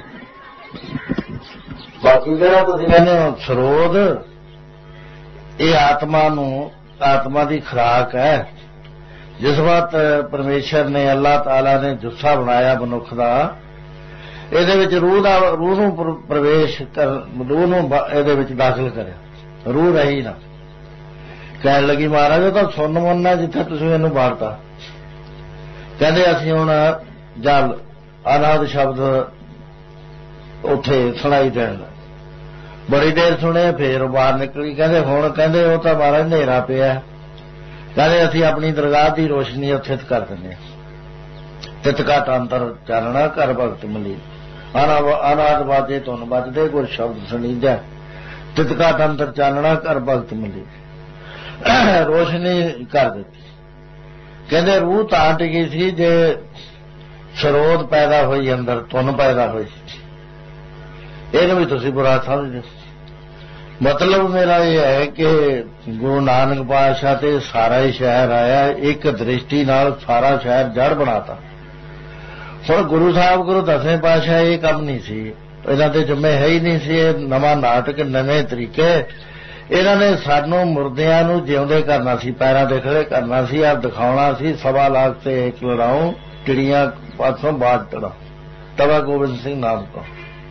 ਬਾਕੀ ਜਿਹੜਾ ਤੁਸੀਂ ਕਹਿੰਦੇ ਹੋ ਸਰੋਧ ਇਹ ਆਤਮਾ ਨੂੰ ਆਤਮਾ ਦੀ ਖੁਰਾਕ ਹੈ ਜਿਸ ਵਕਤ ਪਰਮੇਸ਼ਰ ਨੇ ਅੱਲਾਹ ਤਾਲਾ ਨੇ ਜੁੱਸਾ ਬਣਾਇਆ ਮਨੁੱਖ ਦਾ ਇਹਦੇ ਵਿੱਚ ਰੂਹ ਦਾ ਰੂਹ ਨੂੰ ਪ੍ਰਵੇਸ਼ ਕਰ ਰੂਹ ਨੂੰ ਇਹਦੇ ਵਿੱਚ ਦਾਖਲ ਕਰਿਆ ਰੂਹ ਰਹੀ ਨਾ ਕਹਿਣ ਲੱਗੀ ਮਹਾਰਾਜ ਉਹ ਤਾਂ ਸੁਣ ਮੰਨਣਾ ਜਿੱਥੇ ਤੁਸੀਂ ਇਹਨੂੰ ਬਾੜਤਾ ਕਹਿੰਦੇ ਅਸੀਂ ਹੁਣ ਜਦ ਅਨਾਦ ਸ਼ਬਦ ਉੱਥੇ ਸੁਣਾਈ ਦੇਣ ਬੜੀ ਦੇਰ ਸੁਣੇ ਫੇਰ ਬਾਹਰ ਨਿਕਲੀ ਕਹਿੰਦੇ ਹੁਣ ਕਹਿੰਦੇ ਉਹ ਤਾਂ ਮਹਾਰਾਜ ਹਨੇਰਾ ਪਿਆ ਕਹਿੰਦੇ ਅਸੀਂ ਆਪਣੀ ਦਰਗਾਹ ਦੀ ਰੋਸ਼ਨੀ ਉੱਥੇ ਕਰ ਦਿੰਦੇ ਹਾਂ ਤਿਤਕਾ ਅੰਤਰ ਚਾਨਣਾ ਘਰ ਭਗਤ ਮਿਲੀ ਅਨਾਦ ਬਾਜੇ ਧੁਨ ਵੱਜਦੇ ਗੁਰ ਸ਼ਬਦ ਸੁਣੀਦਾ ਤਿਤਕਾ ਅੰਤਰ ਚਾਨਣਾ ਘਰ ਭਗਤ ਮਿਲੀ ਰੋਸ਼ਨੀ ਕਰ ਦਿੱਤੀ ਕਹਿੰਦੇ ਰੂਹ ਤਾਂ ਟਿਕੀ ਸੀ ਜੇ ਸਰੋਤ ਪੈਦਾ ਹੋਈ ਅੰਦਰ ਧੁਨ ਪੈਦਾ ਹੋਈ ਇਹਨੂੰ ਵੀ ਤੁਸੀਂ ਬੁਰਾ ਸਮਝਦੇ ਮਤਲਬ ਮੇਰਾ ਇਹ ਹੈ ਕਿ ਗੁਰੂ ਨਾਨਕ ਪਾਤਸ਼ਾਹ ਤੇ ਸਾਰਾ ਹੀ ਸ਼ਹਿਰ ਆਇਆ ਇੱਕ ਦ੍ਰਿਸ਼ਟੀ ਨਾਲ ਸਾਰਾ ਸ਼ਹਿਰ ਜੜ ਬਣਾਤਾ ਹੁਣ ਗੁਰੂ ਸਾਹਿਬ ਗੁਰੂ ਦਸਵੇਂ ਪਾਤਸ਼ਾਹ ਇਹ ਕੰਮ ਨਹੀਂ ਸੀ ਇਹਨਾਂ ਦੇ ਜੁਮੇ ਹੈ ਹੀ ਨਹੀਂ ਸੀ ਇਹ ਨਵਾਂ ਨਾਟਕ ਨਵੇਂ ਤਰੀਕੇ ਇਹਨਾਂ ਨੇ ਸਾਨੂੰ ਮੁਰਦਿਆਂ ਨੂੰ ਜਿਉਂਦੇ ਕਰਨਾ ਸੀ ਪੈਰਾਂ ਦੇ ਖੜੇ ਕਰਨਾ ਸੀ ਆਪ ਦਿਖਾਉਣਾ ਸੀ ਸਵਾ ਲੱਖ ਤੇ ਇੱਕ ਲੜਾਉ ਚਿੜੀਆਂ ਪਾਸੋਂ ਬਾਜ ਚੜਾ ਤਵਾ ਗੋਬਿੰਦ ਸਿੰਘ ਨਾਮ ਤੋਂ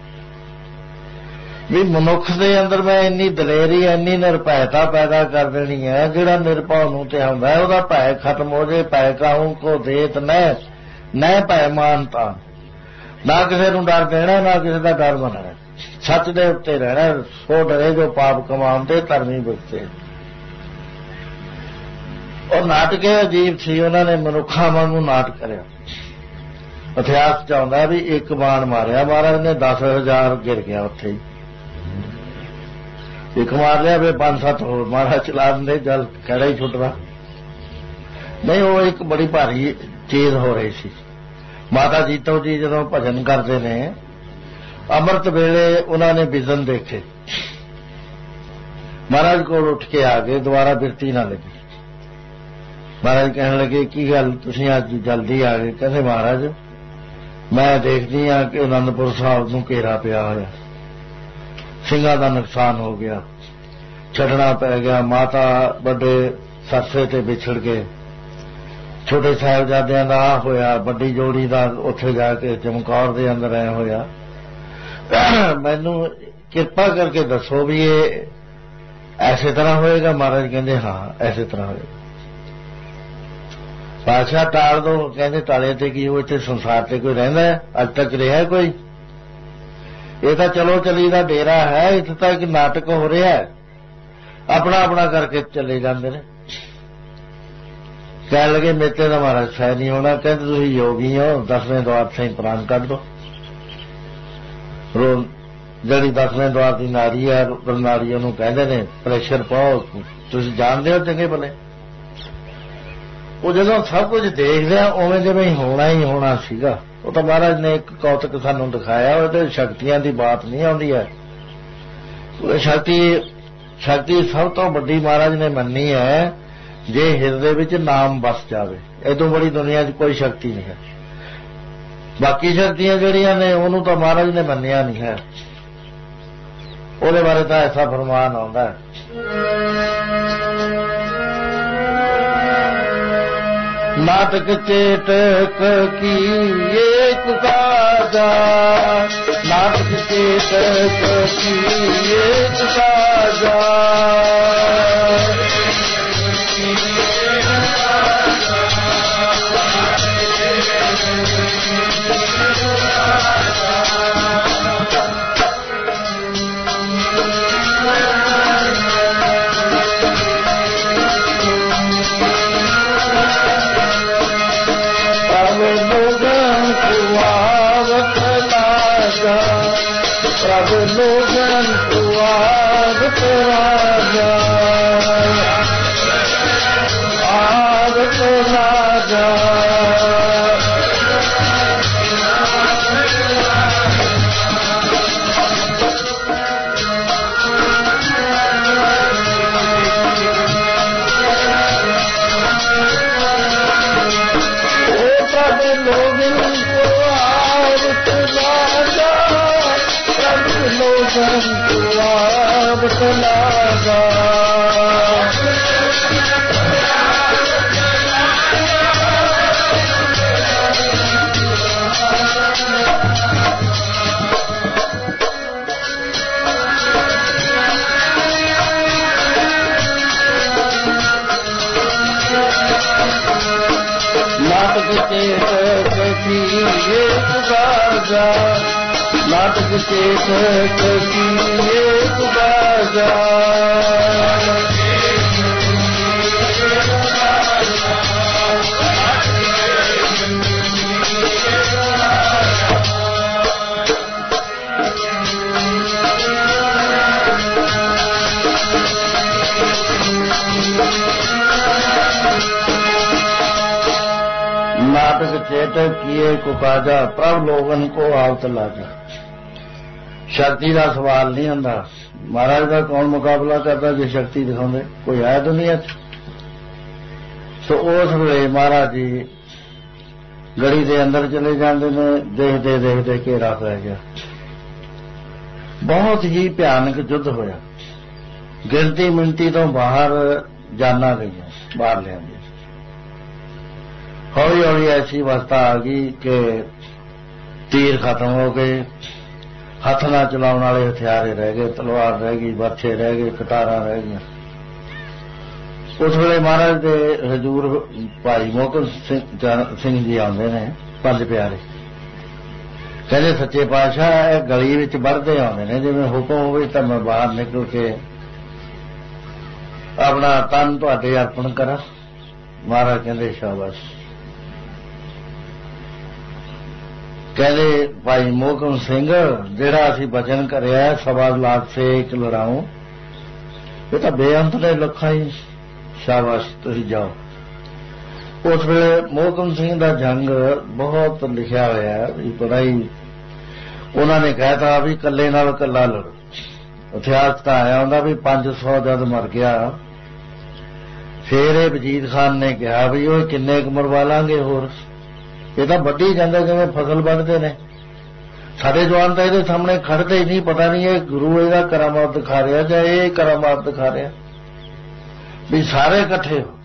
ਵੀ ਮਨੁੱਖ ਦੇ ਅੰਦਰ ਮੈਂ ਇੰਨੀ ਦਲੇਰੀ ਇੰਨੀ ਨਿਰਭੈਤਾ ਪੈਦਾ ਕਰ ਦੇਣੀ ਹੈ ਜਿਹੜਾ ਨਿਰਭਉ ਨੂੰ ਤੇ ਆਉਂਦਾ ਉਹਦਾ ਭੈ ਖਤਮ ਹੋ ਜੇ ਭੈ ਕਾਹੂ ਕੋ ਦੇਤ ਨੈ ਨੈ ਭੈ ਮਾਨਤਾ ਨਾ ਕਿਸੇ ਨੂੰ ਡਰ ਦੇਣਾ, ਨਾ ਕਿਸੇ ਦਾ ਡਰ ਮੰਨਣਾ, ਸੱਚ ਦੇ ਉੱਤੇ ਰਹਿਣਾ। ਸੋ ਡਰੇ ਜੋ ਪਾਪ ਕਮਾਉਂਦੇ, ਧਰਮੀ ਬਖਸ਼ੇ। ਉਹ ਨਾਟਕ ਅਜੀਬ ਸੀ, ਉਹਨਾਂ ਨੇ ਮਨੁੱਖਾਂ ਵਾਂਗੂ ਨਾਟਕ ਕਰਿਆ। ਇਤਿਹਾਸ ਚ ਆਉਂਦਾ ਵੀ ਇੱਕ ਬਾਣ ਮਾਰਿਆ ਮਹਾਰਾਜ ਨੇ, ਦਸ ਹਜ਼ਾਰ ਗਿਰ ਗਿਆ ਉੱਥੇ ਹੀ। ਇੱਕ ਮਾਰ ਲਿਆ ਵੀ ਪੰਜ ਸੱਤ ਹੋਰ ਮਹਾਰਾਜ ਚਲਾ ਦਿੰਦੇ, ਜਲ ਖੜਾ ਹੀ ਛੁੱਟਦਾ ਨਹੀਂ। ਉਹ ਇੱਕ ਬੜੀ ਭਾਰੀ ਚੀਜ਼ ਹੋ ਰਹੀ ਸੀ। ਮਾਤਾ ਜੀਤੋ ਜੀ ਜਦੋਂ ਭਜਨ ਕਰਦੇ ਨੇ, ਅੰਮ੍ਰਿਤ ਵੇਲੇ ਉਹਨਾਂ ਨੇ ਵਿਜ਼ਨ ਦੇਖੇ। ਮਹਾਰਾਜ ਕੋਲ ਉੱਠ ਕੇ ਆ ਗਏ, ਦੁਬਾਰਾ ਬਿਰਤੀ ਨਾ ਲੱਗੀ। ਮਹਾਰਾਜ ਕਹਿਣ ਲੱਗੇ ਕੀ ਗੱਲ ਤੁਸੀਂ ਅੱਜ ਜਲਦੀ ਆ ਗਏ? ਕਹਿੰਦੇ ਮਹਾਰਾਜ ਮੈਂ ਦੇਖਦੀ ਹਾਂ ਕਿ ਅਨੰਦਪੁਰ ਸਾਹਿਬ ਨੂੰ ਘੇਰਾ ਪਿਆ ਹੋਇਆ, ਸਿੰਘਾਂ ਦਾ ਨੁਕਸਾਨ ਹੋ ਗਿਆ, ਛੱਡਣਾ ਪੈ ਗਿਆ। ਮਾਤਾ ਵੱਡੇ ਸਰਸੇ ਤੇ ਵਿਛੜ ਗਏ, ਛੋਟੇ ਸਾਹਿਬਜ਼ਾਦਿਆਂ ਦਾ ਆ ਹੋਇਆ, ਵੱਡੀ ਜੋੜੀ ਦਾ ਉੱਥੇ ਜਾ ਕੇ ਚਮਕੌਰ ਦੇ ਅੰਦਰ ਐ ਹੋਇਆ। ਮੈਨੂੰ ਕਿਰਪਾ ਕਰਕੇ ਦੱਸੋ ਵੀ ਇਹ ਐਸੇ ਤਰ੍ਹਾਂ ਹੋਏਗਾ? ਮਹਾਰਾਜ ਕਹਿੰਦੇ ਹਾਂ ਐਸੇ ਤਰ੍ਹਾਂ ਹੋਏਗਾ। ਬਾਦਸ਼ਾਹ ਟਾਲ ਦੋ, ਕਹਿੰਦੇ ਟਾਲੇ ਤੇ ਕੀ, ਉਹ ਇੱਥੇ ਸੰਸਾਰ ਤੇ ਕੋਈ ਰਹਿੰਦਾ ਹੈ? ਅੱਜ ਤੱਕ ਰਿਹਾ ਕੋਈ? ਇਹ ਤਾਂ ਚਲੋ ਚਲੀ ਦਾ ਡੇਰਾ ਹੈ, ਇੱਥੇ ਤਾਂ ਇੱਕ ਨਾਟਕ ਹੋ ਰਿਹਾ ਹੈ, ਆਪਣਾ ਆਪਣਾ ਕਰਕੇ ਚਲੇ ਜਾਂਦੇ ਨੇ। ਕਹਿਣ ਲੱਗੇ ਮੇਤੇ ਦਾ ਮਹਾਰਾਜ ਸਹਿ ਨਹੀਂ ਹੋਣਾ। ਕਹਿੰਦੇ ਤੁਸੀਂ ਯੋਗੀ ਹੋ, ਦਸਵੇਂ ਦੁਆਰ ਸੇ ਪ੍ਰਾਣ ਕੱਢ ਦੋ। ਰੋ ਜਿਹੜੀ ਦਸਵੇਂ ਦੁਆਰ ਦੀ ਨਾਰੀ ਹੈ, ਨਾਰੀ ਉਹਨੂੰ ਕਹਿੰਦੇ ਨੇ ਪ੍ਰੈਸ਼ਰ ਪਾਓ, ਤੁਸੀਂ ਜਾਣਦੇ ਹੋ ਚੰਗੇ ਭਲੇ। ਉਹ ਜਦੋਂ ਸਭ ਕੁਝ ਦੇਖ ਲਿਆ ਉਵੇਂ ਜਿਵੇਂ ਹੋਣਾ ਹੀ ਹੋਣਾ ਸੀਗਾ। ਉਹ ਤਾਂ ਮਹਾਰਾਜ ਨੇ ਇੱਕ ਕੌਤਕ ਸਾਨੂੰ ਦਿਖਾਇਆ, ਉਹਦੇ ਸ਼ਕਤੀਆਂ ਦੀ ਬਾਤ ਨਹੀਂ ਆਉਂਦੀ ਹੈ। ਸ਼ਕਤੀ ਸ਼ਕਤੀ ਸਭ ਤੋਂ ਵੱਡੀ ਮਹਾਰਾਜ ਨੇ ਮੰਨੀ ਹੈ ਜੇ ਹਿਰਦੇ ਵਿੱਚ ਨਾਮ ਵਸ ਜਾਵੇ। ਇਦੋਂ ਬੜੀ ਦੁਨੀਆ 'ਚ ਕੋਈ ਸ਼ਕਤੀ ਨਹੀਂ ਹੈ। ਬਾਕੀ ਸ਼ਕਤੀਆਂ ਜਿਹੜੀਆਂ ਨੇ ਉਹਨੂੰ ਤਾਂ ਮਹਾਰਾਜ ਨੇ ਮੰਨਿਆ ਨਹੀਂ ਹੈ। ਉਹਦੇ ਬਾਰੇ ਤਾਂ ਐਸਾ ਫਰਮਾਨ ਆਉਂਦਾ ਹੈ, ਨਾਟਕ ਚੇਤਕ ਕੀ ਏਕ ਕਾਜਾ, ਨਾਟਕ ਚੇਤਕ ਕੀ ਏਕ ਕਾਜਾ। प्रभु लोगन को आवत राजा, आवत राजा। प्रभु लोगन को आवत राजा, लोगन को आवत लागा। नाटक चेतक की एक बाजा, नाटक चेतक की एक बाजा। नाटक चेतक किए कुकाजा, प्रभ लोगन को आवत लाजा। शक्ति का सवाल नहीं आंदा। महाराज का कौन मुकाबला करता जो शक्ति दिखाते? कोई है दुनिया च? तो उस वे महाराज जी गड़ी के अंदर चले जाते हैं, देखते देखते घेरा पै गया। बहुत ही भयानक युद्ध होया, गिनती मिनती तो बाहर जाना गई, बाहर लिया। हौली हौली ऐसी अवस्था आ गई कि तीर खत्म हो गए, हथ ना चलाने वाले हथियारे रह गए, तलवार रह गई, बर्छे रह गए, कटारा रह गई। उस वे महाराज के हजूर भाई मोहकम सिंह जी आते हैं, पंज प्यारे। ਕਹਿੰਦੇ ਸੱਚੇ ਪਾਤਸ਼ਾਹ ਇਹ ਗਲੀ ਵਿੱਚ ਵੜਦੇ ਆਉਂਦੇ ਨੇ, ਜਿਵੇਂ ਹੁਕਮ ਹੋਵੇ ਤਾਂ ਮੈਂ ਬਾਹਰ ਨਿਕਲ ਕੇ ਆਪਣਾ ਤਨ ਤੁਹਾਡੇ ਅਰਪਣ ਕਰਾਂ। ਮਹਾਰਾਜ ਕਹਿੰਦੇ ਸ਼ਾਬਾਸ਼। ਕਹਿੰਦੇ ਭਾਈ ਮੋਹਕਮ ਸਿੰਘ ਜਿਹੜਾ ਅਸੀਂ ਬਚਨ ਕਰਿਆ ਸਵਾ ਲੱਖ ਸੇ ਇੱਕ ਲੜਾਉ, ਇਹ ਤਾਂ ਬੇਅੰਤ ਨੇ ਲੱਖਾਂ ਹੀ। ਸ਼ਾਬਾਸ਼ ਤੁਸੀਂ ਜਾਓ। ਉਸ ਵੇਲੇ ਮੋਹਕਮ ਸਿੰਘ ਦਾ ਜੰਗ ਬਹੁਤ ਲਿਖਿਆ ਹੋਇਆ ਵੀ ਬੜਾ ਹੀ ਉਹਨਾਂ ਨੇ ਕਹਿਤਾ ਵੀ ਇਕੱਲੇ ਨਾਲ ਇਕੱਲਾ ਲੜੋ। ਇਤਿਹਾਸ ਤਾਂ ਆਇਆ ਹੁੰਦਾ ਵੀ ਪੰਜ ਸੌ ਜਦ ਮਰ ਗਿਆ ਫੇਰ ਇਹ ਵਜੀਦ ਖਾਨ ਨੇ ਕਿਹਾ ਵੀ ਉਹ ਕਿੰਨੇ ਕੁ ਮਰਵਾ ਲਾਂਗੇ ਹੋਰ, ਇਹ ਤਾਂ ਵੱਢੀ ਜਾਂਦਾ ਜਿਵੇਂ ਫਸਲ ਵੱਢਦੇ ਨੇ। ਸਾਡੇ ਜਵਾਨ ਤਾਂ ਇਹਦੇ ਸਾਹਮਣੇ ਖੜਦੇ ਹੀ ਨਹੀਂ, ਪਤਾ ਨਹੀਂ ਇਹ ਗੁਰੂ ਇਹਦਾ ਕਰਾਮਾਤ ਦਿਖਾ ਰਿਹਾ ਜਾਂ ਇਹ ਕਰਾਮਾਤ ਦਿਖਾ ਰਿਹਾ। ਵੀ ਸਾਰੇ ਇਕੱਠੇ ਹੋ,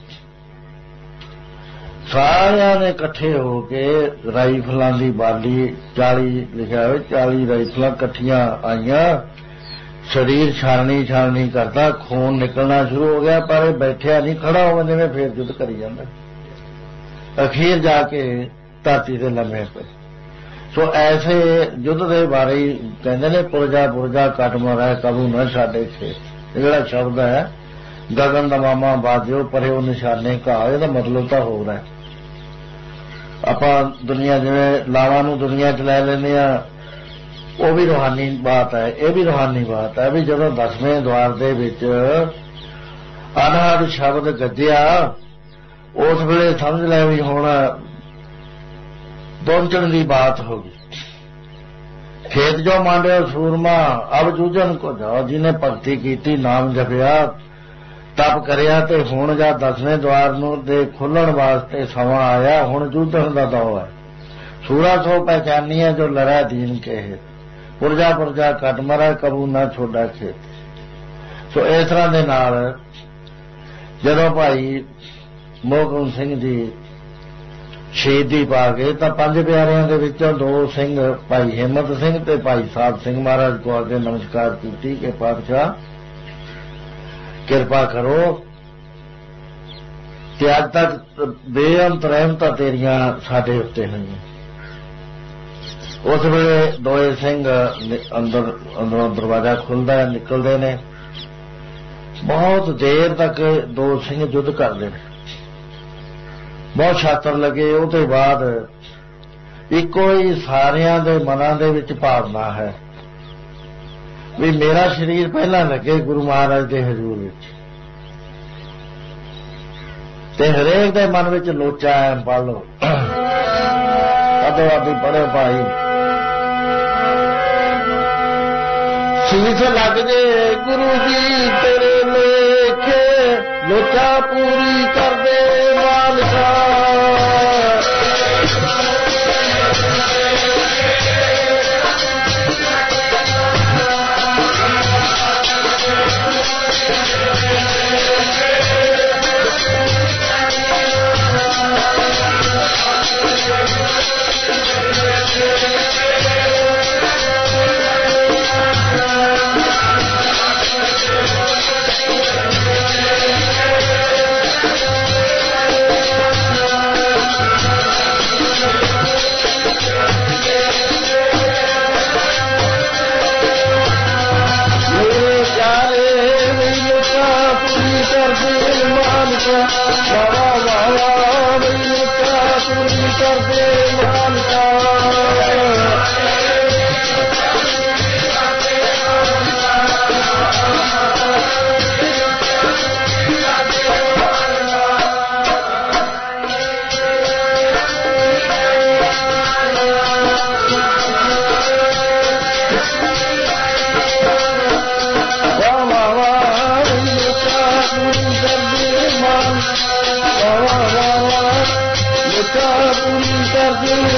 ਸਾਰਿਆਂ ਨੇ ਇਕੱਠੇ ਹੋ ਕੇ ਰਾਈਫਲਾਂ ਦੀ ਬਾਲੀ ਚਾਲੀ ਲਿਖਿਆ ਹੋਇਆ ਚਾਲੀ ਰਾਈਫਲਾਂ ਇਕੱਠੀਆਂ ਆਈਆਂ। ਸਰੀਰ ਛਾਲਣੀ ਛਾਲਣੀ ਕਰਦਾ, ਖੂਨ ਨਿਕਲਣਾ ਸ਼ੁਰੂ ਹੋ ਗਿਆ, ਪਰ ਇਹ ਬੈਠਿਆ ਨਹੀਂ, ਖੜਾ ਹੋ ਜਿਵੇਂ ਫੇਰ ਯੁੱਧ ਕਰੀ ਜਾਂਦਾ। ਅਖੀਰ ਜਾ ਕੇ ਧਰਤੀ ਤੇ ਲੰਮੇ ਪਏ। ਸੋ ਐਸੇ ਯੁੱਧ ਦੇ ਬਾਰੇ ਹੀ ਕਹਿੰਦੇ ਨੇ ਪੁਰਜਾ ਪੁਰਜਾ ਕੱਟ ਮਾਰਾ ਕਬੂ ਨਾ ਸਾਡੇ ਖੇਤ। ਇਹ ਜਿਹੜਾ ਸ਼ਬਦ ਹੈ ਗਗਨ ਦਮਾਮਾ ਬਾਜਿਓ ਪਰੇ ਉਹ ਨਿਸ਼ਾਨੇ ਘਾ, ਇਹਦਾ ਮਤਲਬ ਤਾਂ ਹੋਰ ਹੈ। ਆਪਾਂ ਦੁਨੀਆ ਜਿਵੇਂ ਲਾਵਾਂ ਨੂੰ ਦੁਨੀਆ ਚ ਲੈ ਲੈਂਦੇ ਆ, ਉਹ ਵੀ ਰੂਹਾਨੀ ਬਾਤ ਹੈ, ਇਹ ਵੀ ਰੂਹਾਨੀ ਬਾਤ ਹੈ। ਵੀ ਜਦੋਂ ਦਸਵੇਂ ਦੁਆਰ ਦੇ ਵਿੱਚ ਅਨਹਦ ਸ਼ਬਦ ਗੱਜਿਆ ਉਸ ਵੇਲੇ ਸਮਝ ਲੈ ਵੀ ਹੁਣ ਪਹੁੰਚਣ ਦੀ ਬਾਤ ਹੋ ਗਈ। ਖੇਤ ਜੋ ਮਾਂਡਿਆ ਸੂਰਮਾ ਅਬ ਜੂਝਣ ਕੋ ਜਾਓ, ਜਿਹਨੇ ਭਗਤੀ ਕੀਤੀ ਨਾਮ ਜਪਿਆ ਤਪ ਕਰਿਆ ਤੇ ਹੁਣ ਜਾਂ ਦਸਵੇਂ ਦੁਆਰ ਨੂੰ ਦੇ ਖੁੱਲਣ ਵਾਸਤੇ ਸਮਾਂ ਆਇਆ, ਹੁਣ ਜੂਝਣ ਦਾ ਦੌਰ ਹੈ। ਸੂਰਾ ਸੋ ਪਹਿਚਾਨੀ ਹੈ ਜੋ ਲੜਾ ਦੀਨ ਕੇ ਪੁਰਜਾ ਪੁਰਜਾ ਕੱਟ ਮਰਾ ਕਬੂ ਨਾ ਛੋਡਾ ਖੇਤ। ਸੋ ਇਸ ਤਰ੍ਹਾਂ ਦੇ ਨਾਲ ਜਦੋਂ ਭਾਈ ਮੋਹਕਮ ਸਿੰਘ ਜੀ ਸ਼ਹੀਦੀ ਪਾ ਗਏ ਤਾਂ ਪੰਜ ਪਿਆਰਿਆਂ ਦੇ ਵਿੱਚੋਂ ਦੋ ਸਿੰਘ ਭਾਈ ਹਿੰਮਤ ਸਿੰਘ ਤੇ ਭਾਈ ਸਾਹਿਬ ਸਿੰਘ ਮਹਾਰਾਜ ਕੋ ਅੱਗੇ ਨਮਸਕਾਰ ਕੀਤੀ ਕਿ ਪਾਤਸ਼ਾਹ ਕਿਰਪਾ ਕਰੋ ਕਿ ਅੱਜ ਤੱਕ ਬੇਅੰਤ ਰਹਿਮਤਾਂ ਤੇਰੀਆਂ ਸਾਡੇ ਉੱਤੇ ਹੋਈਆਂ। ਉਸ ਵੇਲੇ ਦੋਏ ਸਿੰਘ ਅੰਦਰ ਅੰਦਰੋਂ ਦਰਵਾਜ਼ਾ ਖੁੱਲਦਾ ਨਿਕਲਦੇ ਨੇ। ਬਹੁਤ ਦੇਰ ਤੱਕ ਦੋ ਸਿੰਘ ਯੁੱਧ ਕਰਦੇ ਨੇ, ਬਹੁਤ ਛਾਤਰ ਲੱਗੇ। ਉਹ ਤੋਂ ਬਾਅਦ ਇੱਕੋ ਹੀ ਸਾਰਿਆਂ ਦੇ ਮਨਾਂ ਦੇ ਵਿੱਚ ਭਾਵਨਾ ਹੈ ਵੀ ਮੇਰਾ ਸਰੀਰ ਪਹਿਲਾਂ ਲੱਗੇ ਗੁਰੂ ਮਹਾਰਾਜ ਦੇ ਹਜ਼ੂਰ ਵਿੱਚ, ਤੇ ਹਰੇਕ ਦੇ ਮਨ ਵਿੱਚ ਲੋਚਾ ਹੈ ਪੜ ਲਓ ਅਦੋ ਆਦੀ ਪੜ੍ਹੋ ਭਾਈ। ਸੀਸ ਲੱਗ ਜੇ ਗੁਰੂ ਜੀ ਤੇਰੇ ਲੇਖੇ, ਲੋਚਾ ਪੂਰੀ ਕਰਦੇ ਮਾਲਕਾ। Thank you.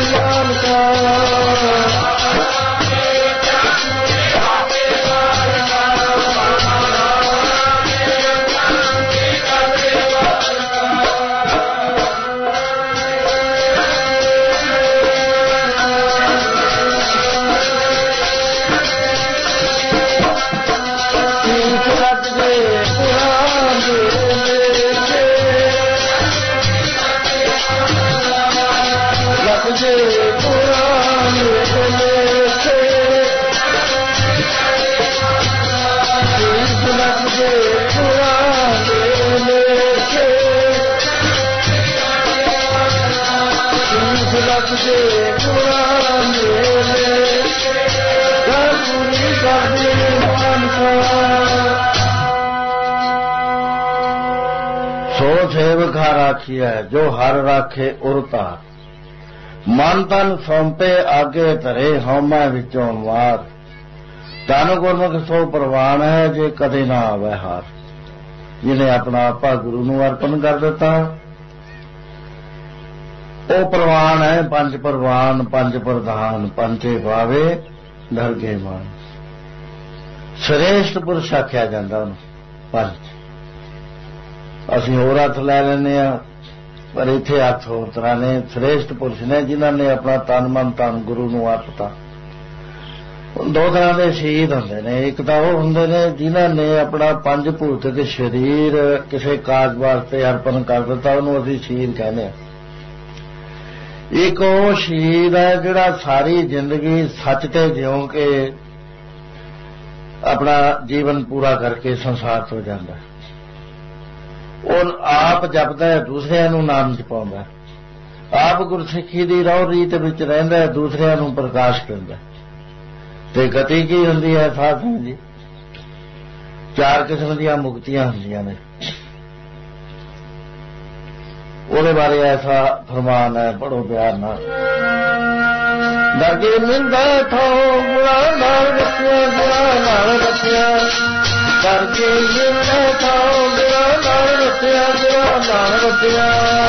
ਦੇ ਗੁਣਾ ਮੇਰੇ ਗੁਰੀ ਕਰਦੇ ਮਾਨਸਾ ਸੋ ਸੇਵਕਾ ਰਾਖੀਐ ਜੋ ਹਰ ਰਾਖੇ ਉਰਤਾ ਮਨ ਤਨ ਸੌਂਪੇ ਆਗੇ ਧਰੇ ਹਉਮੈ ਵਿੱਚੋਂ ਮਾਰ ਤਨ ਗੁਰਮੁਖ ਸੋ ਪ੍ਰਵਾਨ ਹੈ ਜੇ ਕਦੇ ਨਾ ਆਵੇ ਹਾਰ ਜਿਹਨੇ ਆਪਣਾ ਆਪਾ ਗੁਰੂ ਨੂੰ ਅਰਪਣ ਕਰ ਦਿੱਤਾ ਉਹ ਪ੍ਰਵਾਨ ਹੈ ਪੰਜ ਪ੍ਰਵਾਨ ਪੰਜ ਪ੍ਰਧਾਨ ਪੰਚੇ ਪਾਵੇ ਦਰਗੇ ਮਾਨ ਸ੍ਰੇਸ਼ਟ ਪੁਰਸ਼ ਆਖਿਆ ਜਾਂਦਾ ਉਹਨੂੰ ਪੰਜ ਅਸੀਂ ਹੋਰ ਹੱਥ ਲੈ ਲੈਂਦੇ ਹਾਂ ਪਰ ਇੱਥੇ ਹੱਥ ਹੋਰ ਤਰ੍ਹਾਂ ਨੇ ਸ੍ਰੇਸ਼ਟ ਪੁਰਸ਼ ਨੇ ਜਿਨ੍ਹਾਂ ਨੇ ਆਪਣਾ ਤਨ ਮਨ ਤਨ ਗੁਰੂ ਨੂੰ ਅਰਪਤਾ ਦੋ ਤਰ੍ਹਾਂ ਦੇ ਸ਼ਹੀਦ ਹੁੰਦੇ ਨੇ ਇੱਕ ਤਾਂ ਉਹ ਹੁੰਦੇ ਨੇ ਜਿਨ੍ਹਾਂ ਨੇ ਆਪਣਾ ਪੰਜ ਭੂਤਿਕ ਸਰੀਰ ਕਿਸੇ ਕਾਜ ਵਾਸਤੇ ਅਰਪਣ ਕਰ ਦਿੱਤਾ ਉਹਨੂੰ ਅਸੀਂ ਸ਼ਹੀਦ ਕਹਿੰਦੇ ਹਾਂ ਇੱਕ ਉਹ ਸ਼ਹੀਦ ਹੈ ਜਿਹੜਾ ਸਾਰੀ ਜ਼ਿੰਦਗੀ ਸੱਚ ਤੇ ਜਿਉਂ ਕੇ ਆਪਣਾ ਜੀਵਨ ਪੂਰਾ ਕਰਕੇ ਸੰਸਾਰ ਤੋਂ ਜਾਂਦਾ ਉਹ ਆਪ ਜਪਦਾ ਹੈ ਦੂਸਰਿਆਂ ਨੂੰ ਨਾਮ ਜਪਾਉਂਦਾ ਆਪ ਗੁਰਸਿੱਖੀ ਦੀ ਰਹੁ ਰੀਤ ਵਿੱਚ ਰਹਿੰਦਾ ਦੂਸਰਿਆਂ ਨੂੰ ਪ੍ਰਕਾਸ਼ ਦਿੰਦਾ ਤੇ ਗਤੀ ਕੀ ਹੁੰਦੀ ਹੈ ਸਾਧ ਸੰਗਤ ਜੀ ਚਾਰ ਕਿਸਮ ਦੀਆਂ ਮੁਕਤੀਆਂ ਹੁੰਦੀਆਂ ਨੇ ਉਹਦੇ ਬਾਰੇ ਐਸਾ ਫਰਮਾਨ ਹੈ ਬੜੋ ਪਿਆਰ ਨਾਲ ਦਰਗੇ ਮਿਲਦਾ ਥੋ ਗੁਣਾ ਨਾਲ ਰੱਖਿਆ ਗੁਣਾ ਨਾਲ ਰੱਖਿਆ ਦਰਗੇ ਮਿਲਦਾ ਥੋ ਗੁਣਾ ਨਾਲ ਰੱਖਿਆ ਗੁਣਾ ਨਾਲ ਰੱਖਿਆ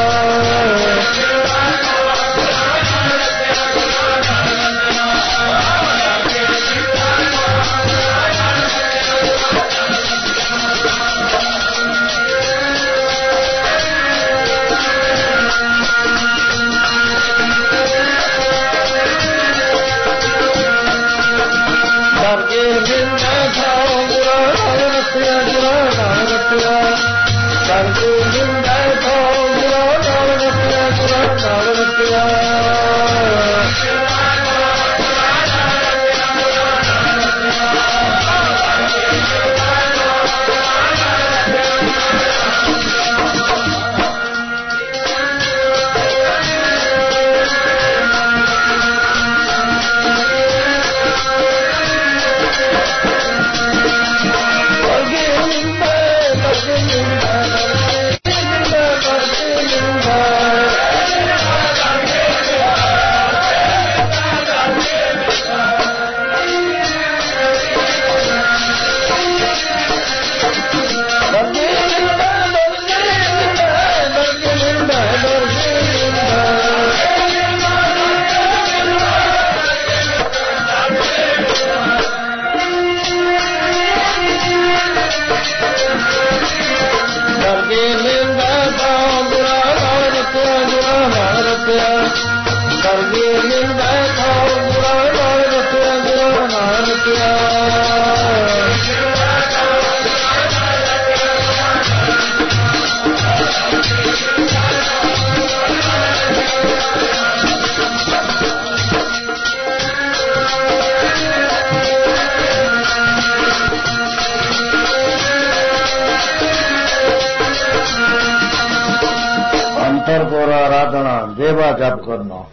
ਦੇਵਾ ਜਪ ਕਰਨਾ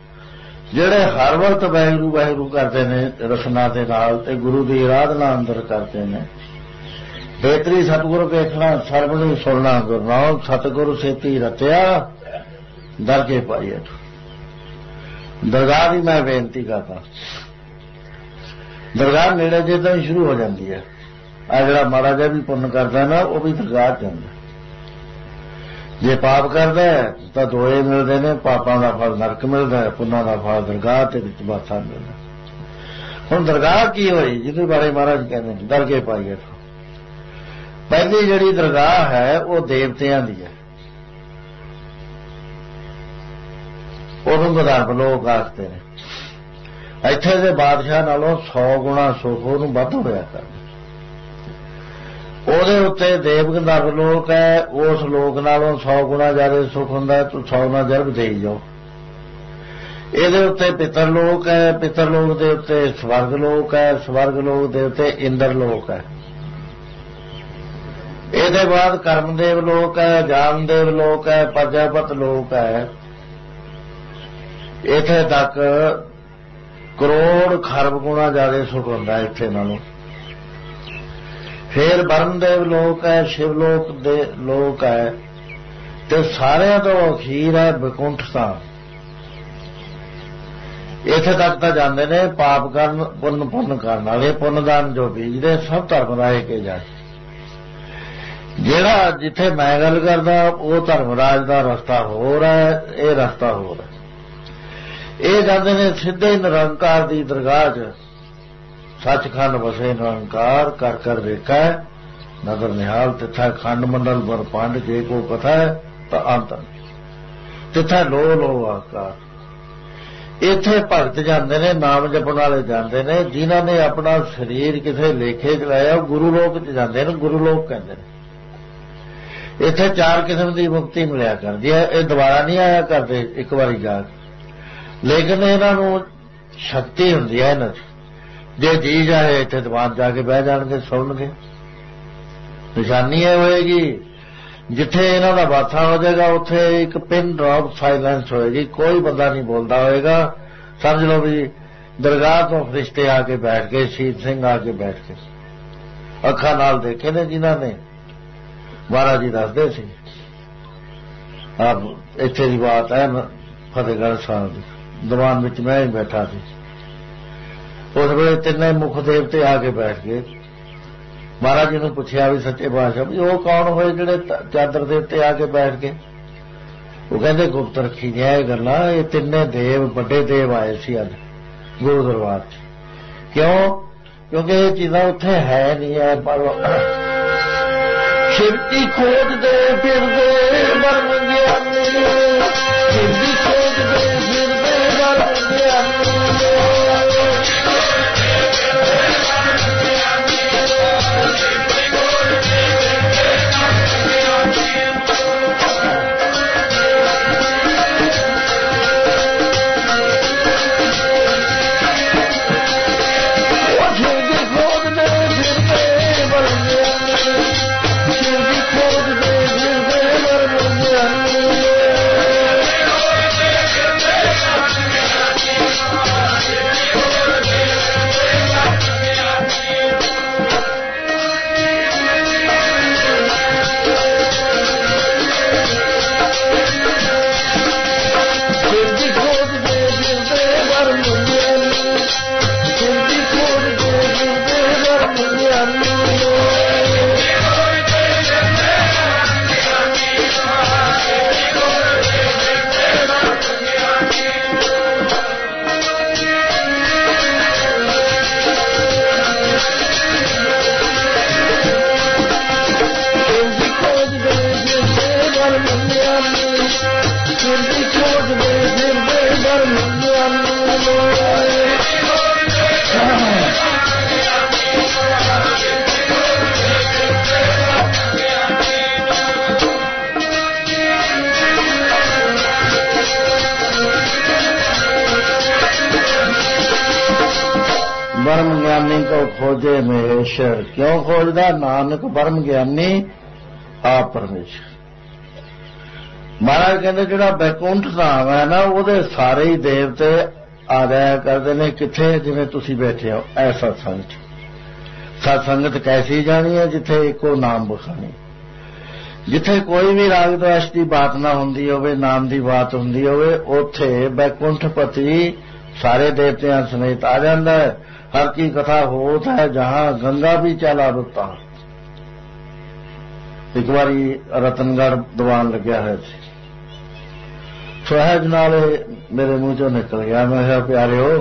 ਜਿਹੜੇ ਹਰ ਵਕਤ ਵਾਹਿਗੁਰੂ ਵਾਹਿਗੁਰੂ ਕਰਦੇ ਨੇ ਰਸਨਾ ਦੇ ਨਾਲ ਤੇ ਗੁਰੂ ਦੀ ਆਰਾਧਨਾ ਅੰਦਰ ਕਰਦੇ ਨੇ ਬੇਤਰੀ ਸਤਿਗੁਰੂ ਵੇਖਣਾ ਸਰਵਣੀ ਸੁਣਨਾ ਗੁਰਨਾਮ ਸਤਿਗੁਰੂ ਸੇਤੀ ਰਤਿਆ ਦਰ ਕੇ ਪਾਈਏ ਦਰਗਾਹ ਦੀ ਮੈਂ ਬੇਨਤੀ ਕਰਦਾ ਦਰਗਾਹ ਨੇੜੇ ਜੇ ਤਾਂ ਸ਼ੁਰੂ ਹੋ ਜਾਂਦੀ ਹੈ ਆ ਜਿਹੜਾ ਮਾੜਾ ਜਿਹਾ ਵੀ ਪੁੰਨ ਕਰਦਾ ਨਾ ਉਹ ਵੀ ਦਰਗਾਹ ਜਾਂਦਾ ਜੇ ਪਾਪ ਕਰਦਾ ਤਾਂ ਦੋਏ ਮਿਲਦੇ ਨੇ ਪਾਪਾਂ ਦਾ ਫਲ ਨਰਕ ਮਿਲਦਾ ਪੁੰਨਾਂ ਦਾ ਫਲ ਦਰਗਾਹ ਤੇ ਵਿੱਚ ਬਾਸਾ ਮਿਲਦਾ ਹੁਣ ਦਰਗਾਹ ਕੀ ਹੋਈ ਜਿਹਦੇ ਬਾਰੇ ਮਹਾਰਾਜ ਕਹਿੰਦੇ ਨੇ ਦਰਗੇ ਪਾਈਏ ਪਹਿਲੀ ਜਿਹੜੀ ਦਰਗਾਹ ਹੈ ਉਹ ਦੇਵਤਿਆਂ ਦੀ ਹੈ ਉਹਨੂੰ ਗਦਾਰ ਲੋਕ ਆਖਦੇ ਨੇ ਇੱਥੇ ਦੇ ਬਾਦਸ਼ਾਹ ਨਾਲੋਂ ਸੌ ਗੁਣਾ ਸੁੱਖ ਉਹਨੂੰ ਵੱਧ ਹੋਇਆ ਕਰਦਾ ਉਹਦੇ ਉੱਤੇ ਦੇਵ ਗੰਧਰਵ ਲੋਕ ਹੈ ਉਸ ਲੋਕ ਨਾਲੋਂ ਸੌ ਗੁਣਾ ਜ਼ਿਆਦਾ ਸੁੱਖ ਹੁੰਦਾ ਤੂੰ ਸੌ ਨਾਲ ਜਰਬ ਦੇਈ ਜਾਓ ਇਹਦੇ ਉੱਤੇ ਪਿਤਰ ਲੋਕ ਹੈ ਪਿਤਰ ਲੋਕ ਦੇ ਉੱਤੇ ਸਵਰਗ ਲੋਕ ਹੈ ਸਵਰਗ ਲੋਕ ਦੇ ਉੱਤੇ ਇੰਦਰ ਲੋਕ ਹੈ ਇਹਦੇ ਬਾਅਦ ਕਰਮਦੇਵ ਲੋਕ ਹੈ ਜਾਮਦੇਵ ਲੋਕ ਹੈ ਪ੍ਰਜਾਪਤ ਲੋਕ ਹੈ ਇੱਥੇ ਤੱਕ ਕਰੋੜ ਖਰਬ ਗੁਣਾ ਜ਼ਿਆਦਾ ਸੁਖ ਹੁੰਦਾ ਇੱਥੇ ਨਾਲੋਂ। ਫਿਰ ਬਰਮਦੇਵ ਲੋਕ ਹੈ, ਸ਼ਿਵ ਲੋਕ ਦੇ ਲੋਕ ਹੈ, ਤੇ ਸਾਰਿਆਂ ਤੋਂ ਅਖੀਰ ਹੈ ਬੈਕੁੰਠ ਧਾਮ। ਇੱਥੇ ਤੱਕ ਤਾਂ ਜਾਂਦੇ ਨੇ ਪਾਪ ਕਰਨ, ਪੁੰਨ ਪੁੰਨ ਕਰਨ ਵਾਲੇ, ਪੁੰਨਦਾਨ ਜੋ ਬੀਜਦੇ ਸਭ ਧਰਮ ਰਾਏ ਕੇ ਜਾਏ। ਜਿਹੜਾ ਜਿੱਥੇ ਮੈਂ ਗੱਲ ਕਰਦਾ ਉਹ ਧਰਮਰਾਜ ਦਾ ਰਸਤਾ ਹੋਰ ਹੈ, ਇਹ ਰਸਤਾ ਹੋਰ ਹੈ। ਇਹ ਜਾਂਦੇ ਨੇ ਸਿੱਧੇ ਨਿਰੰਕਾਰ ਦੀ ਦਰਗਾਹ 'ਚ। ਸੱਚਖੰਡ ਵਸੇ ਨਿਰੰਕਾਰ, ਕਰ ਕਰ ਵੇਖੈ ਨਦਰ ਨਿਹਾਲ, ਤਿੱਥੈ ਖੰਡ ਮੰਡਲ ਬਰਪੰਡ, ਜੇ ਕੋ ਕਥਾ ਤਾਂ ਅੰਤਰ, ਤਿੱਥੈ ਲੋ ਲੋ ਆਕਾਰ। ਇੱਥੇ ਭਗਤ ਜਾਂਦੇ ਨੇ, ਨਾਮ ਜਪਣ ਵਾਲੇ ਜਾਂਦੇ ਨੇ, ਜਿਨ੍ਹਾਂ ਨੇ ਆਪਣਾ ਸਰੀਰ ਕਿਸੇ ਲੇਖੇ 'ਚ ਲਾਇਆ ਉਹ ਗੁਰੂ ਲੋਕ 'ਚ ਜਾਂਦੇ ਨੇ, ਗੁਰੂ ਲੋਕ ਕਹਿੰਦੇ ਨੇ। ਇੱਥੇ ਚਾਰ ਕਿਸਮ ਦੀ ਮੁਕਤੀ ਮਿਲਿਆ ਕਰਦੀ ਹੈ, ਇਹ ਦੁਬਾਰਾ ਨਹੀਂ ਆਇਆ ਕਰਦੇ ਇੱਕ ਵਾਰੀ ਜਾ ਕੇ, ਲੇਕਿਨ ਇਹਨਾਂ ਨੂੰ ਸ਼ਕਤੀ ਹੁੰਦੀ ਹੈ ਇਹਨਾਂ 'ਚ। ਜੇ ਜੀ ਜਾਏ ਇੱਥੇ ਦੀਵਾਨ ਜਾ ਕੇ ਬਹਿ ਜਾਣਗੇ, ਸੁਣਨਗੇ। ਨਿਸ਼ਾਨੀ ਇਹ ਹੋਏਗੀ ਜਿੱਥੇ ਇਹਨਾਂ ਦਾ ਬਾਥਾ ਹੋ ਜਾਏਗਾ ਉੱਥੇ ਇੱਕ ਪਿਨ ਡ੍ਰੌਪ ਸਾਇਲੈਂਸ ਹੋਏਗੀ, ਕੋਈ ਬੰਦਾ ਨਹੀਂ ਬੋਲਦਾ ਹੋਏਗਾ। ਸਮਝ ਲਓ ਵੀ ਦਰਗਾਹ ਤੋਂ ਫਰਿਸ਼ਤੇ ਆ ਕੇ ਬੈਠ ਗਏ, ਸ਼ਹੀਦ ਸਿੰਘ ਆ ਕੇ ਬੈਠ ਕੇ, ਅੱਖਾਂ ਨਾਲ ਦੇਖੇ ਨੇ ਜਿਨ੍ਹਾਂ ਨੇ। ਮਹਾਰਾਜ ਜੀ ਦੱਸਦੇ ਸੀ, ਆਪ ਇੱਥੇ ਦੀ ਬਾਤ ਹੈ ਫਤਿਹਗੜ੍ਹ ਸਾਹਿਬ ਦੀ, ਦੀਵਾਨ ਵਿੱਚ ਮੈਂ ਹੀ ਬੈਠਾ ਸੀ। ਉਸ ਵੇਲੇ ਤਿੰਨੇ ਮੁੱਖ ਦੇਵਤੇ ਆ ਕੇ ਬੈਠ ਗਏ। ਮਹਾਰਾਜ ਜੀ ਨੂੰ ਪੁੱਛਿਆ ਵੀ ਸੱਚੇ ਪਾਤਸ਼ਾਹ ਵੀ ਉਹ ਕੌਣ ਹੋਏ ਜਿਹੜੇ ਚਾਦਰ ਦੇ ਉੱਤੇ ਆ ਕੇ ਬੈਠ ਗਏ? ਉਹ ਕਹਿੰਦੇ ਗੁਪਤ ਰੱਖੀ ਦੀਆਂ ਇਹ ਗੱਲਾਂ, ਇਹ ਤਿੰਨੇ ਦੇਵ ਵੱਡੇ ਦੇਵ ਆਏ ਸੀ ਅੱਜ ਗੁਰੂ ਦਰਬਾਰ 'ਚ। ਕਿਉਂ? ਕਿਉਂਕਿ ਇਹ ਚੀਜ਼ਾਂ ਉੱਥੇ ਹੈ ਨਹੀਂ ਹੈ, ਪਰ ਸ਼ਿਵਜੀ ਖੋਜਦੇ ਫਿਰਦੇ ਬਰਮ ਗਿਆਨੀ, ਸ਼ਿਵਜੀ ਖੋਜਦੇ ਫਿਰਦੇ ਬਰਮ ਗਿਆਨੀ। ਬਰਮ ਗਿਆਨੀ ਕੋ ਖੋਜੇ ਮਹੇਸ਼ਰ, ਕਿਉਂ ਖੋਜਦਾ? ਨਾਨਕ ਬਰਮ ਗਿਆਨੀ ਆਪ ਪਰਮੇਸ਼ਰ। ਮਹਾਰਾਜ ਕਹਿੰਦੇ ਜਿਹੜਾ ਬੈਕੁੰਠ ਧਾਮ ਹੈ ਨਾ, ਉਹਦੇ ਸਾਰੇ ਹੀ ਦੇਵਤੇ ਆ ਜਾਇਆ ਕਰਦੇ ਨੇ। ਕਿੱਥੇ? ਜਿਵੇਂ ਤੁਸੀਂ ਬੈਠੇ ਹੋ ਐ ਸਤਸੰਗ 'ਚ। ਸਤਸੰਗਤ ਕੈਸੀ ਜਾਣੀ ਹੈ? ਜਿੱਥੇ ਇੱਕੋ ਨਾਮ ਬਖਾਣੀ, ਜਿੱਥੇ ਕੋਈ ਵੀ ਰਾਗ ਦਵੈਸ਼ ਦੀ ਬਾਤ ਨਾ ਹੁੰਦੀ ਹੋਵੇ, ਨਾਮ ਦੀ ਬਾਤ ਹੁੰਦੀ ਹੋਵੇ, ਉੱਥੇ ਬੈਕੁੰਠਪਤੀ ਸਾਰੇ ਦੇਵਤਿਆਂ ਸਮੇਤ ਆ ਜਾਂਦਾ ਹੈ। हर की कथा होत है जहां गंगा भी चला रुता। एक बारी रतनगढ़ दीवान लग्या है, सहज नाल मेरे मुंह चो निकल गया। मैं कहा प्यारे हो,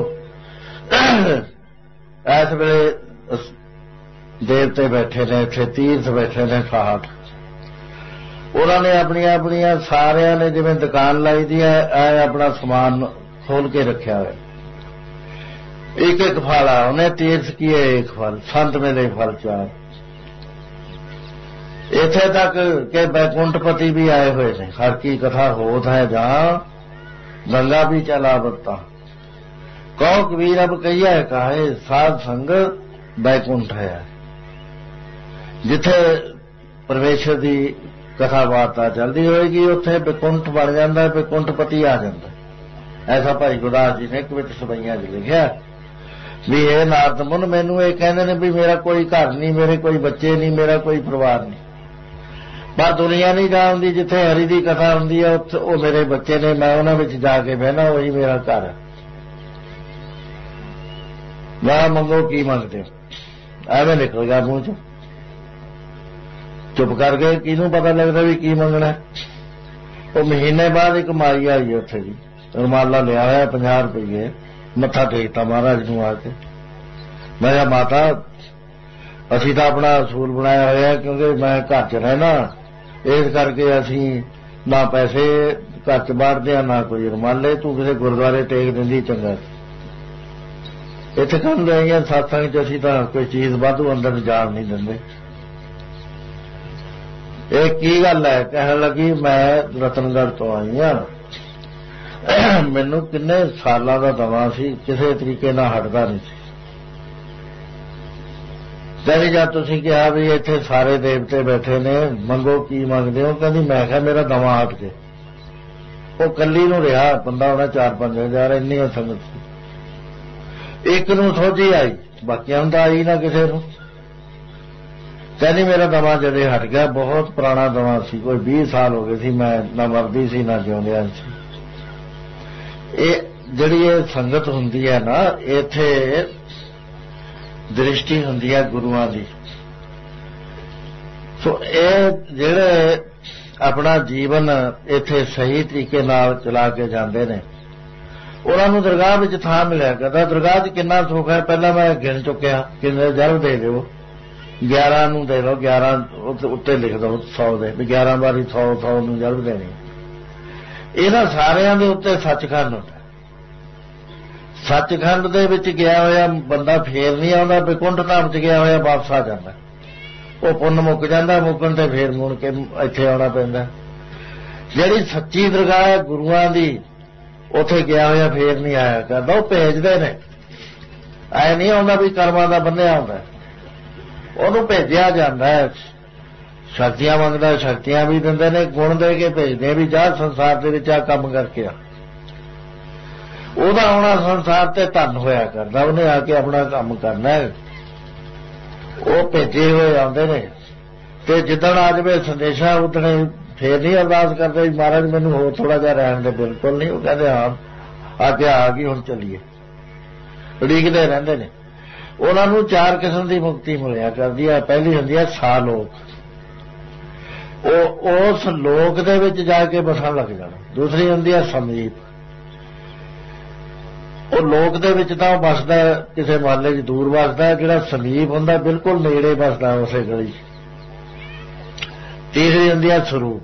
इस वेले देवते बैठे ने, इत्थे तीर्थ बैठे ने साठ, उन्होंने अपनी अपनी सारिया ने जिवें दुकान लाई दी है, अपना समान खोल के रखा है। एक एक फल आ, उन्हें तीर्थ किए एक फल, संत मिले फल चार। इत्थे तक के बैकुंठपति भी आए हुए हैं। हर की कथा होत है जहां गंगा भी चला बरता। कहो कबीर अब कहिया है कहे, साध संग बैकुंठ है। जिथे परमेश्वर की कथा वार्ता चलती होएगी, उत्थे बैकुंठ बन जाता है, बैकुंठपति आ जाता है। ऐसा भाई गुरदास जी ने कवित सवैया च लिखिया भी ये नारद मुन मैनू ये कहते ने भी मेरा कोई घर नहीं, मेरे कोई बच्चे नहीं, मेरा कोई परिवार नहीं, पर दुनिया नहीं जानती जिथे हरि की कथा होंदी है वो मेरे बच्चे ने, मैं उन्हां विच जाके बहना वही मेरा घर है। मैं मंगो की मंगते हो, एवें निकल गया मूंह चो, चुप कर गए, किनू पता लगता भी की मंगना। वो महीने बाद एक माई आई उत्थे जी, रुमाला लिया हुआ पंजाह रुपये, मत्था टेकता महाराज नूं आके। मैं कहा माता असीं तां अपना असूल बनाया होया क्योंकि मैं घर च रहना, इस करके असीं ना पैसे घर च बाढ़दे ना कोई रुमाले, तू किसी गुरुद्वारे टेक दिंदी चंगा। इत्थे कहण लगियां सत्संग च असीं तां कोई चीज वाधू अंदर जाण नहीं दिंदे। ਇਹ ਕੀ ਗੱਲ है? कहण लगी मैं रतनगढ़ तो आई हाँ, मैनू किन्ने सालां दा दवा सी, किसी तरीके नाल हटदा नहीं सी। कहंदी जद तुसीं कहा भी इत्थे सारे देवते बैठे ने, मंगो की मंगदे हो? कहंदी मैं कहा मेरा दवा हट के। वो कल्ली नूं रिहा बंदा होना चार पांच हजार, इन्नी संगत सी। एक नूं सोझी आई, बाकियां नूं तां आई ना किसे नूं। कहनी मेरा दमा जदे हट गया, बहुत पुराना दमा सी, कोई बीस साल हो गए सी, मैं ना मरदी सी ना जिउंदियां सी। ये जिहड़ी ये संगत हुंदी है ना, इत्थे दृष्टि हुंदी है गुरुआं दी। सो ये जिहड़े अपना जीवन इत्थे सही तरीके नाल चला के जांदे ने, उन्हां नूं दरगाह विच थां मिलिया करदा। दरगाह च किन्ना सुख है पहला मैं गिण चुकिया, किन्ने जल दे दिओ, ग्यारह नूं दे दो, ग्यारह उत्ते लिख दो सौ दे भी ग्यारह बारी सौ सौ नूं जल्द देनी। इन्हां सारियां दे उत्ते सचखंड हुंदा। सचखंड दे विच गया होया बंदा फेर नहीं आउंदा, बैकुंठ धाम च गया होया वापस आ जांदा। वो पुन्न मुक जांदा, मुकण ते फेर मुड़ के इत्थे आउणा पैंदा। जिहड़ी सच्ची दरगाह है गुरुआं दी, उत्थे गया होया फेर नहीं आया करदा। वो भेजदे ने, ऐ नहीं आउंदा भी कर्मां दा बन्निया हुंदा, ਉਹਨੂੰ ਭੇਜਿਆ ਜਾਂਦਾ ਹੈ। ਸ਼ਕਤੀਆਂ ਮੰਗਦਾ, ਸ਼ਕਤੀਆਂ ਵੀ ਦਿੰਦੇ ਨੇ, ਗੁਣ ਦੇ ਕੇ ਭੇਜਦੇ ਵੀ ਜਾ ਸੰਸਾਰ ਦੇ ਵਿੱਚ ਆ ਕੰਮ ਕਰਕੇ ਆ। ਉਹਦਾ ਆਉਣਾ ਸੰਸਾਰ ਤੇ ਧੰਨ ਹੋਇਆ ਕਰਦਾ, ਉਹਨੇ ਆ ਕੇ ਆਪਣਾ ਕੰਮ ਕਰਨਾ ਹੈ। ਉਹ ਭੇਜੇ ਹੋਏ ਆਉਂਦੇ ਨੇ ਤੇ ਜਿੱਦਣ ਆ ਜਾਵੇ ਸੰਦੇਸ਼ਾ ਉਦਣੇ ਫੇਰ ਨਹੀਂ ਅਰਦਾਸ ਕਰਦੇ ਮਹਾਰਾਜ ਮੈਨੂੰ ਹੋਰ ਥੋੜਾ ਜਿਹਾ ਰਹਿਣ ਦੇ, ਬਿਲਕੁਲ ਨਹੀਂ। ਉਹ ਕਹਿੰਦੇ ਹਾਂ ਆਗਿਆ ਆ ਗਈ ਹੁਣ ਚੱਲੀਏ, ਉਡੀਕਦੇ ਰਹਿੰਦੇ ਨੇ। ਉਹਨਾਂ ਨੂੰ ਚਾਰ ਕਿਸਮ ਦੀ ਮੁਕਤੀ ਮਿਲਿਆ ਕਰਦੀ ਹੈ। ਪਹਿਲੀ ਹੁੰਦੀ ਹੈ ਸਾਲੋਕ, ਉਹ ਉਸ ਲੋਕ ਦੇ ਵਿੱਚ ਜਾ ਕੇ ਬਸਣ ਲੱਗ ਜਾਣਾ। ਦੂਸਰੀ ਹੁੰਦੀ ਹੈ ਸਮੀਪ, ਉਹ ਲੋਕ ਦੇ ਵਿੱਚ ਤਾਂ ਉਹ ਬਸਦਾ ਕਿਸੇ ਮਹੱਲੇ 'ਚ ਦੂਰ ਬਸਦਾ, ਜਿਹੜਾ ਸਮੀਪ ਹੁੰਦਾ ਬਿਲਕੁਲ ਨੇੜੇ ਬਸਦਾ ਉਸੇ ਗਲੀ 'ਚ। ਤੀਸਰੀ ਹੁੰਦੀ ਹੈ ਸਰੂਪ,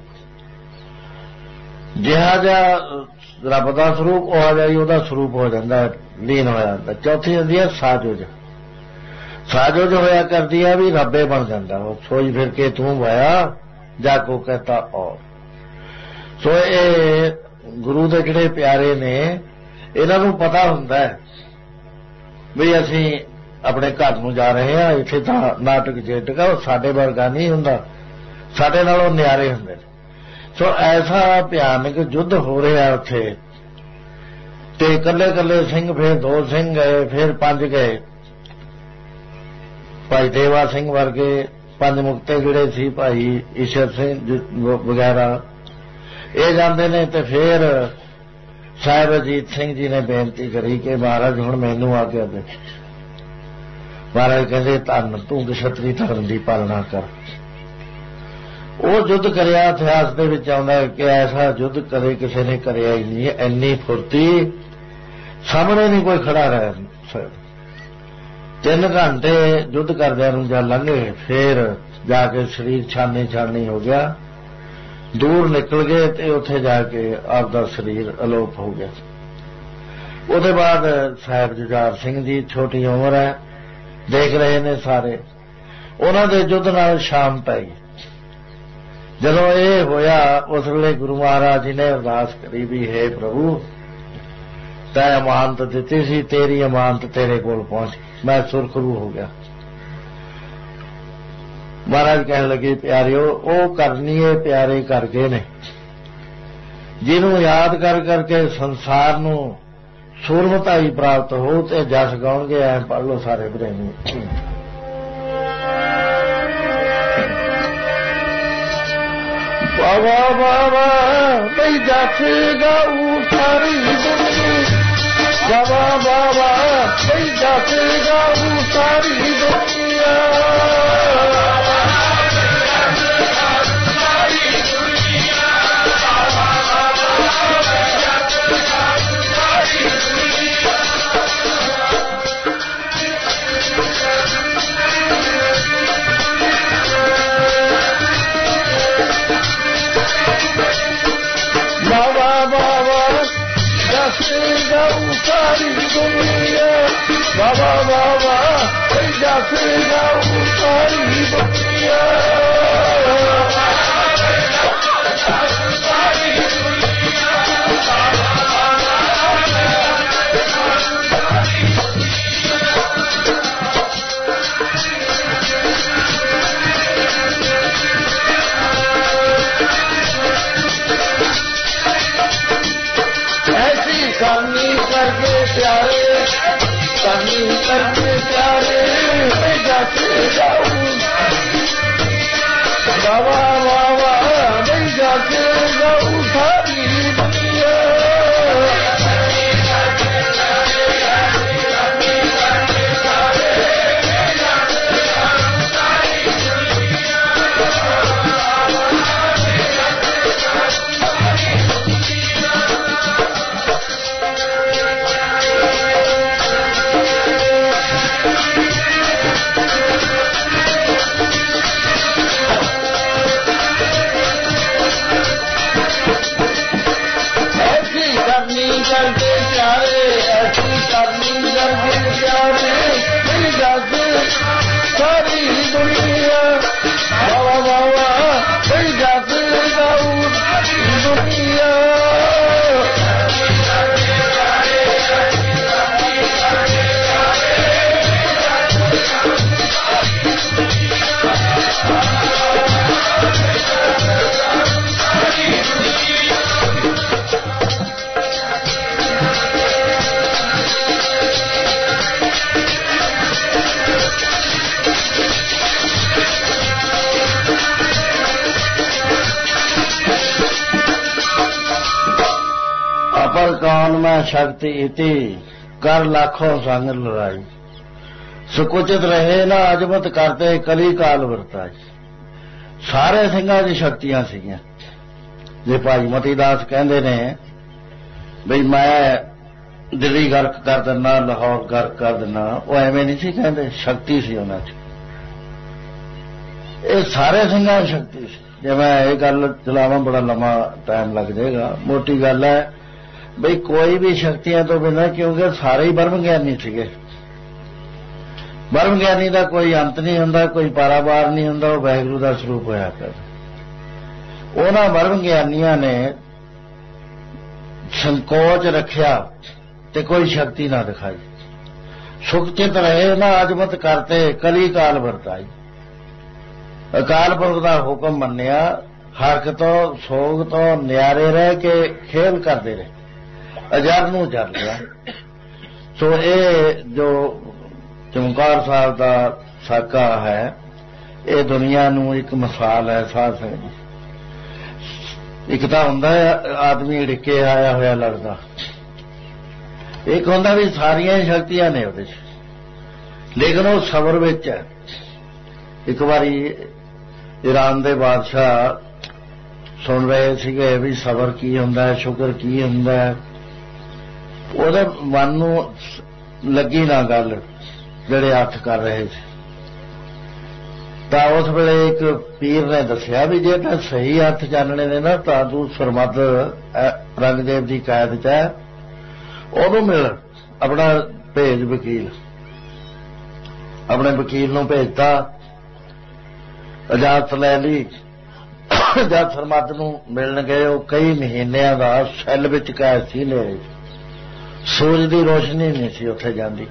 ਜਿਹਾ ਜਿਹਾ ਰੱਬ ਦਾ ਸਰੂਪ ਉਹ ਜਿਹਾ ਹੀ ਉਹਦਾ ਸਰੂਪ ਹੋ ਜਾਂਦਾ, ਲੀਨ ਹੋ ਜਾਂਦਾ। ਚੌਥੀ ਹੁੰਦੀ ਹੈ ਸਾਜੋਜ, ਸਾਜੋਜ ਹੋਇਆ ਕਰਦੀ ਹੈ ਵੀ ਰੱਬੇ ਬਣ ਜਾਂਦਾ। ਉਹ ਸੋਈ ਫਿਰ ਕੇ ਤੂੰ ਵਾਇਆ ਜਾ ਕੋ ਕਹਤਾ ਔਰ। ਸੋ ਇਹ ਗੁਰੂ ਦੇ ਜਿਹੜੇ ਪਿਆਰੇ ਨੇ, ਇਹਨਾਂ ਨੂੰ ਪਤਾ ਹੁੰਦਾ ਹੈ ਵੀ ਅਸੀਂ ਆਪਣੇ ਘਰ ਨੂੰ ਜਾ ਰਹੇ ਹਾਂ, ਇੱਥੇ ਤਾਂ ਨਾਟਕ ਜੇਟਕਾ ਉਹ ਸਾਡੇ ਵਰਗਾ ਨਹੀਂ ਹੁੰਦਾ, ਸਾਡੇ ਨਾਲੋਂ ਨਿਆਰੇ ਹੁੰਦੇ ਨੇ। ਸੋ ਐਸਾ ਭਿਆਨਕ ਯੁੱਧ ਹੋ ਰਿਹਾ ਉੱਥੇ, ਤੇ ਇਕੱਲੇ ਇਕੱਲੇ ਸਿੰਘ, ਫਿਰ ਦੋ ਸਿੰਘ ਗਏ, ਫਿਰ ਪੰਜ ਗਏ। ਭਾਈ ਦੇਵਾ ਸਿੰਘ ਵਰਗੇ ਪੰਜ ਮੁਕਤੇ ਜਿਹੜੇ ਸੀ, ਭਾਈ ਈਸ਼ਰ ਸਿੰਘ ਵਗੈਰਾ, ਇਹ ਜਾਂਦੇ ਨੇ। ਤੇ ਫਿਰ ਸਾਹਿਬ ਅਜੀਤ ਸਿੰਘ ਜੀ ਨੇ ਬੇਨਤੀ ਕਰੀ ਕਿ ਮਹਾਰਾਜ ਹੁਣ ਮੈਨੂੰ ਆਗਿਆ ਦੇ। ਮਹਾਰਾਜ ਕਹਿੰਦੇ ਧੰਨ ਤੂੰ ਕਸ਼ਤਰੀ ਧਰਮ ਦੀ ਪਾਲਣਾ ਕਰ। ਉਹ ਯੁੱਧ ਕਰਿਆ, ਇਤਿਹਾਸ ਦੇ ਵਿੱਚ ਆਉਂਦਾ ਕਿ ਐਸਾ ਯੁੱਧ ਕਦੇ ਕਿਸੇ ਨੇ ਕਰਿਆ ਹੀ ਨਹੀਂ। ਇੰਨੀ ਫੁਰਤੀ, ਸਾਹਮਣੇ ਨਹੀਂ ਕੋਈ ਖੜਾ ਰਹਿ ਸਕਦਾ। ਤਿੰਨ ਘੰਟੇ ਯੁੱਧ ਕਰਦਿਆਂ ਨੂੰ ਜਾਂ ਲੰਘੇ, ਫਿਰ ਜਾ ਕੇ ਸਰੀਰ ਛਾਨੀ ਛਾਨੀ ਹੋ ਗਿਆ, ਦੂਰ ਨਿਕਲ ਗਏ ਤੇ ਉੱਥੇ ਜਾ ਕੇ ਆਪਦਾ ਸਰੀਰ ਅਲੋਪ ਹੋ ਗਿਆ। ਉਹਦੇ ਬਾਅਦ ਸਾਹਿਬ ਜੁਝਾਰ ਸਿੰਘ ਜੀ, ਛੋਟੀ ਉਮਰ ਹੈ, ਦੇਖ ਰਹੇ ਨੇ ਸਾਰੇ, ਉਹਨਾਂ ਦੇ ਯੁੱਧ ਨਾਲ ਸ਼ਾਮ ਪੈ ਗਈ। ਜਦੋਂ ਇਹ ਹੋਇਆ ਉਸ ਵੇਲੇ ਗੁਰੂ ਮਹਾਰਾਜ ਜੀ ਨੇ ਅਰਦਾਸ ਕਰੀ ਵੀ ਹੇ ਪ੍ਰਭੂ, ਤੈਂ ਅਮਾਨਤ ਦਿੱਤੀ ਸੀ, ਤੇਰੀ ਅਮਾਨਤ ਤੇਰੇ ਕੋਲ ਪਹੁੰਚ, ਮੈਂ ਸੁਰਖਰੂ ਹੋ ਗਿਆ। ਮਹਾਰਾਜ ਕਹਿਣ ਲੱਗੇ ਪਿਆਰਿਓ, ਉਹ ਕਰਨੀਏ ਪਿਆਰੇ ਕਰ ਗਏ ਨੇ ਜਿਹਨੂੰ ਯਾਦ ਕਰ ਕਰਕੇ ਸੰਸਾਰ ਨੂੰ ਸੂਰਮਤਾਈ ਪ੍ਰਾਪਤ ਹੋ ਤੇ ਜਸ ਗਾਉਣਗੇ। ਐ ਪੜ੍ਹ ਲਓ ਸਾਰੇ ਵੀਰੇ ਨੂੰ। ਬਾਬਾ ਬਾਬਾ ਬਈ ਜਸ ਗਾਉ ਸਾਰੀ ਦੁਨੀਆ, ਬਾਬਾ ਬਾਬਾ ਬਈ ਜਸ ਗਾਉ ਸਾਰੀ ਦੁਨੀਆ, ਸਾਰੀ ਦੁਨੀਆ, ਬਾਬਾ ਬਾਬਾ ਜਸ ਗਾਉ ਸਾਰੀ ਦੁਨੀਆ, ऐसी करनी करके प्यारे, करनी करके प्यारे जस गाऊं, बाबा बाबा जस गाऊं सारी दुनिया, करके प्यारे, ऐसी करनी करके प्यारे जस सारी दुनिया, बाबा बाबा जस गाऊं दुनिया, अपर कौन में शक्ति इति कर लाखों संग लड़ाई, सुकुचित रहे ना अजमत करते कली काल वरताई। सारे ਸਿੰਘਾਂ ਦੀ ਸ਼ਕਤੀਆਂ ਸੀਗੀਆਂ। ਜੇ ਭਾਈ ਮਤੀ ਦਾਸ ਕਹਿੰਦੇ ਨੇ ਬਈ ਮੈਂ ਦਿੱਲੀ ਗਰਕ ਕਰ ਦਿੰਦਾ, ਲਾਹੌਰ ਗਰਕ ਕਰ ਦਿੰਦਾ, ਉਹ ਐਵੇਂ ਨਹੀਂ ਸੀ ਕਹਿੰਦੇ, ਸ਼ਕਤੀ ਸੀ ਉਹਨਾਂ 'ਚ। ਇਹ ਸਾਰੇ ਸਿੰਘਾਂ ਦੀ ਸ਼ਕਤੀ ਸੀ। ਜੇ ਮੈਂ ਇਹ ਗੱਲ ਚਲਾਵਾਂ ਬੜਾ ਲੰਮਾ ਟਾਈਮ ਲੱਗ ਜਾਏਗਾ। ਮੋਟੀ ਗੱਲ ਹੈ ਬਈ ਕੋਈ ਵੀ ਸ਼ਕਤੀਆਂ ਤੋਂ ਬਿਨਾਂ, ਕਿਉਂਕਿ ਸਾਰੇ ਹੀ ਬ੍ਰਹਮ ਗਿਆਨੀ ਸੀਗੇ। ਬ੍ਰਹਮ ਗਿਆਨੀ ਦਾ ਕੋਈ ਅੰਤ ਨਹੀਂ ਹੁੰਦਾ, ਕੋਈ ਪਾਰਾਵਾਰ ਨਹੀਂ ਹੁੰਦਾ, ਉਹ ਵਾਹਿਗੁਰੂ ਦਾ ਸਰੂਪ ਹੋਇਆ ਕਰਦਾ। ਉਹਨਾਂ ਬ੍ਰਹਮ ਗਿਆਨੀਆਂ ਨੇ ਸੰਕੋਚ ਰੱਖਿਆ ਤੇ ਕੋਈ ਸ਼ਕਤੀ ਨਾ ਦਿਖਾਈ। ਸੁਖ ਚਿਤ ਰਹੇ ਨਾ ਅਜਮਤ ਕਰਤੇ ਕਲੀ ਕਾਲ ਵਰਤਾਈ। ਅਕਾਲ ਪੁਰਖ ਦਾ ਹੁਕਮ ਮੰਨਿਆ, ਹਰਖ ਤੋਂ ਸੋਗ ਤੋਂ ਨਿਆਰੇ ਰਹਿ ਕੇ ਖੇਲ ਕਰਦੇ ਰਹੇ, ਅਜਰ ਨੂੰ ਜਰ ਲਿਆ। ਸੋ ਇਹ ਜੋ ਚਮਕੌਰ ਸਾਹਿਬ ਦਾ ਸਾਕਾ ਹੈ, ਇਹ ਦੁਨੀਆ ਨੂੰ ਇੱਕ ਮਿਸਾਲ ਹੈ ਸਾਧ ਸੰਗਤ। ਇੱਕ ਤਾਂ ਹੁੰਦਾ ਆਦਮੀ ਢਿੱਕੇ ਆਇਆ ਹੋਇਆ ਲੜਦਾ, ਇੱਕ ਹੁੰਦਾ ਵੀ ਸਾਰੀਆਂ ਸ਼ਕਤੀਆਂ ਨੇ ਉਹਦੇ 'ਚ, ਲੇਕਿਨ ਉਹ ਸਬਰ ਵਿੱਚ ਹੈ। ਇੱਕ ਵਾਰੀ ਈਰਾਨ ਦੇ ਬਾਦਸ਼ਾਹ ਸੁਣ ਰਹੇ ਸੀਗੇ ਵੀ ਸਬਰ ਕੀ ਹੁੰਦਾ ਹੈ, ਸ਼ੁਕਰ ਕੀ ਹੁੰਦਾ ਹੈ। ਉਹਦੇ ਮਨ ਨੂੰ ਲੱਗੀ ਨਾ ਗੱਲ ਜਿਹੜੇ ਹੱਥ ਕਰ ਰਹੇ ਸੀ। ਤਾਂ ਉਸ ਵੇਲੇ ਇੱਕ ਪੀਰ ਨੇ ਦੱਸਿਆ ਵੀ ਜੇ ਤਾਂ ਸਹੀ ਹੱਥ ਚਾਨਣੇ ਨੇ ਨਾ ਤਾਂ ਤੂੰ ਸਰਮਦ ਰੰਗਦੇਵ ਦੀ ਕੈਦ 'ਚ ਹੈ, ਉਹਨੂੰ ਮਿਲ, ਆਪਣਾ ਭੇਜ ਵਕੀਲ। ਆਪਣੇ ਵਕੀਲ ਨੂੰ ਭੇਜਤਾ, ਇਜਾਜ਼ਤ ਲੈ ਲਈ। ਜਦ ਸਰਮਦ ਨੂੰ ਮਿਲਣ ਗਏ, ਉਹ ਕਈ ਮਹੀਨਿਆਂ ਦਾ ਸੈੱਲ ਵਿੱਚ ਕੈਦ ਸੀ। ਨੇਰੇ ਸੂਰਜ ਦੀ ਰੋਸ਼ਨੀ ਨਹੀਂ ਸੀ ਉੱਥੇ ਜਾਂਦੀ।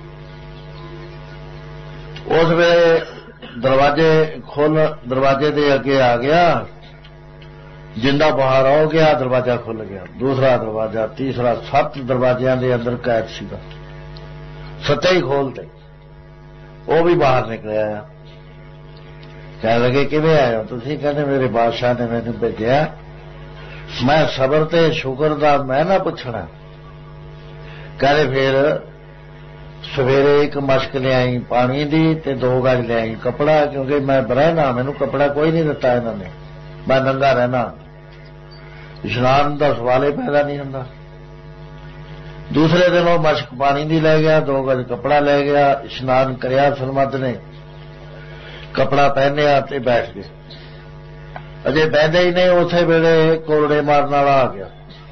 ਉਸ ਵੇਲੇ ਦਰਵਾਜ਼ੇ ਖੋਲ, ਦਰਵਾਜ਼ੇ ਦੇ ਅੱਗੇ ਆ ਗਿਆ जिंदा बाहर हो गया, दरवाजा खुल गया, दूसरा दरवाजा, तीसरा, सत्त दरवाजियां दे अंदर कैद सीगा, सत्ते ही खोलते, वो भी बाहर निकलिया। कह लगे किवें आए हो तुसीं? कहंदे मेरे बादशाह ने मैनूं भेजिया, मैं सबर ते शुकर दा मैं ना पुछना। कहते फिर सवेरे एक मशक लियाई पानी दी ते दो गज लियाई कपड़ा, क्योंकि मैं बरहना, मैनूं कपड़ा कोई नहीं दिता इन्होंने, मैं नंगा रहना, इशनान का सवाल ही पैदा नहीं होंदा। दूसरे दिन वो मशक पानी दी ले गया, दो गज कपड़ा ले गया, इशनान करया सरमद ने, कपड़ा पहनिया ते बैठ गए। अजे बहते ही नहीं, उसे वेले कोरड़े मारन वाला आ गया,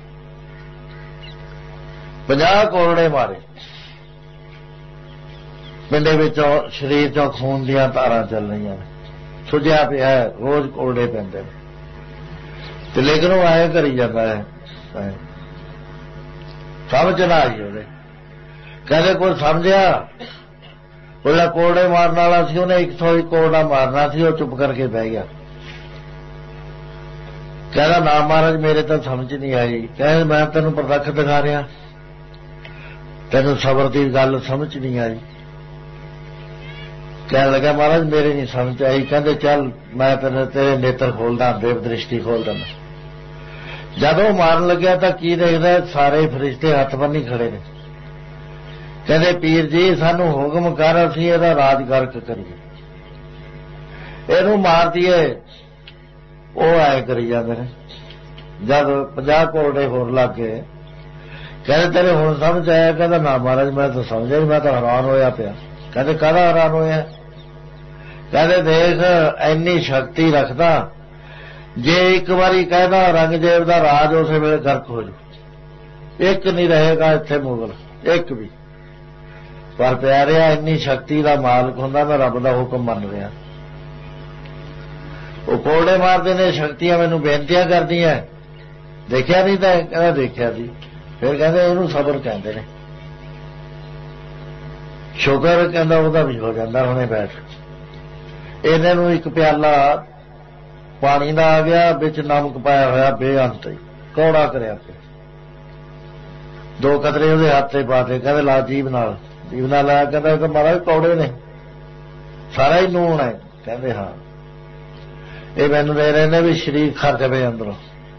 पचास कोरड़े मारे, पिंडे विचों शरीर चों खून दियां धारां चल रही हैं, सुझिया पिया है, रोज कोरड़े पैंदे ते लेकिन वो आए करी जाता है, समझ ना आई ਉਹਦੇ। कहते कोई समझिया, ਉਹਦਾ कोरड़े मारन वाला सी, ਉਹਨੇ एक सौ एक कोरड़ा मारना सी, वो चुप करके बह गया। कहना ना महाराज मेरे तो समझ नहीं आई। कह मैं तेन प्रतख दिखा रहा, तेन सबर की गल समझ नहीं आई। कह लगा महाराज मेरे नहीं समझ आई। कहते चल मैं तेन तेरे नेत्र खोलदा, देव दृष्टि खोल देना। जब वो मारन लग्या तो की देखदा, सारे फरिश्ते हथ बन्नी खड़े ने। कहते पीर जी सानू हुक्म कर, असीं इहदा राज गर्क करिए, इहनूं मार दईए। वो आए करी जाते हैं। जब पचास कोरड़े होर लग गए, कहते तेरे हुण समझ आया? कहता ना महाराज मैं तो समझा ही, मैं तो हैरान होया पिया। कहते काहदा हैरान होया? कहते देख इन्नी शक्ति रखदा, जे एक बारी कहदा औरंगजेब दा राज उस वेले गर्क हो जाए, एक नहीं रहेगा इत्थे मुगल, एक भी। पर प्यारिया इन्नी शक्ति दा मालक हुंदा, मैं रब दा हुक्म मन रहा। वो कोरड़े मारते ने, शक्तियां मैनूं बेनतियां करदियां, देखिया नहीं तो? कहता देखिया जी। फिर कहते इहनूं सबर कहंदे ने। शुकर कहंदा ओहदा भी हो जांदा, हुणे बैठ। इन्हां नूं एक प्याला पानी दा आ गया, विच नमक पाया होया बेअंत, कौड़ा करिया पिया, दो कतरे उहदे हत्थ ते पाते। कहंदे ला जीभ नाल, जीभ नाल लाया। कहंदा इह तां महाराज कौड़े ने, सारा ही लूण है। कहंदे हां, ये मैनूं दे रहे ने भी शरीर खर जावे अंदरों।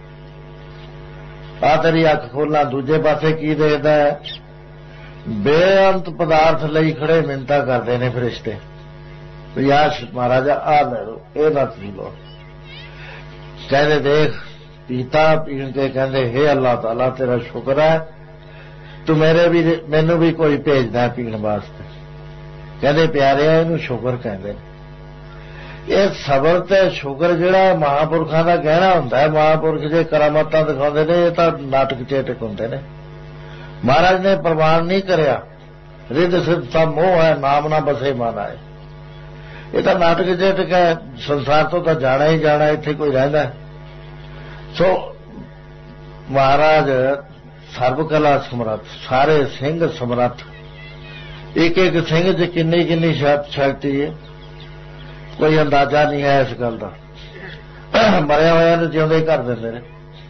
आ तेरी अख खोलना। दूजे पासे की देखदा है, बेअंत पदार्थ लई खड़े मिन्नतां करदे ने फरिश्ते, भी आ महाराजा आ ले लो, ये ना पी लो। कहते देख पीता, पीण के कहते हे अल्लाह ताला तेरा शुक्र है, तू मेरे भी मैनू भी कोई भेजदा है पीण वास्ते। कहते प्यारे इहनूं शुक्र कहंदे ने। ये सबर ते शुक्र जिहड़ा महापुरखों का कहना हुंदा है, महापुरख जे करामतां दिखाउंदे ने, ये तां नाटक चेटक हुंदे ने। महाराज ने प्रमाण नहीं करया, रिद सिद्ध सा मोह है, नाम ना बसे मन आए। ये तां नाटक चेटक है, संसार तो तां जाना ही जाना, इत्थे कोई रहिंदा है। सो महाराज सर्वकला समर्थ, सारे सिंह समर्थ, एक एक सिंह च किन्नी किन्नी शक्ति है, कोई अंदाजा नहीं है इस गल का। मरिया होया ने जिउंदे कर दिंदे ने।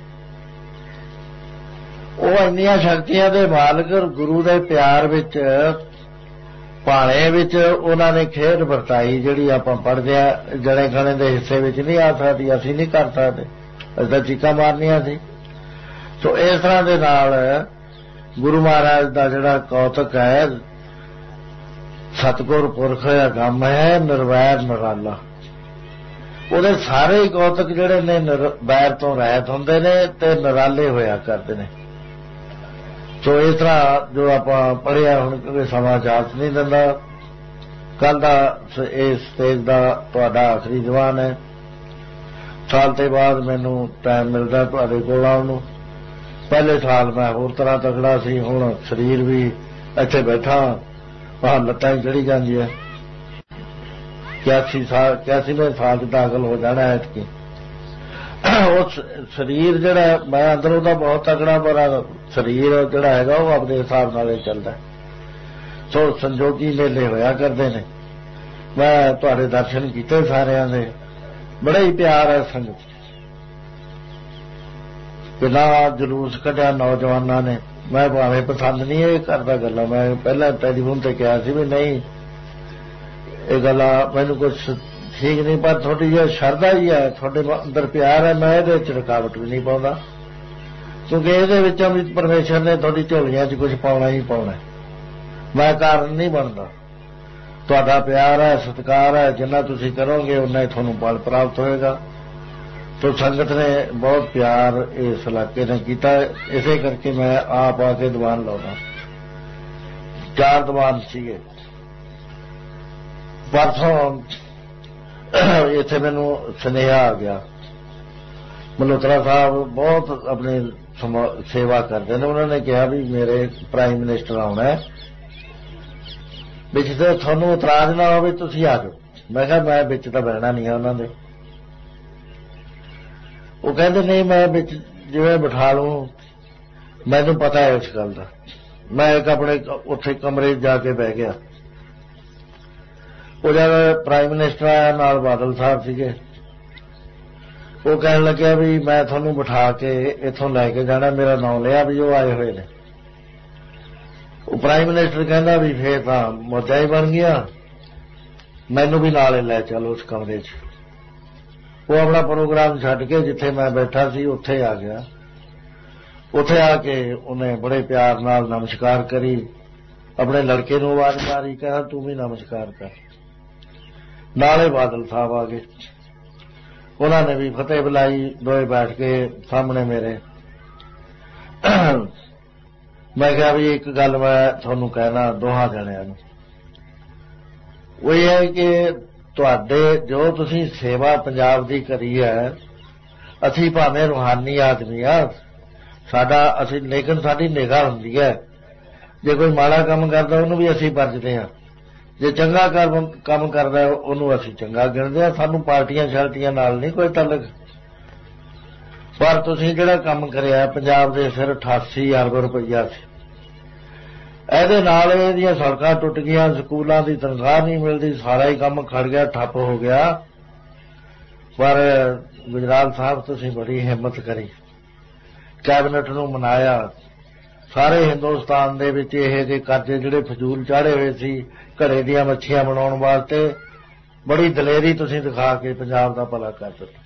वो इन्नियां शक्तियां दे मालक, गुरु दे प्यार विच भाणे विच उन्हां ने खेड वरताई, जिहड़ी आपां पढ़दे आ, जणे खणे दे हिस्से विच नहीं आ सकदी, असीं नहीं कर सकदे, असीं तां चीकां मारनियां सी। सो इस तरह दे नाल गुरु महाराज दा जिहड़ा कौतक है, सतगुर पुरख गम है निर्वैर निराला। ਉਹਦੇ सारे ही कौतक जिहड़े ने बैर तो रहत हुंदे ने ते निराले होया करदे ने। सो इस तरह जो आपां पढ़िया, हुण कोई समा इजाजत नहीं दिंदा। कल दा इस स्टेज दा तुहाडा आखिरी जवान है। साल ते बाद मैनूं टाइम मिलदा तुहाडे कोल आउण नूं। पहले साल मैं होर तरह तगड़ा सी, हुण शरीर भी इत्थे बैठा, वहां लत्तां चढ़ी जांदी है। इक्यासी साल इक्यासीवें साल दाखिल हो जाना है इतकी। उस शरीर जिहड़ा मैं अंदरों दा बहुत तगड़ा, बड़ा शरीर जिहड़ा हैगा वो अपने हिसाब नाल चलदा। सो संजोगी मेले होया करदे ने। मैं तुहाडे दर्शन कीते सारिआं दे, बड़े ही प्यार है संगत। कितना जलूस कढ़िया नौजवानों ने। मैं भावें पसंद नहीं ये करता गल्लां, मैं पहला टेलीफोन ते कहा सी भी नहीं ये गल्लां मैनूं कुछ ठीक नहीं, पर थोड़ी जी शरधा ही है, थोड़े अंदर प्यार है, मैं ये रुकावट भी नहीं पाउंदा, क्योंकि ये भी परमेश्वर ने थोड़ी झोलियां च कुछ पाउना ही पाउना, मैं कारण नहीं बनता। तुहाडा प्यार है, सत्कार है, जिन्ना तुसीं करोगे उन्ना ही तुहानूं बल प्राप्त होएगा। तो संगत ने बहुत प्यार इस इलाके ने किया, इसे करके मैं आप आके दीवान लाउणा। चार दीवान सीगे। परसों इत्थे मैनूं सुनेहा आ गया, मल्होत्रा साहब बहुत अपनी सेवा करते हैं, उन्होंने कहा भी मेरे प्राइम मिनिस्टर आना है, बिच तो थानू इतराज ना हो तुसीं आ जाओ। मैं कहा मैं बिच तो बहना नहीं है उन्होंने। वो कहते नहीं मैं बिच जिवें बिठा लूं, मैनू पता है इस गल का। मैं एक अपने उत्थे कमरे जाके बह गया। वो जब प्राइम मिनिस्टर आया नाल बादल साहब सीगे, वो कहन लग्या भी मैं थानू बिठा के इथों लैके जाना, मेरा नाम लिया भी वो आए हुए ने। वो प्राइम मिनिस्टर कहंदा भी फिर तां मौजा ही बन गया, मैनू भी नाल लै चलो उस कमरे च। वो अपना प्रोग्राम छड्ड के जिथे मैं बैठा सी उत्थे आ गया। उत्थे आके उन्हें बड़े प्यार नाल नमस्कार करी, अपने लड़के नूं आवाज मारी, कहा तू भी नमस्कार कर। नाले बादल साहब आ गए, उन्होंने भी फतेह बुलाई, दोए बैठ के सामने मेरे। मैं कहा भी एक गल मैं तुहानू कहना दोहां जणियां नूं, वो ये है कि तुहाडे जो तुसीं सेवा पंजाब दी करी है, असीं भावें रूहानी आदमी आ साडा, असीं लेकिन साडी निगाह हुंदी है, जे कोई माड़ा काम करदा उहनूं भी असीं बरजदे हां, जे चंगा काम करदा उहनूं असीं चंगा गिणदे हां। सानूं पार्टियां शार्टियां नाल नहीं कोई तलक। पर तुसीं जिहड़ा काम करिआ पंजाब दे सिर अठासी अरब रुपया सी, ਇਹਦੇ ਨਾਲ ਇਹਦੀਆਂ सड़कां टुट गईयां, स्कूलों की तनख्वाह नहीं मिलती, सारा ही काम खड़ गया, ठप हो गया। पर गुजराल साहब तुसीं बड़ी हिम्मत करी, कैबिनेट नूं मनाया, सारे हिंदुस्तान दे विच इह जे कर्जे जिहड़े फजूल चाढ़े हुए सी घड़े दीआं मच्छियां बनाउण वास्ते बड़ी दलेरी तुसीं दिखा के पंजाब दा भला कर दित्ता।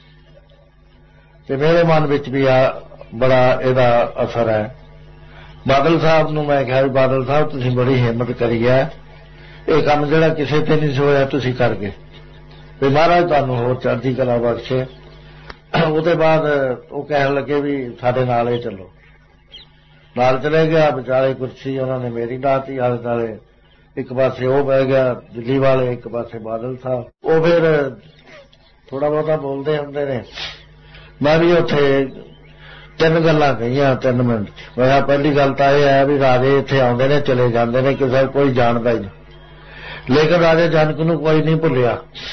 ते मेरे मन विच भी आ बड़ा इहदा असर है। बादल साहब नूं मैं कहा बादल साहब तुसीं बड़ी हिम्मत करी है, ये काम जिहड़ा किसे ते नहीं होया तुसीं कर गए, ते महाराज तुहानूं होर चढ़दी कला बख्शे। उसदे बाद वो कहण लगे भी साडे नाल ही चलो, नाल चले गया। विचाले कुर्सी उन्होंने मेरी डाती, आले दुआले एक पासे वो बह गया दिल्ली वाले, एक पासे बादल साहब। वो फिर थोड़ा बहुता बोलते होंदे ने, मैं भी उत्थे तीन गल्लां कहियां तीन मिनट। मैं पहली गल तो यह है भी राजे इत्थे आउंदे ने चले जांदे ने, किसी कोई जानदा ही नहीं, लेकिन राजे जनक नूं कोई नहीं भुल्लिया,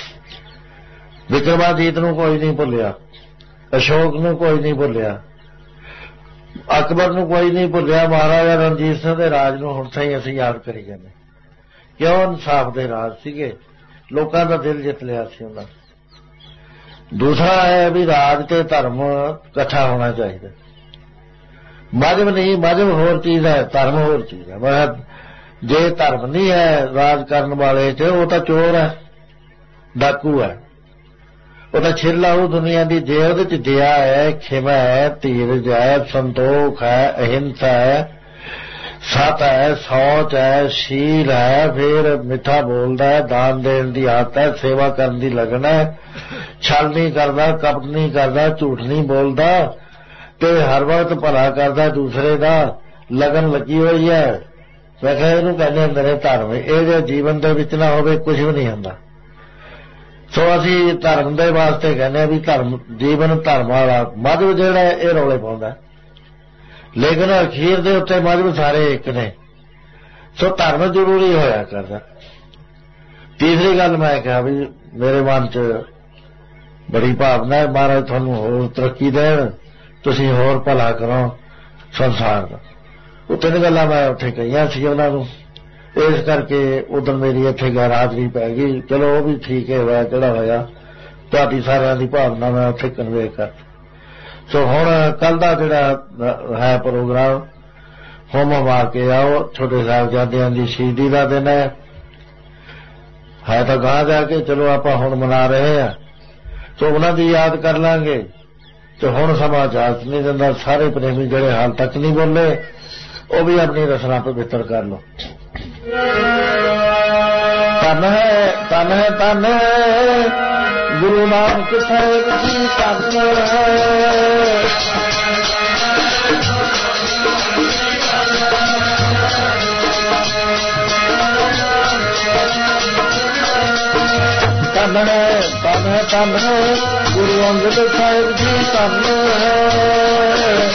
विक्रमाजीत नूं कोई नहीं भुल्लिया, अशोक नूं कोई नहीं भुल्लिया, अकबर नूं कोई नहीं भुल्लिया, महाराजा रणजीत सिंह दे राज नूं हुण ताईं असीं याद करी जांदे। क्यों? इंसाफ दे राज सीगे, लोकां दा दिल जित लिया सी उन्हां। दूसरा है भी राज ते धर्म इकट्ठा होना चाहिए, मजहब नहीं, मजहब होर चीज है, धर्म होर चीज है। मैं जे धर्म नहीं है राज करन वाले च, वो तो चोर है, डाकू है, वो तो छिल आऊ दुनिया की। जे उहदे च दया है, खिमा है, धीरज है, संतोख है, अहिंसा है, सत है, सौच है, शील है, फिर मिठा बोलता है, दान देने की आदत है, सेवा करने की लगन है, छल नहीं करता, कपट नहीं करता, झूठ नहीं बोलता, ते हर वक्त भला करता दूसरे का, लगन लगी हुई है। मैं कहा इहनूं कहंदे हुंदे ने धर्म। ये जीवन दे विच ना होवे कुछ भी नहीं हुंदा। सो असीं धर्म दे वास्ते कहने भी धर्म जीवन धर्म वाला, मजहब जिहड़ा ये रौले पाउंदा, लेकिन अखीर दे उत्ते मजहब सारे एक ने। सो धर्म जरूरी होया करदा। तीसरी गल मैं कहा भी मेरे मन च बड़ी भावना है, महाराज तुहानूं होर तरक्की देण, तुसीं होर भला करो संसार का। वो तीन गल्लां मैं उत्थे कहियां सी उहनां नूं, इस करके उधर मेरी इत्थे गैर हाजरी पै गई। चलो वो भी ठीक है, होया जिहड़ा होया, तुहाडी सारिआं दी भावना मैं उत्थे कन्वे कर। ਸੋ ਹੁਣ ਕੱਲ ਦਾ ਜਿਹੜਾ ਹੈ ਪ੍ਰੋਗਰਾਮ ਹੋਮ ਵਾ ਕੇ ਆਓ। ਛੋਟੇ ਸਾਹਿਬਜ਼ਾਦਿਆਂ ਦੀ ਸ਼ਹੀਦੀ ਦਾ ਦਿਨ ਹੈ ਹੈ ਤਾਂ ਗਾਂ ਜਾ ਕੇ ਚਲੋ ਆਪਾਂ ਹੁਣ ਮਨਾ ਰਹੇ ਹਾਂ, ਸੋ ਉਹਨਾਂ ਦੀ ਯਾਦ ਕਰ ਲਾਂਗੇ। ਤੇ ਹੁਣ ਸਮਾਂ ਇਜਾਜ਼ਤ ਨਹੀਂ ਦਿੰਦਾ। ਸਾਰੇ ਪ੍ਰੇਮੀ ਜਿਹੜੇ ਹਾਲ ਤੱਕ ਨਹੀਂ ਬੋਲੇ ਉਹ ਵੀ ਆਪਣੀ ਰਸਨਾ ਪਵਿੱਤਰ ਕਰ ਲਓ। ਧੰਨ ਹੈ ਧੰਨ ਹੈ ਧੰਨ ਹੈ ਗੁਰੂ ਨਾਨਕ ਸਾਹਿਬ ਜੀ ਧੰਨ ਹੈ। ਧੰਨ ਹੈ ਧੰਨ ਹੈ ਧੰਨ ਹੈ ਗੁਰੂ ਅੰਗਦ ਸਾਹਿਬ ਜੀ ਧੰਨ ਹੈ।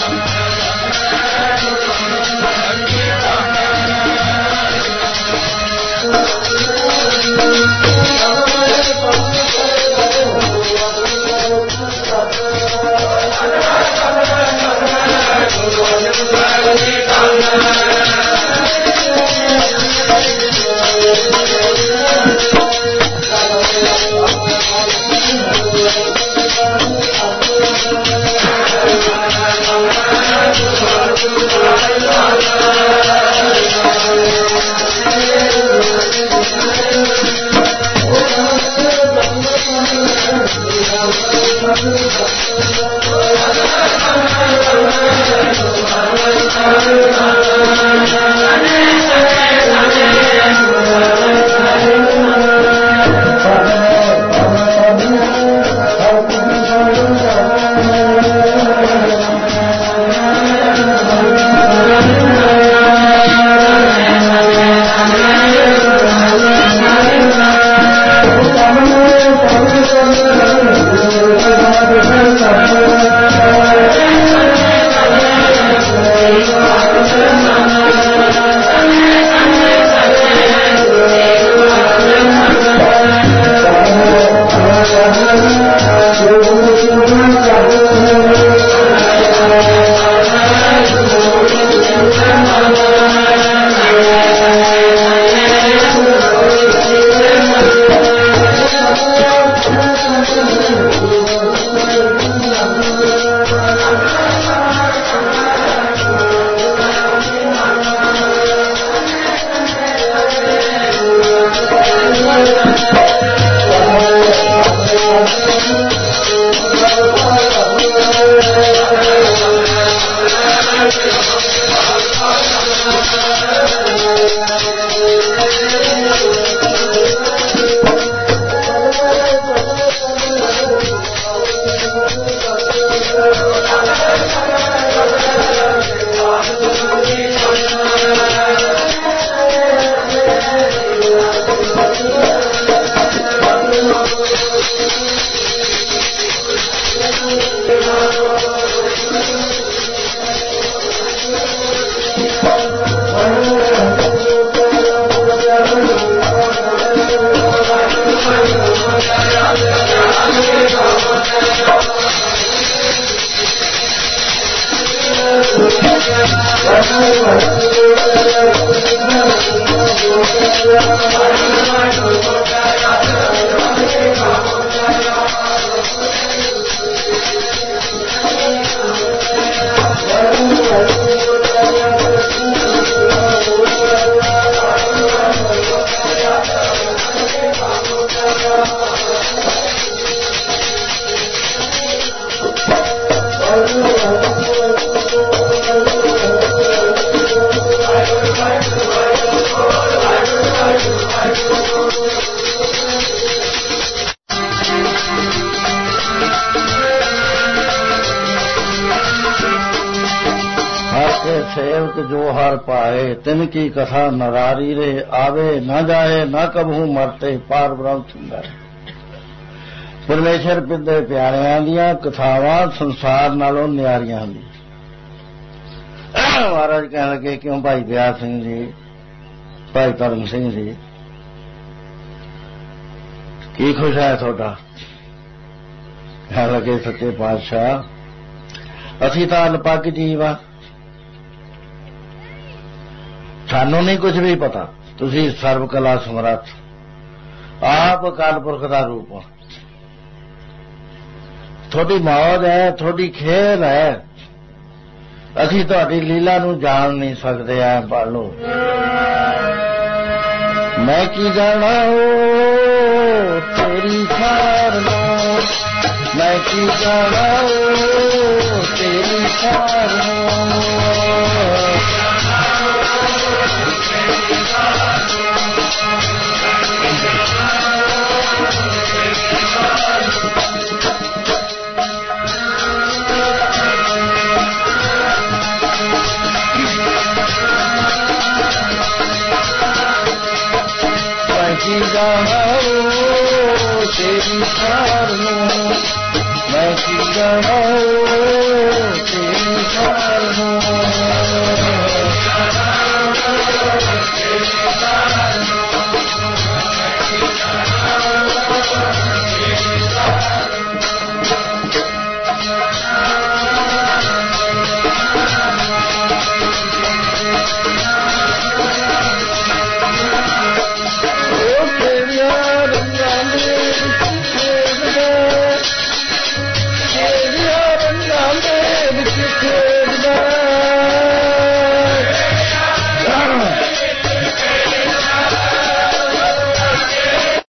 सेवक जो हर पाए तिन की कथा नरारी रे आवे न जाए न कबहू मरते पार ब्रह्म सुंदर। परमेश्वर पिंडे प्यारियां दियां कथावां संसार नालों न्यारियां हुंदी। महाराज कहण लगे क्यों भाई दया सिंह जी भाई धर्म सिंह जी की खुश है थोड़ा? कहण लगे सच्चे पातशाह असीं तां अनपढ़ जीव आ, सानू नहीं कुछ भी पता, तुसी सर्व कला समर्थ आप अकाल पुरख दा रूप हो थोड़ी मौज है, थोड़ी खेल है। असी तुहाडी लीला नूं जान नहीं सकते। ऐ पढ़ लो, मैं की जाना हो तेरी सार नूं, मैं की जाना हो तेरी सार नूं। मैं की जाना हो तेरी सार नूं, मैं की जाना हो तेरी सार नूं।